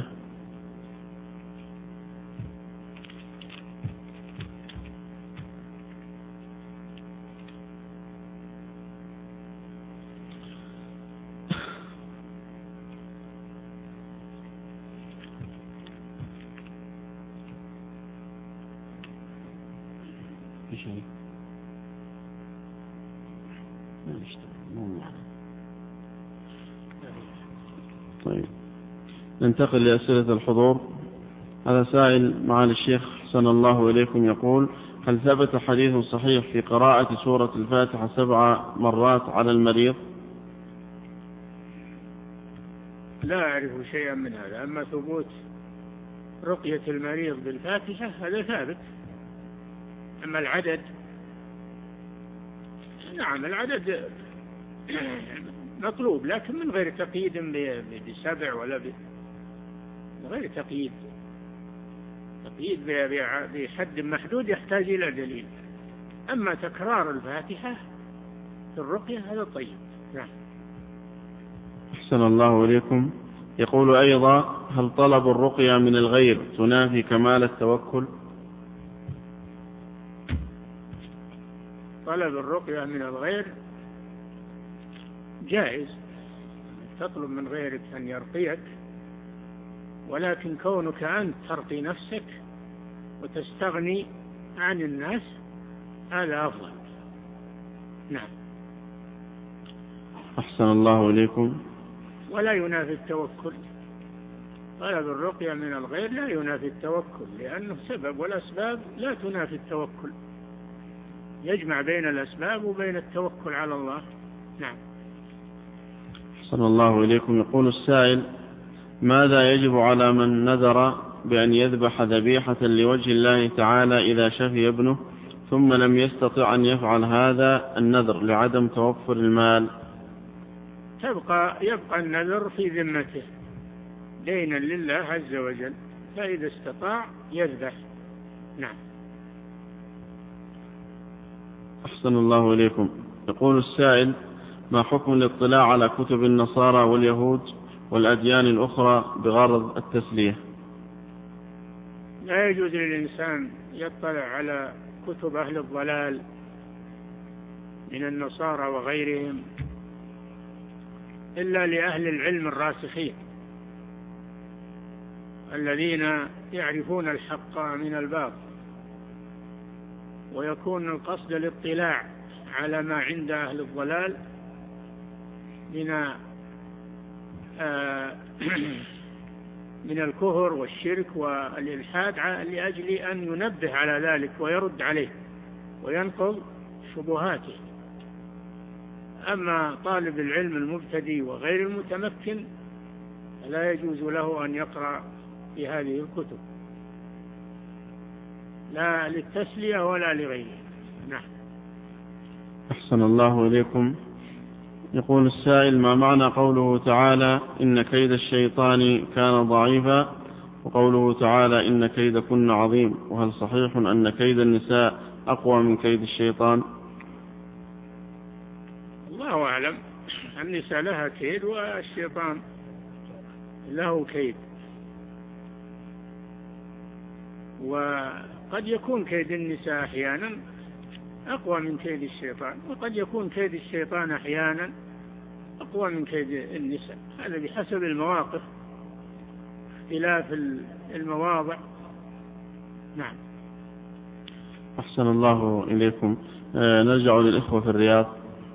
في شيء؟ ما نشتغل مو معنا. طيب ننتقل لأسئلة الحضور. هذا سائل معالي الشيخ حسن الله إليكم يقول هل ثبت حديث صحيح في قراءة سورة الفاتحة 7 مرات على المريض؟ لا أعرف شيئا من هذا. أما ثبوت رقية المريض بالفاتحة هذا ثابت. أما العدد، نعم العدد مطلوب لكن من غير تقييد ب7 ولا غير تقييد. تقييد بحد محدود يحتاج إلى دليل. أما تكرار الفاتحة في الرقية هذا طيب. نعم. أحسن الله إليكم. يقول أيضا هل طلب الرقية من الغير تنافي كمال التوكل؟ طلب الرقية من الغير جائز، تطلب من غيرك أن يرقيك، ولكن كونك أنت ترقي نفسك وتستغني عن الناس هذا أفضل. نعم. أحسن الله إليكم. ولا ينافي التوكل. طلب الرقية من الغير لا ينافي التوكل لأنه سبب، والأسباب لا تنافي التوكل، يجمع بين الأسباب وبين التوكل على الله. نعم. أحسن الله إليكم. يقول السائل ماذا يجب على من نذر بأن يذبح ذبيحة لوجه الله تعالى إذا شفي ابنه ثم لم يستطع أن يفعل هذا النذر لعدم توفر المال؟ يبقى النذر في ذمته دينا لله عز وجل، فإذا استطاع يذبح. نعم. أحسن الله إليكم. يقول السائل: ما حكم الاطلاع على كتب النصارى واليهود والأديان الأخرى بغرض التسلية؟ لا يجوز للإنسان يطلع على كتب أهل الضلال من النصارى وغيرهم إلا لأهل العلم الراسخين الذين يعرفون الحق من الباطل، ويكون القصد الاطلاع على ما عند أهل الضلال من الكفر والشرك والإلحاد لأجل أن ينبه على ذلك ويرد عليه وينقض شبهاته. أما طالب العلم المبتدئ وغير المتمكن لا يجوز له أن يقرأ في هذه الكتب، لا للتسلية ولا لغيره. نعم. أحسن الله إليكم. يقول السائل: ما معنى قوله تعالى إن كيد الشيطان كان ضعيفا، وقوله تعالى إن كيدكن عظيم، وهل صحيح أن كيد النساء أقوى من كيد الشيطان؟ الله أعلم. النساء لها كيد والشيطان له كيد، وقد يكون كيد النساء أحيانا أقوى من كيد الشيطان، وقد يكون كيد الشيطان أحيانا أقوى من كيد النساء. هذا بحسب المواقف، اختلاف المواضع. نعم. أحسن الله إليكم. نرجع للإخوة في الرياض.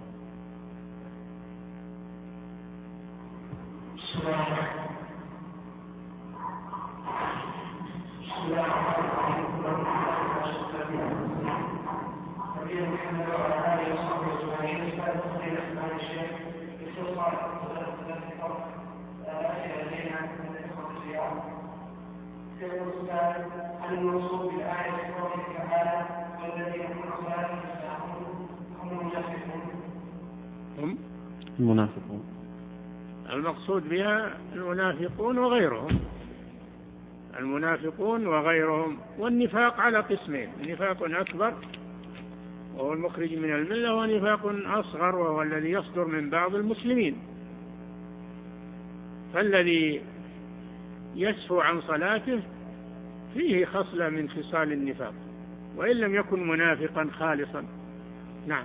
الموصول بالآية قوله تعالى والذين هم المنافقون. المقصود بها المنافقون وغيرهم، المنافقون وغيرهم. والنفاق على قسمين: نفاق أكبر وهو المخرج من الملة، ونفاق أصغر وهو الذي يصدر من بعض المسلمين. فالذي يسهو عن صلاته فيه خصلة من خصال النفاق وإن لم يكن منافقا خالصا. نعم.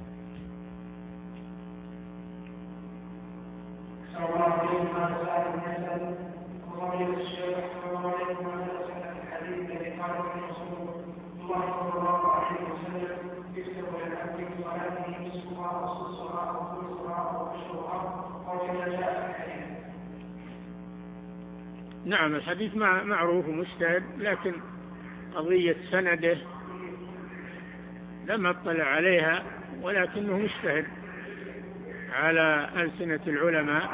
نعم، الحديث معروف ومجتهد، لكن قضية سنده لم أطلع عليها، ولكنه مجتهد على ألسنة العلماء،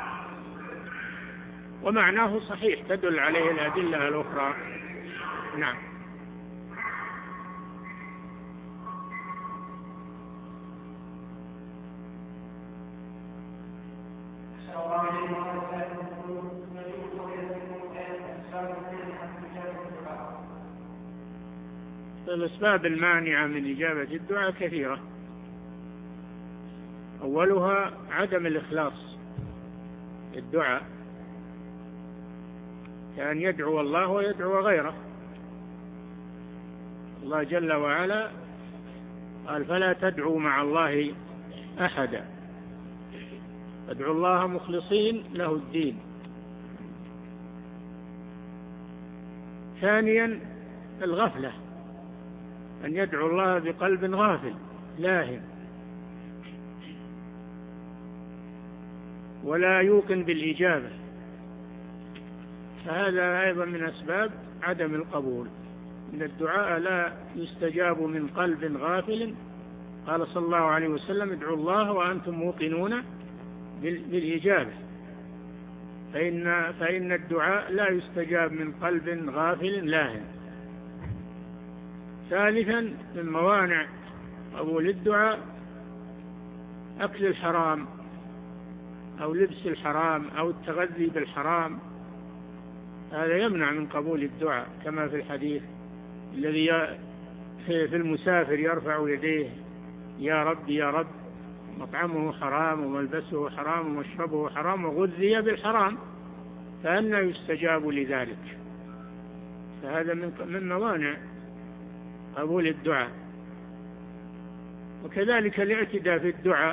ومعناه صحيح تدل عليه الأدلة الأخرى. نعم. الأسباب المانعة من إجابة الدعاء كثيرة، أولها عدم الإخلاص الدعاء، كأن يدعو الله ويدعو غيره. الله جل وعلا قال: فلا تدعوا مع الله أحدا، ادعوا الله مخلصين له الدين. ثانيا الغفلة، أن يدعو الله بقلب غافل لاهٍ ولا يوقن بالإجابة، فهذا أيضا من أسباب عدم القبول. إن الدعاء لا يستجاب من قلب غافل. قال صلى الله عليه وسلم: ادعوا الله وأنتم موقنون بالإجابة. فإن الدعاء لا يستجاب من قلب غافل لاهٍ. ثالثا من موانع قبول الدعاء أكل الحرام أو لبس الحرام أو التغذي بالحرام، هذا يمنع من قبول الدعاء، كما في الحديث الذي في المسافر يرفع يديه: يا رب يا رب، مطعمه حرام وملبسه حرام ومشربه حرام وغذي بالحرام، فأنى يستجاب لذلك؟ فهذا من موانع قبول الدعاء. وكذلك الاعتداء في الدعاء،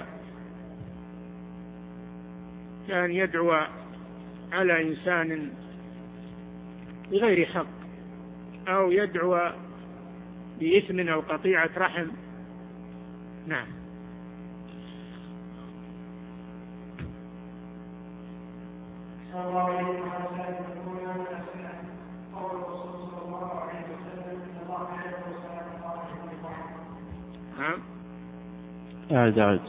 كان يدعو على إنسان بغير حق، أو يدعو بإثم أو قطيعة رحم. نعم. نعم. أعد.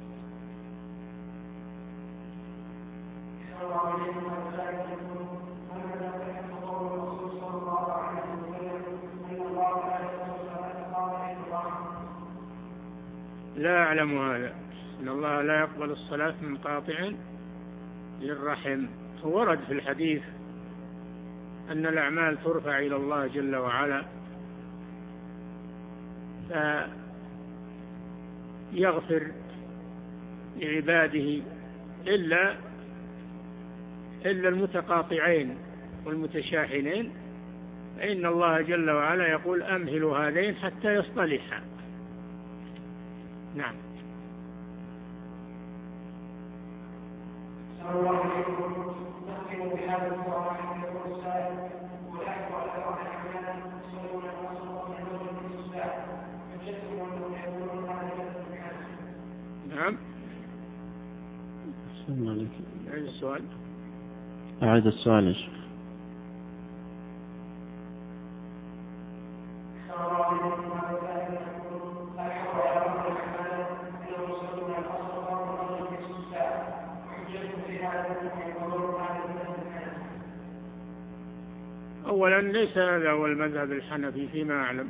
لا أعلم هذا، إن الله لا يقبل الصلاة من قاطع للرحم. ورد في الحديث أن الأعمال ترفع إلى الله جل وعلا فيغفر لعباده إلا المتقاطعين والمتشاحنين، فإن الله جل وعلا يقول: أمهل هذين حتى يصطلحا. نعم. نعم. أعيد السؤال. أعيد السؤال يا شيخ. أولا ليس هذا هو المذهب الحنفي فيما أعلم.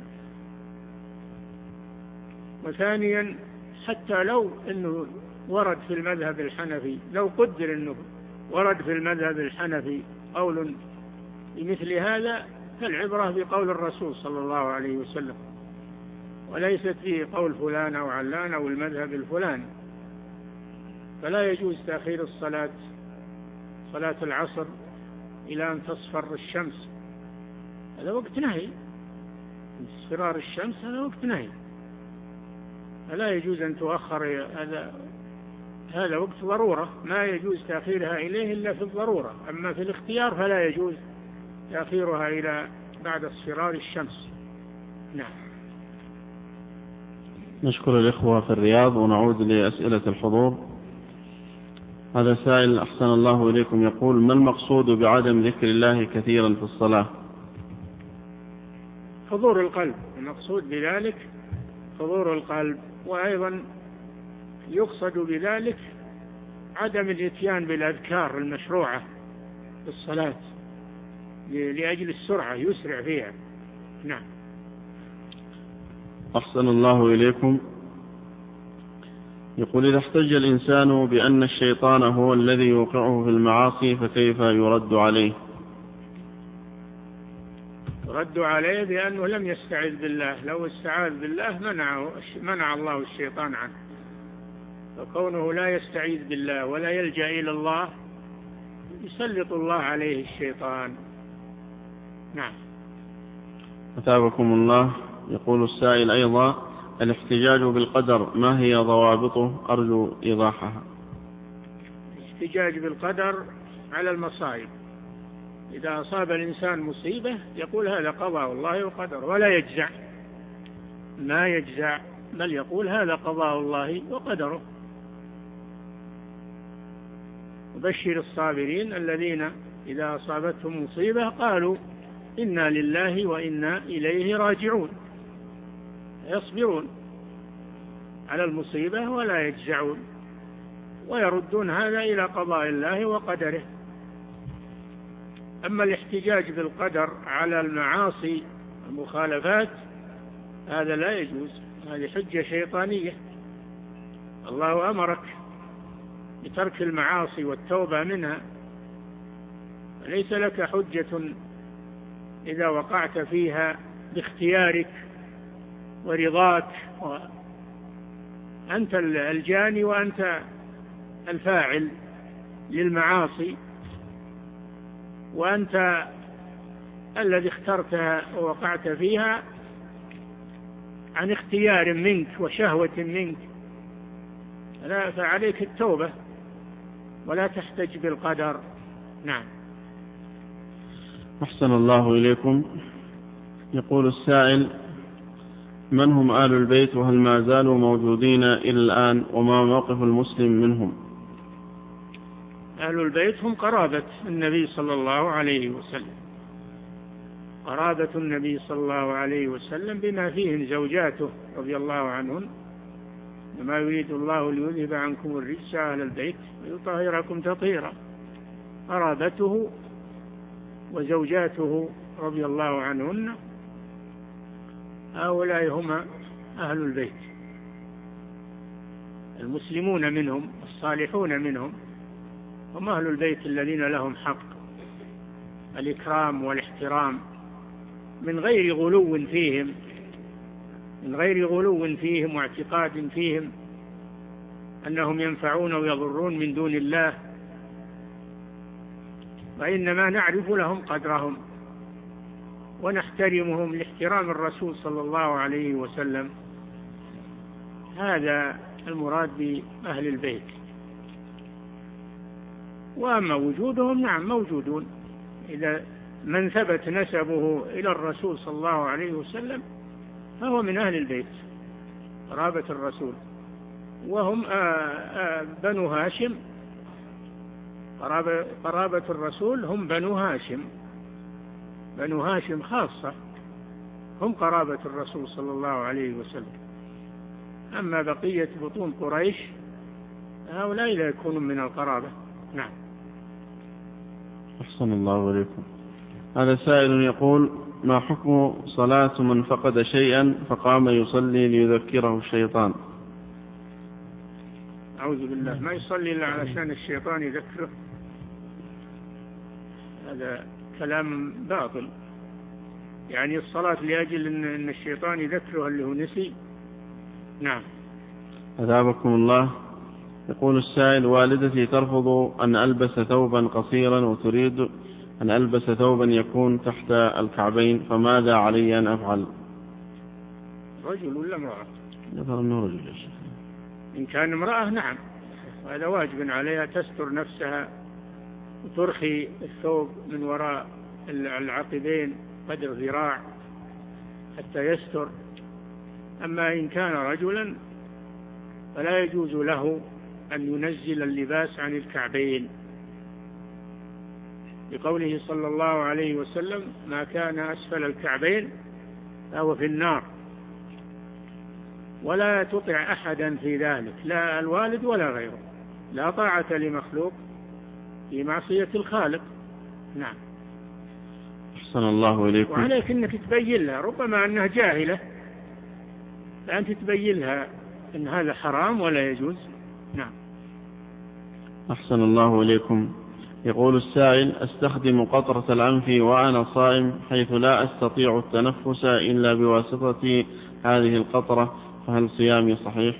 وثانيا حتى لو أنه ورد في المذهب الحنفي، لو قدر أنه ورد في المذهب الحنفي قول بمثل هذا، فالعبرة بقول الرسول صلى الله عليه وسلم، وليست فيه قول فلان أو علان أو المذهب الفلاني. فلا يجوز تأخير صلاة العصر إلى أن تصفر الشمس، هذا وقت نهي. اصفرار الشمس هذا وقت نهي، فلا يجوز أن تؤخر. هذا وقت ضرورة، ما يجوز تأخيرها إليه إلا في الضرورة. أما في الاختيار فلا يجوز تأخيرها إلى بعد اصفرار الشمس. نعم. نشكر الإخوة في الرياض، ونعود لأسئلة الحضور. هذا سائل أحسن الله إليكم يقول: ما المقصود بعدم ذكر الله كثيرا في الصلاة؟ حضور القلب، المقصود بذلك حضور القلب. وأيضا يقصد بذلك عدم الاتيان بالأذكار المشروعة في الصلاة لأجل السرعة، يسرع فيها. نعم. أحسن الله إليكم يقول: إذا احتج الإنسان بأن الشيطان هو الذي يوقعه في المعاصي فكيف يرد عليه؟ يرد عليه بأنه لم يستعذ بالله. لو استعاذ بالله منع الله الشيطان عنه. فكونه لا يستعيذ بالله ولا يلجأ إلى الله يسلط الله عليه الشيطان. نعم. أثابكم الله. يقول السائل أيضا: الاحتجاج بالقدر ما هي ضوابطه؟ أرجو إيضاحها. الاحتجاج بالقدر على المصائب. إذا أصاب الإنسان مصيبة يقول هذا قضاء الله وقدر، ولا يجزع، ما يجزع، بل يقول هذا قضاء الله وقدره. وبشر الصابرين الذين إذا أصابتهم مصيبة قالوا إنا لله وإنا إليه راجعون، يصبرون على المصيبة ولا يجزعون، ويردون هذا إلى قضاء الله وقدره. أما الاحتجاج بالقدر على المعاصي المخالفات هذا لا يجوز، هذه حجة شيطانية. الله أمرك بترك المعاصي والتوبة منها، ليس لك حجة إذا وقعت فيها باختيارك ورضاك، أنت الجاني وأنت الفاعل للمعاصي، وأنت الذي اخترتها ووقعت فيها عن اختيار منك وشهوة منك، لا، فعليك التوبة ولا تحتج بالقدر. نعم. أحسن الله إليكم. يقول السائل: من هم آل البيت، وهل ما زالوا موجودين إلى الآن، وما موقف المسلم منهم؟ آل البيت هم قرابة النبي صلى الله عليه وسلم، قرابة النبي صلى الله عليه وسلم بما فيهن زوجاته رضي الله عنهن، وما يريد الله ليذهب عنكم الرجس أهل البيت ويطهركم تطهيرا. قرابته وزوجاته رضي الله عنهن هؤلاء هم أهل البيت، المسلمون منهم الصالحون منهم هم أهل البيت الذين لهم حق الإكرام والاحترام من غير غلو فيهم، من غير غلو فيهم واعتقاد فيهم أنهم ينفعون ويضرون من دون الله، وإنما نعرف لهم قدرهم ونحترمهم لاحترام الرسول صلى الله عليه وسلم. هذا المراد بأهل البيت. وأما وجودهم نعم موجودون، إذا من ثبت نسبه إلى الرسول صلى الله عليه وسلم فهو من أهل البيت قرابة الرسول، وهم بنو هاشم، قرابة الرسول هم بنو هاشم، بنو هاشم خاصة هم قرابة الرسول صلى الله عليه وسلم. أما بقية بطون قريش هؤلاء لا يكونون من القرابة. نعم. أحسن الله عليكم. هذا سائل يقول: ما حكم صلاة من فقد شيئا فقام يصلي ليذكره الشيطان؟ أعوذ بالله، ما يصلي إلا علشان الشيطان يذكره، هذا كلام باطل. يعني الصلاة لأجل أن الشيطان يذكره اللي هو نسي. نعم. أثابكم الله. يقول السائل: والدتي ترفض أن ألبس ثوبا قصيرا وتريد أن ألبس ثوبا يكون تحت الكعبين، فماذا علي أن أفعل؟ رجل ولا امرأة؟ يظهر أنه رجل. إن كان امرأة نعم، هذا واجب عليها تستر نفسها وترخي الثوب من وراء العقبين قدر ذراع حتى يستر. أما إن كان رجلا فلا يجوز له أن ينزل اللباس عن الكعبين، بقوله صلى الله عليه وسلم: ما كان أسفل الكعبين فهو في النار. ولا تطع أحدا في ذلك، لا الوالد ولا غيره، لا طاعة لمخلوق في معصية الخالق. نعم. أحسن الله إليكم. وعليك أنك تبين لها، ربما أنها جاهلة، فأنت تبين لها أن هذا حرام ولا يجوز. نعم. أحسن الله إليكم. يقول السائل: أستخدم قطرة الأنف وأنا صائم، حيث لا أستطيع التنفس إلا بواسطة هذه القطرة، فهل صيامي صحيح؟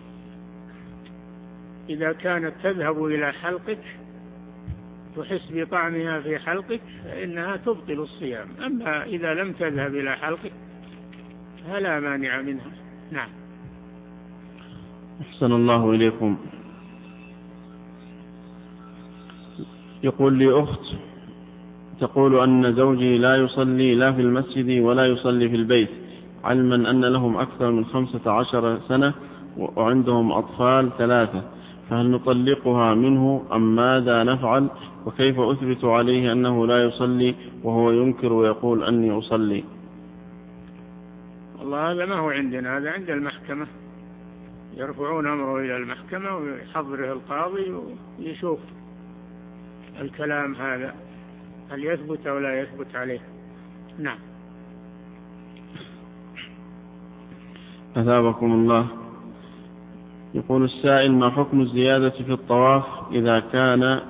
إذا كانت تذهب إلى حلقك تحس بطعمها في حلقك فإنها تبطل الصيام، أما إذا لم تذهب إلى حلقك فلا مانع منها. نعم. أحسن الله إليكم. يقول لي أخت تقول أن زوجي لا يصلي لا في المسجد ولا يصلي في البيت، علما أن لهم أكثر من 15 سنة وعندهم أطفال 3، فهل نطلقها منه أم ماذا نفعل؟ وكيف أثبت عليه أنه لا يصلي وهو ينكر ويقول أني أصلي؟ والله هذا ما هو عندنا، هذا عند المحكمة، يرفعون أمره إلى المحكمة ويحضره القاضي ويشوف الكلام هذا. هل يثبت أو لا يثبت عليه. نعم. أثابكم الله. يقول السائل: ما حكم الزيادة في الطواف إذا كان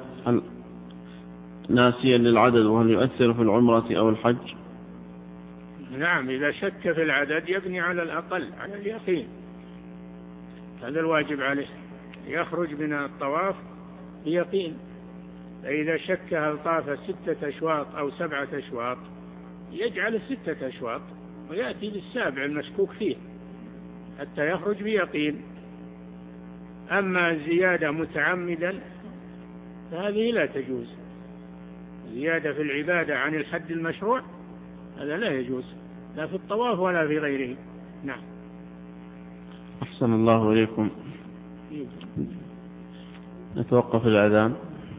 ناسيا للعدد، وهل يؤثر في العمرة أو الحج؟ نعم، إذا شك في العدد يبني على الأقل، على اليقين، هذا الواجب عليه، يخرج من الطواف بيقين. فإذا شك هل طاف 6 أشواط أو 7 أشواط يجعل 6 أشواط ويأتي بالسابع المشكوك فيه حتى يخرج بيقين. أما الزيادة متعمدا فهذه لا تجوز، زيادة في العبادة عن الحد المشروع هذا لا يجوز، لا في الطواف ولا في غيره. نعم. أحسن الله إليكم. نتوقف الأذان.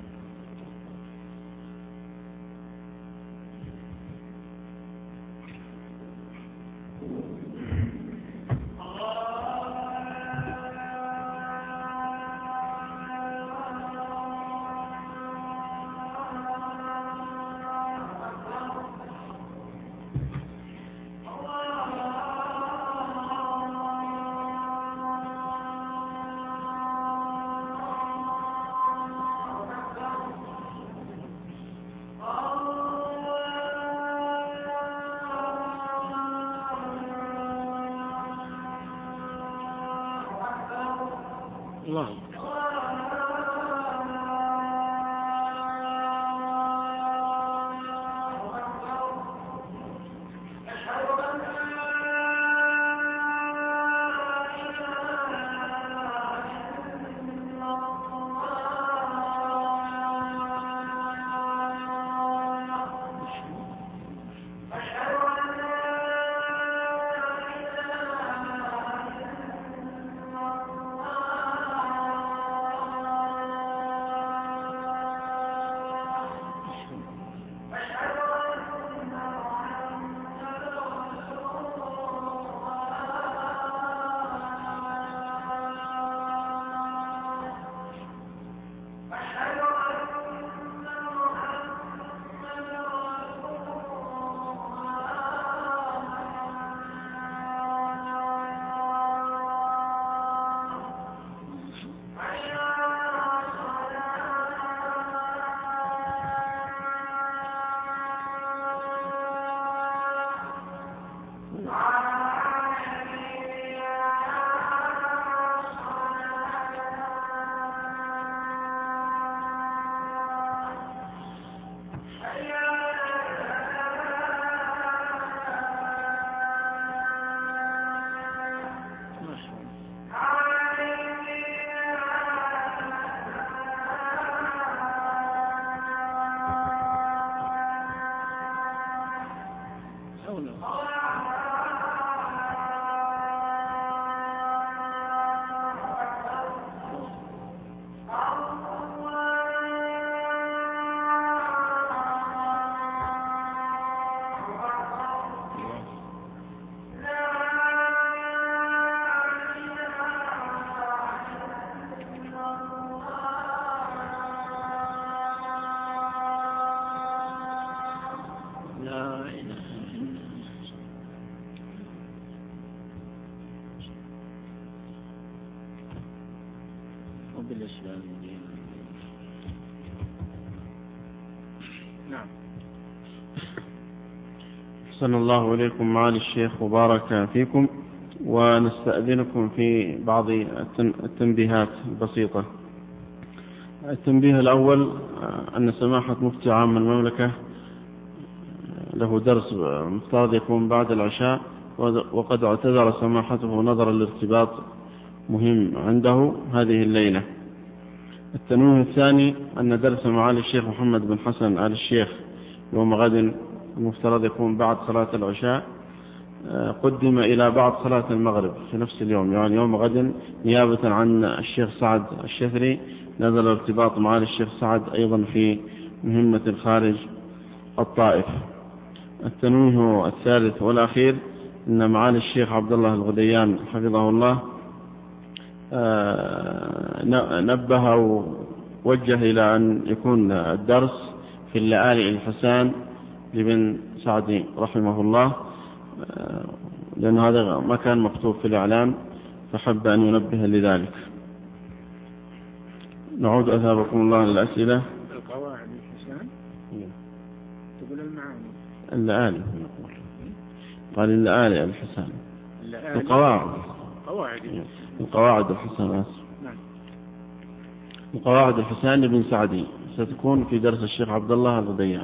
الله. بالإسلام. نعم. أحسن الله إليكم معالي الشيخ وبارك فيكم، ونستأذنكم في بعض التنبيهات البسيطة. التنبيه الأول أن سماحة مفتي عام المملكة له درس مفترض يكون بعد العشاء، وقد اعتذر سماحته نظرا لارتباط مهم عنده هذه الليلة. التنويه الثاني أن درس معالي الشيخ محمد بن حسن آل الشيخ يوم غد المفترض يكون بعد صلاة العشاء قدم إلى بعد صلاة المغرب في نفس اليوم، يعني يوم غد، نيابة عن الشيخ سعد الشفري، نزل ارتباط معالي الشيخ سعد أيضا في مهمة خارج الطائف. التنويه الثالث والأخير أن معالي الشيخ عبد الله الغديان حفظه الله نبه ووجه إلى أن يكون الدرس في اللآلئ الحسان لابن سعدي رحمه الله، لأن هذا ما كان مكتوب في الإعلان فحب أن ينبه لذلك. نعود أثابكم الله للأسئلة. القواعد الحسان تقول المعاني اللآلئ، قال اللآلئ الحسان القواعد الحسان. القواعد الحسان لابن سعدي ستكون في درس الشيخ عبد الله الغديان.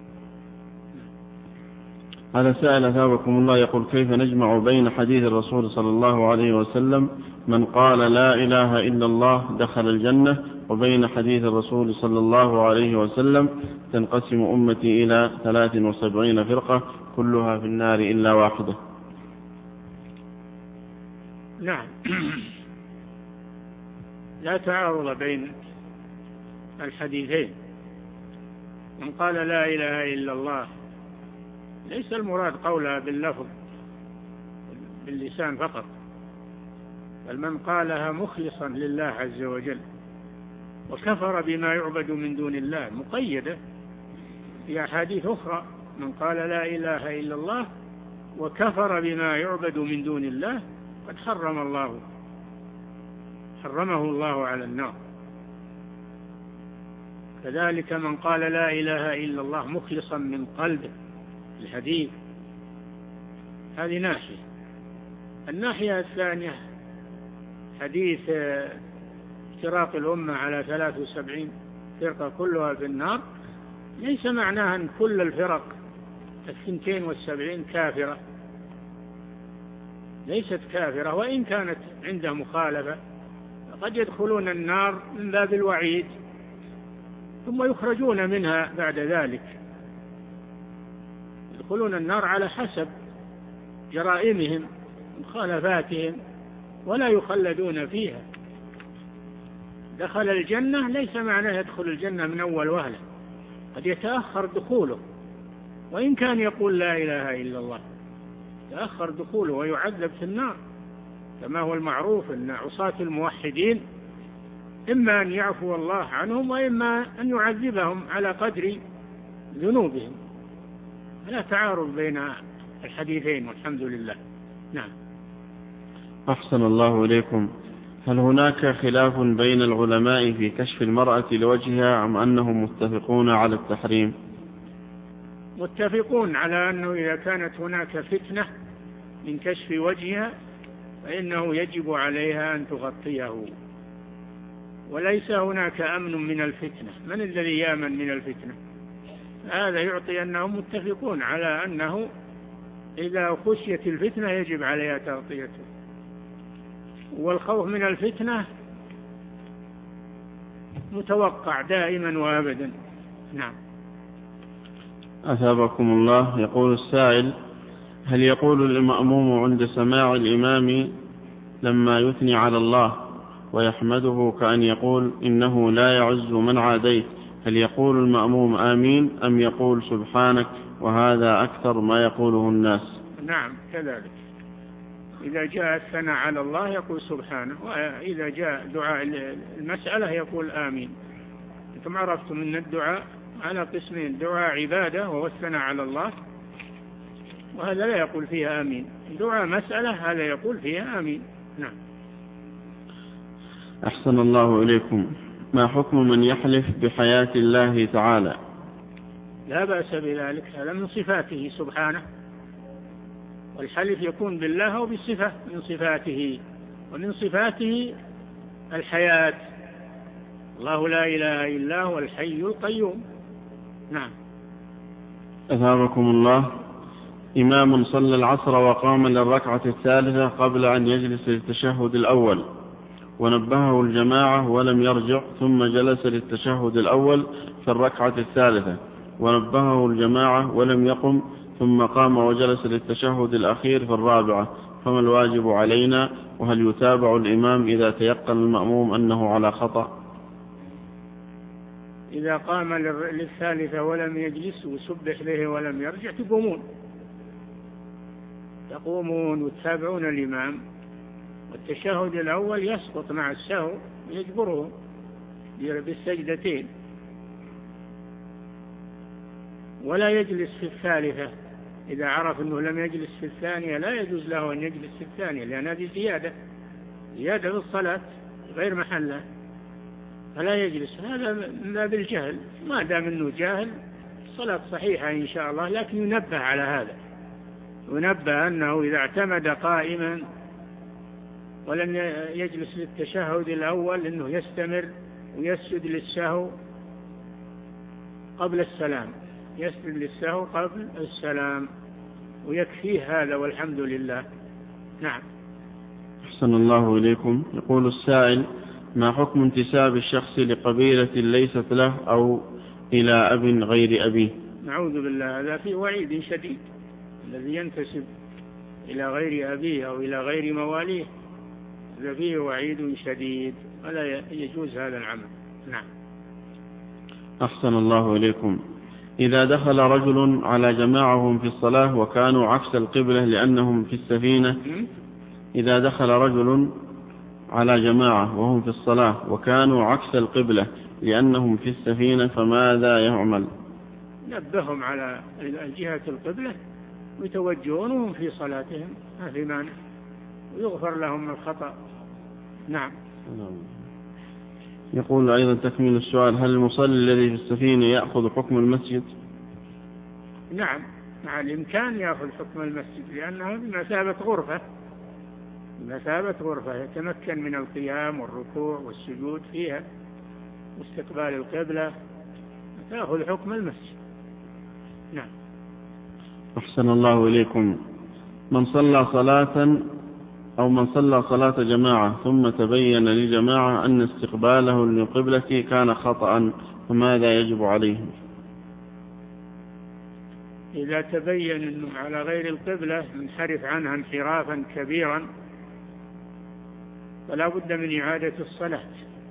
هذا سائل أثابكم الله يقول: كيف نجمع بين حديث الرسول صلى الله عليه وسلم من قال لا إله إلا الله دخل الجنة، وبين حديث الرسول صلى الله عليه وسلم تنقسم أمتي إلى 73 فرقة كلها في النار إلا واحدة؟ نعم، لا تعارض بين الحديثين. من قال لا إله إلا الله ليس المراد قولها باللفظ باللسان فقط، بل من قالها مخلصا لله عز وجل وكفر بما يعبد من دون الله، مقيدة في أحاديث أخرى: من قال لا إله إلا الله وكفر بما يعبد من دون الله قد حرمه الله على النار. كذلك من قال لا إله إلا الله مخلصا من قلبه، الحديث. هذه ناحية. الناحية الثانية حديث افتراق الأمة على 73 فرقة كلها في النار، ليس معناها أن كل الفرق 72 كافرة، ليست كافرة، وإن كانت عندها مخالفة قد يدخلون النار من باب الوعيد ثم يخرجون منها بعد ذلك. يدخلون النار على حسب جرائمهم مخالفاتهم ولا يخلدون فيها. دخل الجنة ليس معناه يدخل الجنة من أول وهلة، قد يتأخر دخوله وإن كان يقول لا إله إلا الله، يتأخر دخوله ويعذب في النار، كما هو المعروف أن عصاة الموحدين إما أن يعفو الله عنهم وإما أن يعذبهم على قدر ذنوبهم. لا تعارض بين الحديثين والحمد لله. نعم. أحسن الله إليكم. هل هناك خلاف بين العلماء في كشف المرأة لوجهها أم أنهم متفقون على التحريم؟ متفقون على أنه إذا كانت هناك فتنة من كشف وجهها فإنه يجب عليها أن تغطيه، وليس هناك أمن من الفتنة. من الذي يأمن من الفتنة؟ هذا يعطي أنهم متفقون على أنه إذا خشيت الفتنة يجب عليها تغطيته، والخوف من الفتنة متوقع دائما وأبدا. نعم. أثابكم الله. يقول السائل: هل يقول المأموم عند سماع الإمام لما يثني على الله ويحمده كأن يقول إنه لا يعز من عاديت، هل يقول المأموم آمين أم يقول سبحانك وهذا أكثر ما يقوله الناس؟ نعم كذلك، إذا جاء الثناء على الله يقول سبحانه، وإذا جاء دعاء المسألة يقول آمين. أنتم عرفتم أن الدعاء على قسمين: دعاء عبادة وهو الثناء على الله، وهذا لا يقول فيها آمين. دعاء مسألة هذا يقول فيها آمين. نعم. أحسن الله إليكم. ما حكم من يحلف بحياة الله تعالى؟ لا بأس بذلك، هذا من صفاته سبحانه، والحلف يكون بالله أو بصفة من صفاته، ومن صفاته الحياة. الله لا إله إلا هو الحي القيوم. نعم. أثابكم الله. إمام صلى العصر وقام للركعة الثالثة قبل أن يجلس للتشهد الأول، ونبهه الجماعة ولم يرجع، ثم جلس للتشهد الأول في الركعة الثالثة ونبهه الجماعة ولم يقم، ثم قام وجلس للتشهد الأخير في الرابعة، فما الواجب علينا؟ وهل يتابع الإمام إذا تيقن المأموم أنه على خطأ؟ إذا قام للثالثة ولم يجلس وسبح له ولم يرجع تقومون وتتابعون الإمام، والتشهد الأول يسقط مع السهو يجبره بالسجدتين. ولا يجلس في الثالثة. إذا عرف أنه لم يجلس في الثانية لا يجوز له أن يجلس في الثانية، لأن هذه زيادة في الصلاة غير محلة، فلا يجلس. هذا من بالجهل، ما دام أنه جاهل الصلاة صحيحة إن شاء الله، لكن ينبه على هذا، ينبه أنه إذا اعتمد قائما ولم يجلس للتشهد الأول أنه يستمر ويسجد للسهو قبل السلام، يسجد للسهو قبل السلام، ويكفيه هذا والحمد لله. نعم. أحسن الله إليكم. يقول السائل: ما حكم انتساب الشخص لقبيلة ليست له أو إلى أب غير أبيه؟ نعوذ بالله، هذا فيه وعيد شديد. الذي ينتسب إلى غير أبيه أو إلى غير مواليه هذا فيه وعيد شديد، ولا يجوز هذا العمل. نعم. أحسن الله إليكم. إذا دخل رجل على جماعهم في الصلاة وكانوا عكس القبلة لأنهم في السفينة، إذا دخل رجل على جماعة وهم في الصلاة وكانوا عكس القبلة لأنهم في السفينة فماذا يعمل؟ نبههم على جهة القبلة ويتوجهون في صلاتهم، ما في مانع، ويغفر لهم الخطأ. نعم. يقول أيضا تكمل السؤال: هل المصلي الذي في السفينة يأخذ حكم المسجد؟ نعم، مع الإمكان يأخذ حكم المسجد، لأنها بمثابة غرفة، بمثابة غرفة يتمكن من القيام والركوع والسجود فيها واستقبال القبلة، تأخذ حكم المسجد. نعم. أحسن الله إليكم. من صلى صلاة جماعة ثم تبين لجماعة أن استقباله للقبلة كان خطأ، فماذا يجب عليه؟ إذا تبين أنه على غير القبلة منحرف عنها انحرافا كبيرا فلا بد من إعادة الصلاة.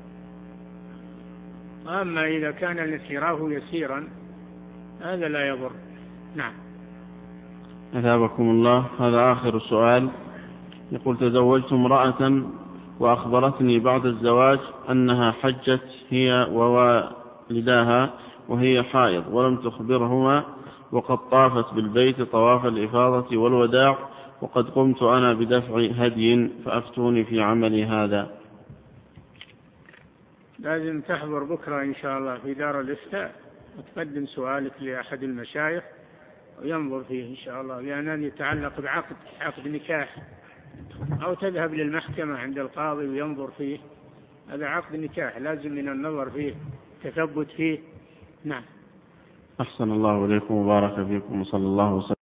أما إذا كان الانحراف يسيرا هذا لا يضر. نعم. أثابكم الله. هذا آخر سؤال. يقول: تزوجت امرأة وأخبرتني بعد الزواج أنها حجت هي ووالداها وهي حائض، ولم تخبرهما، وقد طافت بالبيت طواف الإفاضة والوداع، وقد قمت أنا بدفع هدي، فأفتوني في عملي هذا. لازم تحضر بكرة إن شاء الله في دار الإفتاء وتقدم سؤالك لأحد المشايخ وينظر فيه إن شاء الله، لأنه يتعلق بعقد نكاح، أو تذهب للمحكمة عند القاضي وينظر فيه. هذا عقد نكاح لازم من النظر فيه، تثبت فيه. نعم. أحسن الله إليكم وبارك فيكم وصلى الله وسلم.